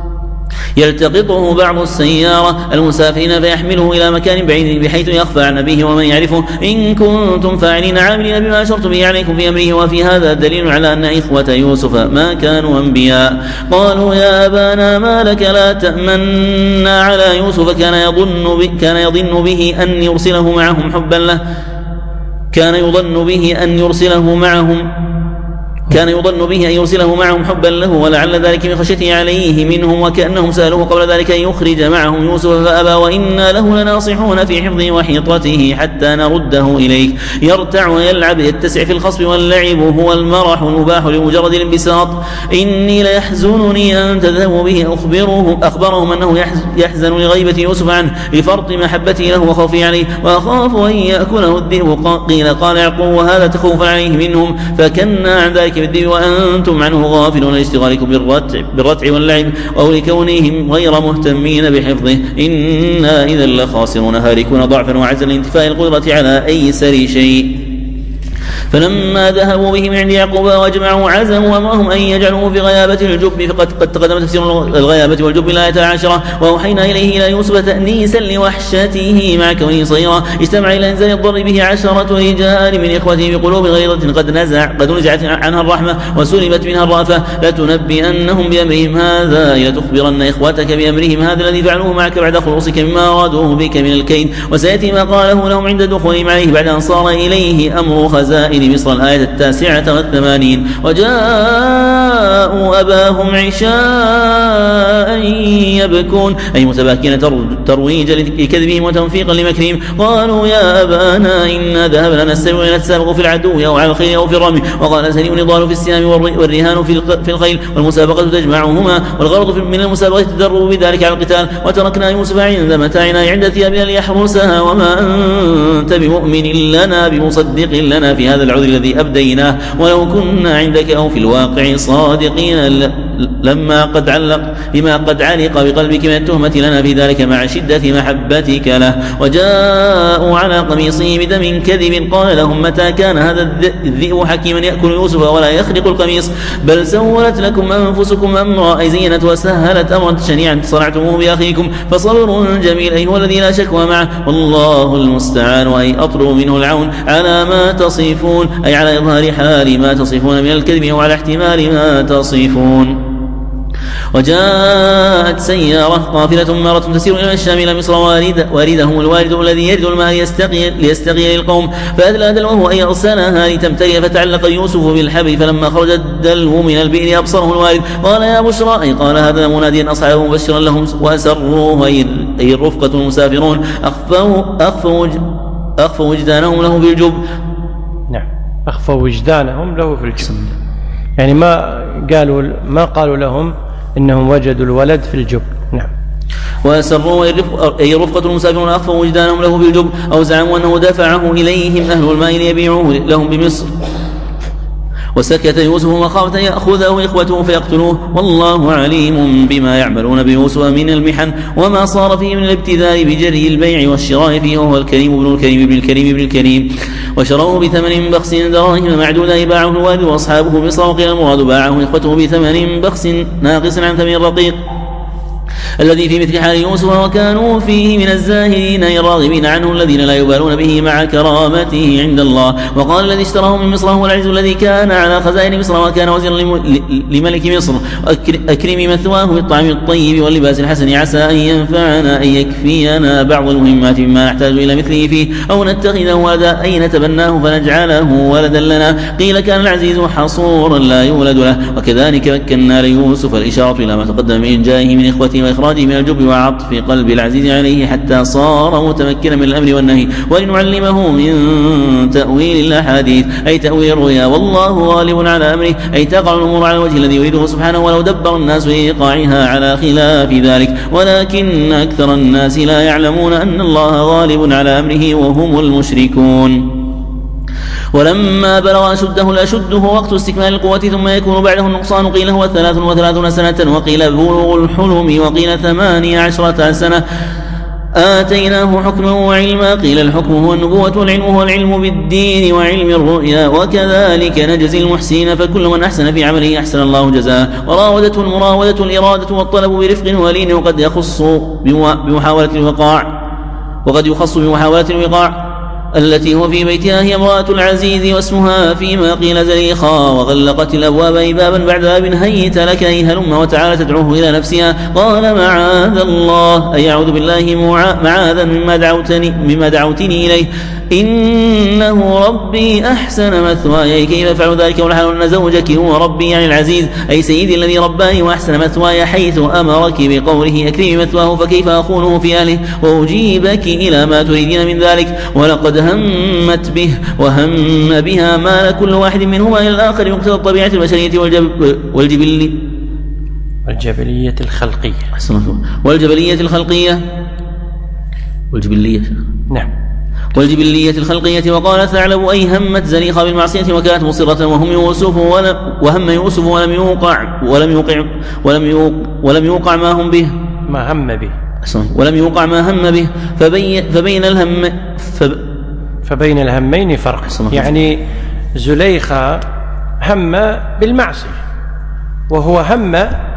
يلتقطه بعض السيارة المسافرين فيحمله إلى مكان بعيد بحيث يخفى عن أبيه ومن يعرفه إن كنتم فاعلين عاملين بما أشرت به عليكم في أمره. وفي هذا دليل على أن إخوة يوسف ما كانوا أنبياء. قالوا يا أبانا ما لك لا تأمنا على يوسف كان يظن به, كان يظن به أن يرسله معهم حبا له كان يظن به أن يرسله معهم كان يظن به أن يرسله معهم حبا له ولعل ذلك من خشيته عليه منهم وكأنهم سألوه قبل ذلك أن يخرج معهم يوسف فأبى وإنا له لناصحون في حفظه وحيطته حتى نرده إليك يرتع ويلعب يتسع في الخصب واللعب هو المرح المباح لمجرد الانبساط. إني ليحزنني أن تذهبوا به أخبرهم أخبرهم أنه يحزن لغيبة يوسف عنه لفرط محبته له وخوفه عليه وأخاف أن يأكله الذئب. قيل قال يعقوب وهذا تخوفا عليه منهم فكنا عن ذلك بالذئب وأنتم عنه غافلون لاشتغالكم بالرتع, بالرتع واللعب أو لكونهم غير مهتمين بحفظه إنا إذا لخاسرون هاركون ضعفا وعجزا لانتفاء القدرة على أيسر شيء. فلما ذهبوا به من عند يعقوب وجمعوا عزموا أمرهم أن يجعلوه في غيابة الجب فقد قد تقدم تفسير الغيابة والجب الآية العاشرة. وأوحينا إليه إلى يوسف تأنيسا لوحشته مع كونه صغيرا اجتمع إلى إنزال الضر به عشرة رجال من إخوته بقلوب غيظة قد نزع قد نزعت عنها الرحمة وسلبت منها الرأفة لتنبئنهم بأمرهم هذا لتخبرن إخوتك بأمرهم هذا الذي فعلوه معك بعد خلوصك مما أرادوه بك من الكيد وسيأتي ما قاله لهم عند دخولهم عليه بعد أن صار إليه أمر خزائن مصر الآية التاسعة والثمانين. وجاءوا أباهم عشاء يبكون أي متباكين ترويجا لكذبهم وتنفيقا لمكرهم. قالوا يا أبانا إنا ذهبنا نستبق ونتسابق في العدو أو على الخيل أو في الرمي وقال سليم نضال في السهام والرهان في الخيل والمسابقة تجمعهما والغرض من المسابقة تدرب بذلك على القتال. وتركنا يوسف عند متاعنا عند ثيابنا ليحرسها وما أنت بمؤمن لنا بمصدق لنا في هذا العذر الذي أبديناه ولو كنا عندك أو في الواقع صادقين لما قد علق لما قد علق بقلبك من التهمة لنا في ذلك مع شدة محبتك له. وجاءوا على قميصه بدم كذب قال لهم متى كان هذا الذئب حكيما يأكل يوسف ولا يخرق القميص بل سولت لكم أنفسكم أمرا أي زينت وسهلت أمرا شنيعا صنعتموه بأخيكم فصبر جميل أي هو الذي لا شكوى معه والله المستعان أي أطلب منه العون على ما تصفون أي على إظهار حال ما تصفون من الكذب وعلى احتمال ما تصفون. وجاءت سيارة قافلة مارة تسير إلى الشام إلى مصر وارد واردهم الوارد الذي يرد الماء ليستقي, ليستقي للقوم فأدلى دلوه أن أرسلها لتمتلئ فتعلق يوسف بالحبل فلما خرج الدلو من البئر أبصره الوارد قال يا بشرى أي قال هذا مناديا أصحابه مبشرا لهم وأسروه أي الرفقة المسافرون أخفوا, أخفوا, أخفوا وجدانهم له في الجب. نعم أخفوا وجدانهم له في الجب يعني ما قالوا ما قالوا لهم إنهم وجدوا الولد في الجب. نعم. وأسروا أي رفقة المسافرون أخفوا وجدانهم له في الجب أو زعموا أنه دفعه إليهم أهل الماء ليبيعوه لهم بمصر وسكت يوسف مخافة يأخذه إخوته فيقتلوه والله عليم بما يعملون بيوسف من المحن وما صار فيه من الابتذال بجري البيع والشراء فيه وهو الكريم ابن الكريم ابن الكريم ابن الكريم وشروه بثمن بخس دراهم معدودة باعه الوالد وأصحابه مصر وقيل المراد باعه إخوته بثمن بخس ناقص عن ثمن رقيق الذي في مثل حال يوسف وكانوا فيه من الزاهدين الراغبين عنه الذين لا يبالون به مع كرامته عند الله. وقال الذي اشتراه من مصر هو العزيز الذي كان على خزائن مصر وكان وزيرا لملك مصر أكرم مثواه بالطعام الطيب واللباس الحسن عسى أن ينفعنا أن يكفينا بعض المهمات مما نحتاج إلى مثله فيه أو نتخذه ولدا أي نتبناه فنجعله ولدا لنا. قيل كان العزيز حصورا لا يولد له. وكذلك مكنا ليوسف الإشارة إلى ما تقدم من جائه من إخوته وإخراجه من الجب وعطف قلب العزيز عليه حتى صار متمكنا من الأمر والنهي ولنعلمه من تأويل الأحاديث أي تأويل الرؤيا والله غالب على أمره أي تقع الأمور على الوجه الذي يريده سبحانه ولو دبر الناس إيقاعها على خلاف ذلك ولكن أكثر الناس لا يعلمون أن الله غالب على أمره وهم المشركون. ولما بلغ أشده الأشد هو وقت استكمال القوة ثم يكون بعده النقصان قيل هو ثلاث وثلاثون سنة وقيل بلوغ الحلم وقيل ثمانية عشرة سنة آتيناه حكما وعلما. قيل الحكم هو النبوة والعلم هو العلم بالدين وعلم الرؤيا وكذلك نجزي المحسنين فكل من أحسن في عمله أحسن الله جزاءه. وراودته المراودة الإرادة والطلب برفق ولين وقد يخص بمحاولة الوقاع وقد يخص بمحاولة الوقاع التي هو في بيتها هي امرأة العزيز واسمها فيما قيل زليخا وغلقت الأبواب بابا بعد باب هيت لك أي هلم وتعالى تدعوه إلى نفسها قال معاذ الله أي أعوذ بالله معاذا مما دعوتني, مما دعوتني إليه إنه ربي أحسن مثواي كيف فعل ذلك والحال أن زوجك هو ربي يعني العزيز أي سيدي الذي رباني وأحسن مثواي حيث أمرك بقوله أكرم مثواه فكيف أخونه في أهله وأجيبك إلى ما تريدين من ذلك. ولقد همت به وهم بها ما كل واحد منهما إلى الآخر يقتضى الطبيعة البشرية والجب والجبل والجبلية الخلقية والجبلية الخلقية والجبلية نعم والجبلية الخلقية. وقال ثعلب أي همت زليخة بالمعصية وكانت مصرة وهم يوسف ولم وهم يوسف ولم يوقع ولم يوقع ولم يوقع ولم يوقع ما هم به ما هم به ولم يوقع ما هم به فبين فبين الهم فب فبين الهمين فرق. يعني زليخة هم بالمعصية وهو هم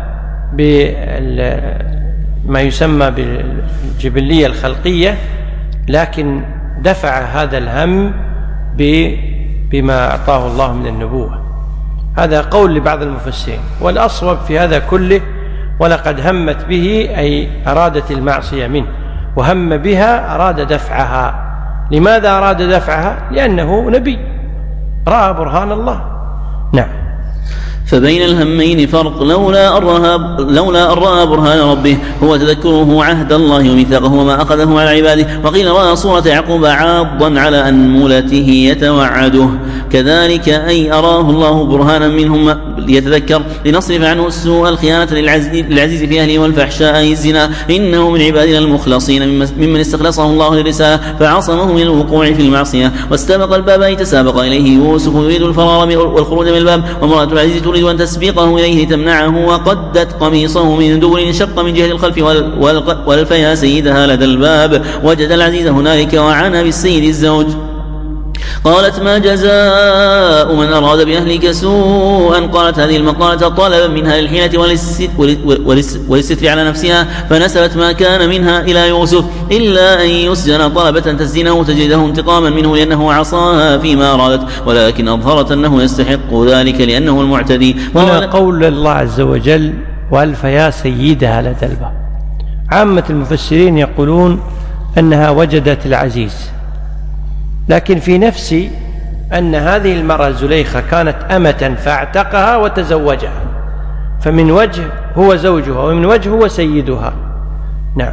بما يسمى بالجبلية الخلقية لكن دفع هذا الهم بما أعطاه الله من النبوة. هذا قول لبعض المفسرين والأصوب في هذا كله ولقد همت به أي أرادت المعصية منه وهم بها أراد دفعها. لماذا أراد دفعها؟ لأنه نبي رأى برهان الله. نعم. فبين الهمين فرق لولا أن لولا أن رأى برهان ربه هو تذكره عهد الله وميثاقه وما أخذه على عباده. وقيل رأى صورة يعقوب عاضا على أنملته يتوعده كذلك أي أراه الله برهانا منهم ليتذكر لنصرف عنه السوء الخيانة للعزيز في أهله والفحشاء الزنا إنه من عبادنا المخلصين ممن استخلصه الله للرسالة فعصمه من الوقوع في المعصية. واستبق الباب أي تسابق إليه يوسف يريد الفرار والخروج من الباب وامرأة العزيز تريد أن تسبقه إليه تمنعه، وقدت قميصه من دور شق من جهة الخلف والف يا سيدها لدى الباب. وجد العزيز هنالك وعانى بالسيد الزوج. قالت: ما جزاء من أراد بأهلك سوءا؟ قالت هذه المقالة طلبا منها للحيلة وللستر على نفسها، فنسبت ما كان منها إلى يوسف، إلا أن يسجن طلبة تسجنه تجده انتقاما منه لأنه عصاها فيما أرادت، ولكن أظهرت أنه يستحق ذلك لأنه المعتدي. هنا قول الله عز وجل: وألف يا سيدها لدى الباب. عامة المفسرين يقولون أنها وجدت العزيز، لكن في نفسي أن هذه المرأة زليخة كانت أمة فاعتقها وتزوجها، فمن وجه هو زوجها ومن وجه هو سيدها. نعم.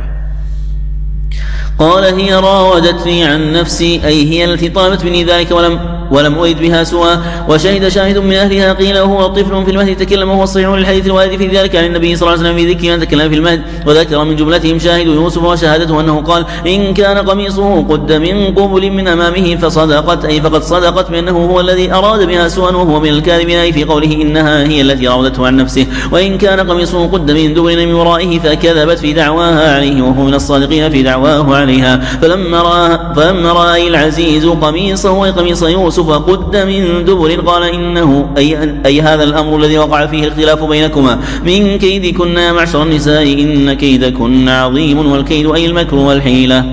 قال: هي راودتني عن نفسي، أي هي التي طلبت مني ذلك ولم ولم أرد بها سوى. وشهد شاهد من أهلها قيل وهو طفل في المهد تكلم، وهو الصحيح للحديث الوارد في ذلك عن النبي صلى الله عليه وسلم في ذكر من تكلم في المهد. وذكر من جملتهم شاهد يوسف وشهادته أنه قال: إن كان قميصه قد من قبل من أمامه فصدقت، أي فقد صدقت بأنه هو الذي أراد بها سوى، وهو من الكاذبين، أي في قوله إنها هي التي راودته عن نفسه. وإن كان قميصه قد من دبر من ورائه فكذبت في دعواها عليه، وهو من الصادقين في دعواه عليها. فلما رأى, فلما رأى العزيز قميصه وقميص يوسف قد من دبر قال: إنه أي, أي هذا الأمر الذي وقع فيه الاختلاف بينكما من كيدكن يا معشر النساء، إن كيدكن عظيم، والكيد أي المكر والحيلة.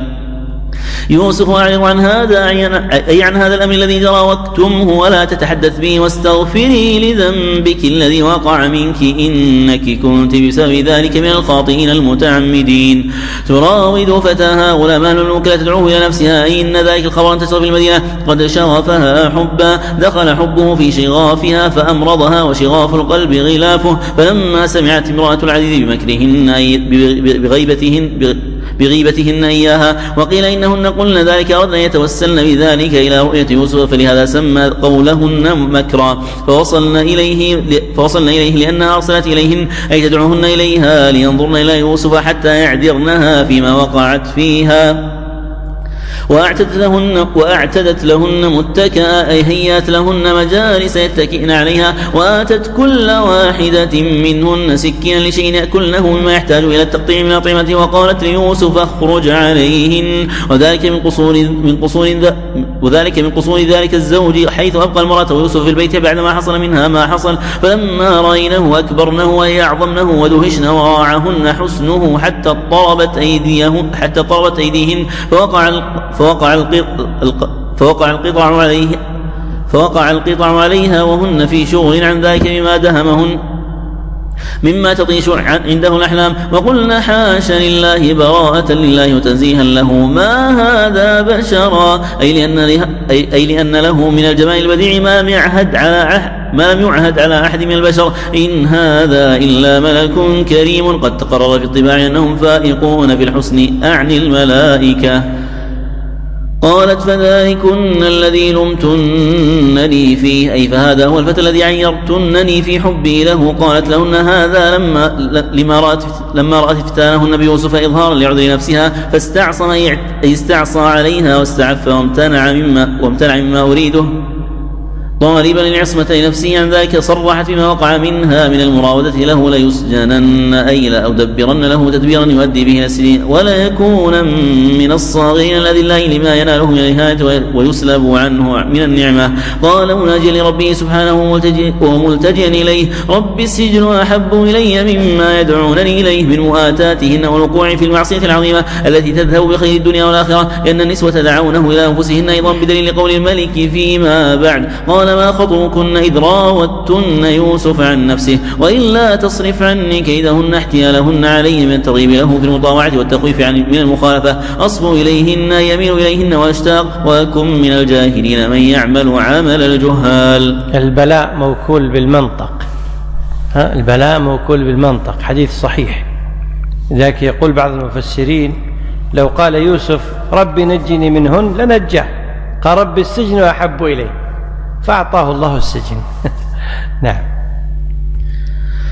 يوسف: أعرض عن هذا، أي عن هذا الأمر الذي جرى، واكتمه ولا تتحدث به، واستغفري لذنبك الذي وقع منك، إنك كنت بسبب ذلك من الخاطئين المتعمدين. تراود فتاها غلام أهل الموكلة تدعوه إلى نفسها، أي إن ذلك الخبر انتشر في المدينة قد شغفها حبا، دخل حبه في شغافها فأمرضها، وشغاف القلب غلافه. فلما سمعت امرأة العزيز بمكرهن بغيبتهن بغيبتهن إياها، وقيل إنهن قلن ذلك أردن يتوسلن بذلك إلى رؤية يوسف، فلهذا سمى قولهن مكرا. فوصلن إليه, فوصلن إليه لأنها أرسلت إليهن، أي تدعوهن إليها لينظرن إلى يوسف حتى يعذرنها فيما وقعت فيها. وأعتدت لهن, وأعتدت لهن متكئا، أي هيات لهن مجالس يتكئن عليها، وآتت كل واحدة منهن سكينا لشيء يأكلنه مما يحتاج إلى التقطيع من أطعمته. وقالت ليوسف: اخرج عليهن. وذلك من قصور من قصور وذلك من قصور ذلك الزوج، حيث أبقى المرأة ويوسف في البيت بعدما حصل منها ما حصل. فلما رأينه أكبرنه ويعظمنه ودهشن، وراعهن حسنه حتى اضطربت أيديهن حتى اضطربت أيديهن فوقع فوقع القطع فوقع القطع عليه فوقع القطع عليها وهن في شغل عن ذلك بما دهمهن مما تطيش عنده الأحلام. وقلنا: حاشا لله، براءة لله وتنزيها له، ما هذا بشرا، أي لأن, أي لأن له من الجمال البديع ما لم يعهد على أحد ما لم يعهد على أحد من البشر. إن هذا إلا ملك كريم قد تقرر في الطباع أنهم فائقون في الحسن، أعني الملائكة. قالت: فذلكن الذي لمتنني فيه، أي فهذا هو الفتى الذي عيرتنني في حبي له. قالت لهن هذا لما لما رأت لما رأت فتانهن بيوسف إظهارا لعذر نفسها، فاستعصم، أي استعصى عليها واستعف وامتنع مما وامتنع مما أريده، طالبا للعصمة لنفسه عن ذلك. صرحت بما وقع منها من المراودة له: ليسجنن، أي لأدبرن له تدبيرا يؤدي به إلى السجن، ولا يكون من الصاغرين الأذلاء لما يناله من الإهانة ويسلب عنه من النعمة. قال مناجيا لربه سبحانه وملتجئا إليه: رب السجن أحب إلي مما يدعونني إليه من مؤاتاتهن والوقوع في المعصية العظيمة التي تذهب بخير الدنيا والآخرة، لأن النسوة دعونه إلى أنفسهن أيضا بدليل قول الملك فيما بعد. قال: ما خطبكن إذ راوتن يوسف عن نفسه، وإلا تصرف عني كيدهن احتيالهن علي من الترغيب له في المطاوعة والتخويف عن من المخالفة، أصب إليهن يميل إليهن واشتاق، وأكن من الجاهلين من يعمل عمل الجهال. البلاء موكول بالمنطق، ها البلاء موكول بالمنطق، حديث صحيح. لذلك يقول بعض المفسرين: لو قال يوسف ربي نجني منهن لنجاه، قال رب السجن أحب إليه، فأعطاه الله السجن. نعم.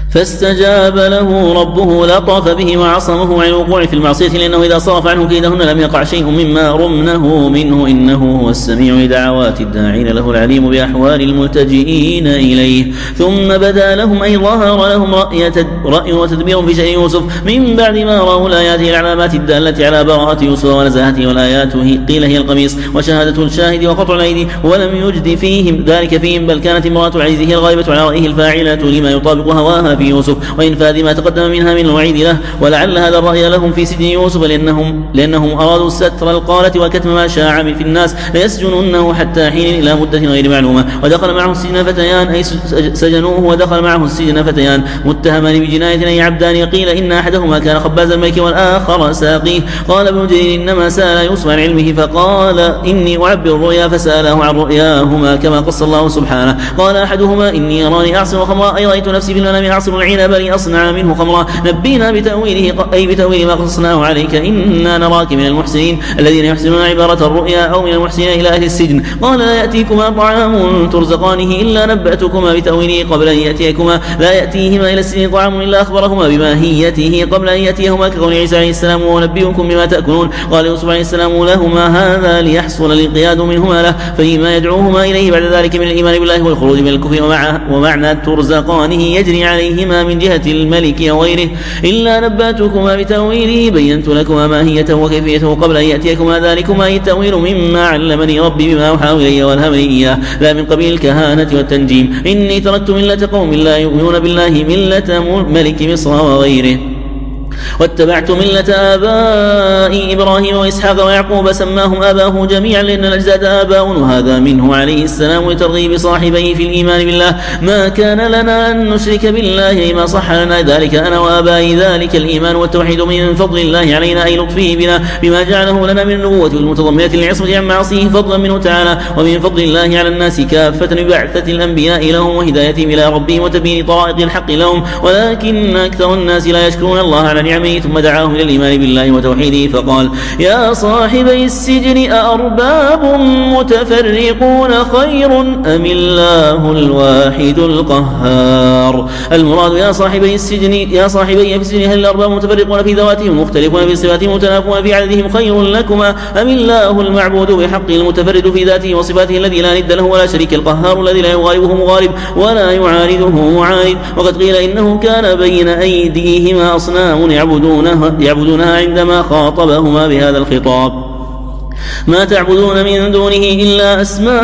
فاستجاب له ربه لطف به وعصمه عن الوقوع في المعصية، لأنه إذا صرف عنه كيدهن لم يقع شيء مما رمنه منه، إنه هو السميع لدعوات الداعين له العليم بأحوال الملتجئين إليه. ثم بدا لهم أي ظهر لهم رأي وتدبير في شأن يوسف من بعد ما رأوا الآيات العلامات الدالة على براءة يوسف ونزاهته، والآيات قيل هي القميص وشهادة الشاهد وقطع الأيدي، ولم يجد فيهم ذلك فيهم، بل كانت امرأة العزيز هي الغالبة على رأيه الفاعلة لما يطابق هواها في يوسف وإنفاذ ما تقدم منها من الوعيد له. ولعل هذا الرأي لهم في سجن يوسف لأنهم, لأنهم أرادوا ستر القالة وكتم ما شاع في الناس، ليسجنونه حتى حين إلى مدة غير معلومة. ودخل معه السجن فتيان أي سجنوه، ودخل معه السجن فتيان متهمان بجناية أي عبدان، قيل إن أحدهما كان خباز الملك والآخر ساقيه. قال ابن جرير إنما سأل يوسف عن علمه فقال إني أعبر الرؤيا، فسأله عن رؤياهما كما قص الله سبحانه. قال أحدهما إني أراني أعصر خمرا، أي رأيت نفسي في المنام أعصر العنب لأصنع منه خمرا، نبينا بتأويله أي بتأويل ما قصصناه عليك إنا نراك من المحسنين الذين يحسنون عبارة الرؤيا، أو من المحسنين إلى أهل السجن. قال لا يأتيكما طعام ترزقانه إلا نبأتكما بتأويله قبل أن يأتيكما، لا يأتيهما إلى السجن طعام إلا أخبرهما بماهيته قبل أن يأتيهما، كقول عيسى عليه السلام ونبئكم بما تأكلون. قال يوسف عليه السلام لهما هذا ليحصل الانقياد منهما له، فيما يدعوهما إليه بعد ذلك من الإيمان بالله والخروج من الكفر، ومعنى ترزقانه يجري عليهما من جهة الملك وغيره. إلا نبأتكما بتأويله بينت لكما ماهيته وكيفيته قبل أن يأتيكما ذلكما أي التأويل مما علمني ربي بما أوحى إلي والهمني إياه، لا من قبيل الكهانة والتنجيم. إني تركت ملة قوم لا يؤمنون بالله ملة ملك مصر وغيره، واتبعت ملة آبائي إبراهيم وإسحاق ويعقوب سماهم آباءه جميعا لأن الأجداد آباء، وهذا منه عليه السلام لترغيب صاحبيه في الإيمان بالله. ما كان لنا أن نشرك بالله ما صح لنا ذلك أنا وآبائي، ذلك الإيمان والتوحيد من فضل الله علينا أي لطفه بنا بما جعله لنا من النبوة المتضمنة للعصمة عن معصيه فضلا منه تعالى، ومن فضل الله على الناس كافة ببعثة الأنبياء لهم وهدايتهم إلى ربهم وتبيين طرائق الحق لهم، ولكن أكثر الناس لا يشكرون الله على نعمه. ثم دعاهم إلى الإيمان بالله وتوحيده فقال يا صاحبي السجن أأرباب متفرقون خير أم الله الواحد القهار. المراد يا صاحبي السجن يا صاحبي في السجن هل الأرباب متفرقون في ذواتهم مختلفون في صفاتهم متنافون في عددهم خير لكما أم الله المعبود بحق المتفرد في ذاته وصفاته الذي لا ند له ولا شريك، القهار الذي لا يغالبه مغالب ولا يعارضه معارض. وقد قيل إنه كان بين أيديهما أصنام يعبدونها يعبدونها عندما خاطبهما بهذا الخطاب. ما تعبدون من دونه إلا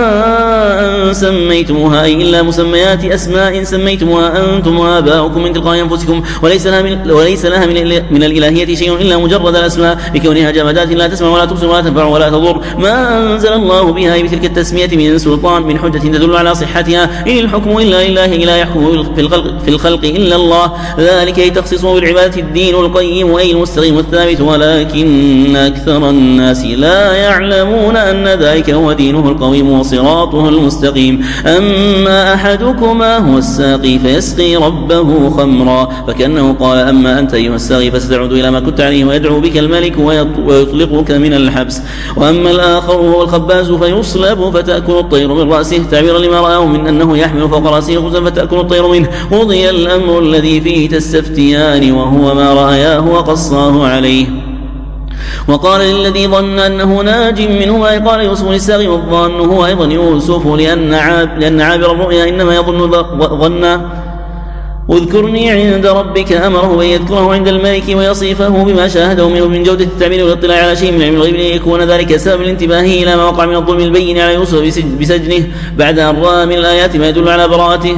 أسماء سميتموها أي إلا مسميات أسماء سميتموها أنتم وآباؤكم من تلقاء أنفسكم، وليس لها من, وليس لها من, من الإلهية شيء إلا مجرد الأسماء لكونها جمادات لا تسمع ولا تبصر ولا تنفع ولا تضر. ما أنزل الله بها بتلك التسمية من سلطان من حجة تدل على صحتها، إن الحكم إلا لله لا يحكم في الخلق, في الخلق إلا الله، ذلك يتخصص بالعبادة الدين القيم أي المستقيم الثابت، ولكن أكثر الناس لا يعلمون أن ذلك هو دينه القويم وصراطه المستقيم. أما أحدكما هو الساقي فيسقي ربه خمرا، فكأنه قال أما أنت أيها الساقي فستعود إلى ما كنت عليه ويدعو بك الملك ويطلقك من الحبس. وأما الآخر هو الخباز فيصلب فتأكل الطير من رأسه تعبيرا لما رآه من أنه يحمل فوق رأسه خبزا فتأكل الطير منه. قضي الأمر الذي فيه تستفتيان وهو ما رأياه وقصاه عليه. وقال للذي ظن أنه ناج منهما قال يوسف للساقي والظن هو أيضا يوسف لأن, عاب لأن عابر الرؤيا إنما يظن ظنا. اذكرني عند ربك أمره أن يذكره عند الملك ويصفه بما شاهده منه من جودة التعبير والاطلاع على شيء من علم الغيب ليكون ذلك سبب الانتباه إلى ما وقع من الظلم البين على يوسف بسجنه بعد أن رأى من الآيات ما يدل على براءته.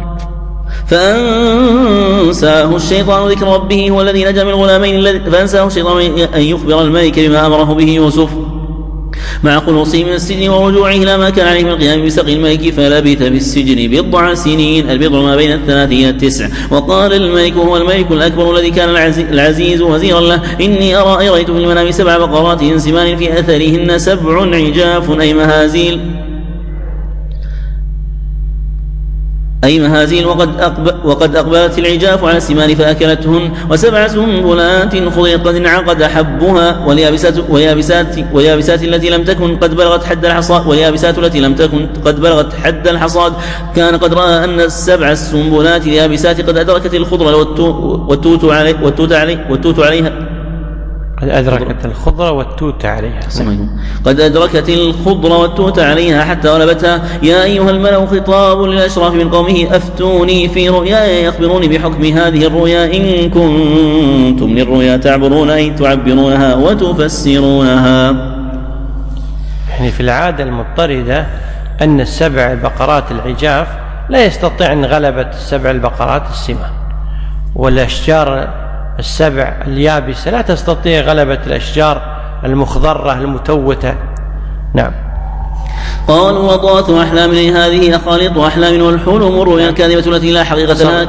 فأنساه الشيطان ذكر ربه هو الذي نجا من الغلامين، فأنساه الشيطان أن يخبر الملك بما أمره به يوسف مع خلوصه من السجن ورجوعه إلى ما كان عليه من القيام بسقي الملك، فلبث في السجن بضع سنين البضع ما بين الثلاث إلى التسع. وقال الملك هو الملك الأكبر الذي كان العزيز وزيرا له إني أرى رأيت في المنام سبع بقرات سمان في أثرهن سبع عجاف أي مهازيل. أي مهازيل، وقد, أقب وقد أقبلت العجاف على السمان فأكلتهن، وسبع سنبلات خضرت قد انعقد حبها، واليابسات, واليابسات, واليابسات التي لم تكن قد بلغت حد الحصاد واليابسات التي لم تكن قد بلغت حد الحصاد. كان قد رأى أن السبع السنبلات اليابسات قد أدركت الخضر والتوت, علي والتوت, علي والتوت عليها قد أدركت الخضرة والتوت عليها قد أدركت الخضرة والتوت عليها حتى غلبتها. يا أيها الملأ خطاب للأشراف من قومه أفتوني في رؤياي يخبروني بحكم هذه الرؤيا إن كنتم للرؤيا تعبرون أي تعبرونها وتفسرونها. يعني في العادة المضطردة أن السبع البقرات العجاف لا يستطيع غلبة السبع البقرات السمان، والأشجار السبع اليابسة لا تستطيع غلبة الأشجار المخضرة المتوتة. نعم. قالوا وضغط أحلام هذه أخالط أحلام والحلم الرؤيا الكاذبة التي لا حقيقة لها.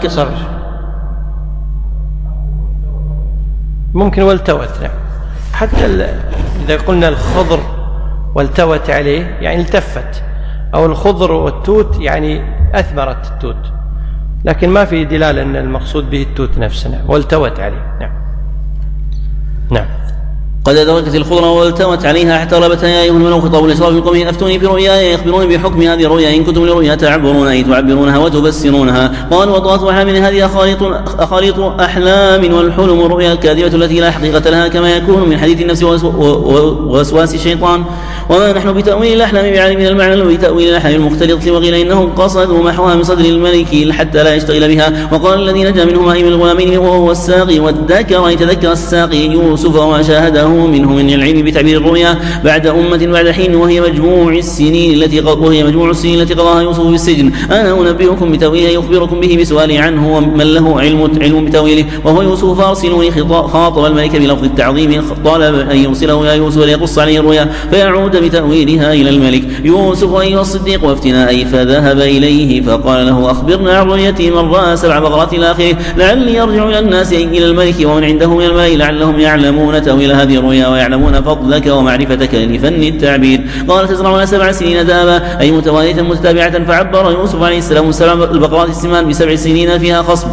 ممكن والتوت. نعم. حتى إذا قلنا الخضر والتوت عليه يعني التفت، أو الخضر والتوت يعني أثمرت التوت، لكن ما في دلالة أن المقصود به التوت نفسنا والتوت عليه. نعم. نعم. قد أدركت الخضرة والتوت عليها حتى غلبتها. يا أيها الملأ خطاب الأشراف من قومه أفتوني في رؤياي يخبروني بحكم هذه الرؤيا إن كنتم لرؤيا تعبرون أي تعبرونها وتفسرونها. قالوا وضغط أحلام هذه أخالط, أخالط أحلام والحلم الرؤيا الكاذبة التي لا حقيقة لها كما يكون من حديث النفس ووسواس الشيطان. وما نحن بتأويل الأحلام بعلم من المعنى وبتأويل الأحلام المختلطة، وقيل إنهم قصدوا محوها من صدر الملك حتى لا يشتغل بها. وقال الذي نجا منهما أي من الغلامين وهو الساقي والذكر يتذكر الساقي يوسف وما شاهده منه من العلم بتعبير الرؤيا بعد أمة بعد حين، وهي مجموع السنين التي وهي مجموع السنين التي قضاها يوسف في السجن. أنا أنبئكم بتأويله يخبركم به بسؤالي عنه ومن له علم علم بتأويله وهو يوسف فارسلوني. خاطب الملك بلفظ التعظيم طالب أن يرسله إلى يوسف ليقص عليه الرؤيا فيعود بتأويلها إلى الملك. يوسف أيها الصديق وافتنا أي فذهب إليه فقال له أخبرنا عن رؤيتي من رأى سبع بقرات إلى آخره لعلي يرجع إلى الناس أي إلى الملك ومن عنده من الملك لعلهم يعلمون تأويل هذه الرؤيا ويعلمون فضلك ومعرفتك لفن التعبير. قال تزرعون سبع سنين دابا أي متوالية متتابعة. فعبر يوسف عليه السلام سبع البقرات السمان بسبع سنين فيها خصب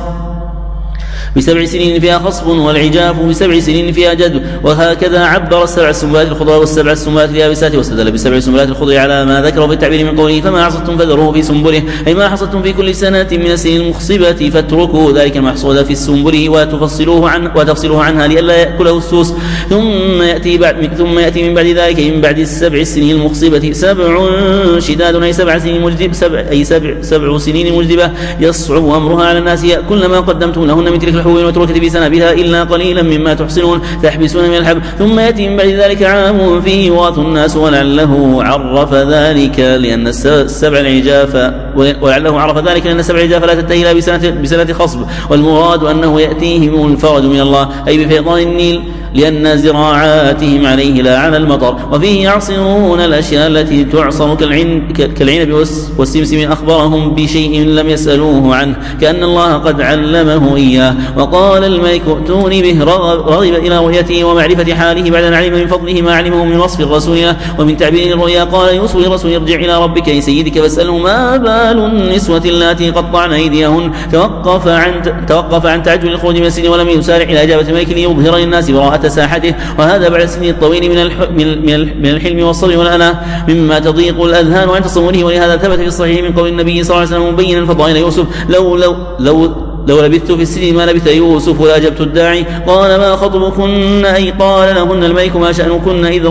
بسبع سنين فيها خصب والعجاف بسبع سنين فيها جد. وهكذا عبر السبع السنبلات الخضر والسبع السنبلات اليابسات واستدل بسبع السنبلات الخضر على ما ذكره في التعبير من قوله فما حصدتم فذروه في سنبله أي ما حصدتم في كل سنة من السنين المخصبة فاتركوا ذلك المحصود في سنبله وتفصلوه عن وتفصلوه عنها لئلا يأكله السوس. ثم يأتي بعد ثم يأتي من بعد ذلك من بعد السبع السنين المخصبة سبع شداد أي سبع سنين مجدب سبع أي سبع سبع سنين مجدبة يصعب أمرها على الناس يأكلن ما قدمتم لهن من تلك الحبوب وتركت في سنابها إلا قليلا مما تحصنون تحبسون من الحب. ثم يأتي من بعد ذلك عام فيه يغاث الناس ولعله عرف ذلك لأن السبع العجاف ولعله عرف ذلك لأن السبع العجاف لا تنتهي إلا بسنة, بسنة خصب. والمراد أنه يأتيهم الفرج من الله أي بفيضان النيل لأن زراعاتهم عليه لا على المطر. وفيه يعصرون الأشياء التي تعصر كالعنب والسمسم أخبرهم بشيء لم يسألوه عنه كأن الله قد علمه إياه. وقال الملك ائتوني به رغب إلى رؤيته ومعرفة حاله بعد أن علم من فضله ما علمه من وصف الرسول ومن تعبير الرؤيا. قال يوسف للرسول ارجع إلى ربك أي سيدك فاسأله ما بال النسوة اللاتي قطعن أيديهن. توقف عن توقف عن تعجل الخروج من السجن ولم يسارع إلى إجابة الملك ليظهر للناس براءة ساحته. وهذا بعد السن الطويل من من الحلم والصبر والأناة مما تضيق الأذهان عن تصوره. ولهذا ثبت في الصحيح من قول النبي صلى الله عليه وسلم مبينا فضائل يوسف لو لو لو لو لبثت في السجن ما لبث يوسف لأجبت الداعي. قال ما خطبكن أي قال لهن الملك ما شأنكن إذ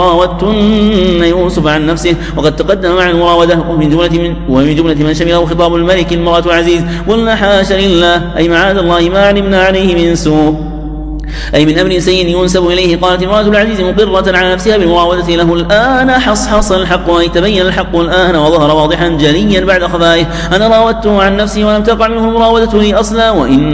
راوتن يوسف عن نفسه. وقد تقدم مع المراودة ومن جملة من ومن جملة من شمله خطاب الملك المرأة العزيز. قلنا حاشا لله أي معاذ الله ما علمنا عليه من سوء أي من أمر سيء ينسب إليه. قالت امرأة العزيز مقرة على نفسها بالمراودة له الآن حصحص الحق أي تبين الحق الآن وظهر واضحا جليا بعد خفائه. أنا راودته عن نفسي ولم تقع منه المراودة لي أصلا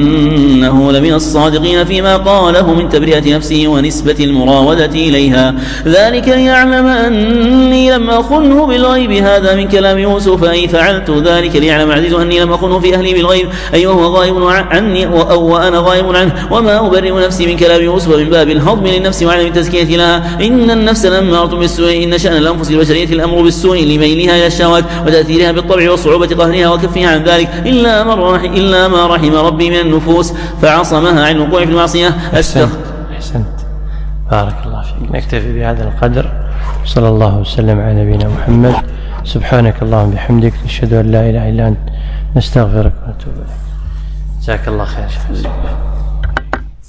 وإنه لمن الصادقين فيما قاله من تبرئة نفسه ونسبة المراودة إليها. ذلك ليعلم أني لم أخنه بالغيب. هذا من كلام يوسف أي فعلت ذلك ليعلم العزيز أني لم أخنه في أهلي بالغيب أي وهو غائب عني أو وأنا غائب عنه وما أبرئ نفسي من كلام يوسف من باب الهضم للنفس وعدم التزكية لها. إن النفس لأمارة بالسوء، إن شأن الأنفس البشرية الأمر بالسوء لميلها إلى الشهوات وتأثيرها بالطبع وصعوبة قهرها وكفها عن ذلك، إلا, من إلا ما رحم ربي من النفوس فعصمها عن الوقوع في المعصية. أحسنت. أحسنت بارك الله فيك. نكتفي بهذا القدر. صلى الله وسلم على نبينا محمد. سبحانك اللهم بحمدك نشهد أن لا إله إلا أنت نستغفرك ونتوب إليك. جزاك الله خير.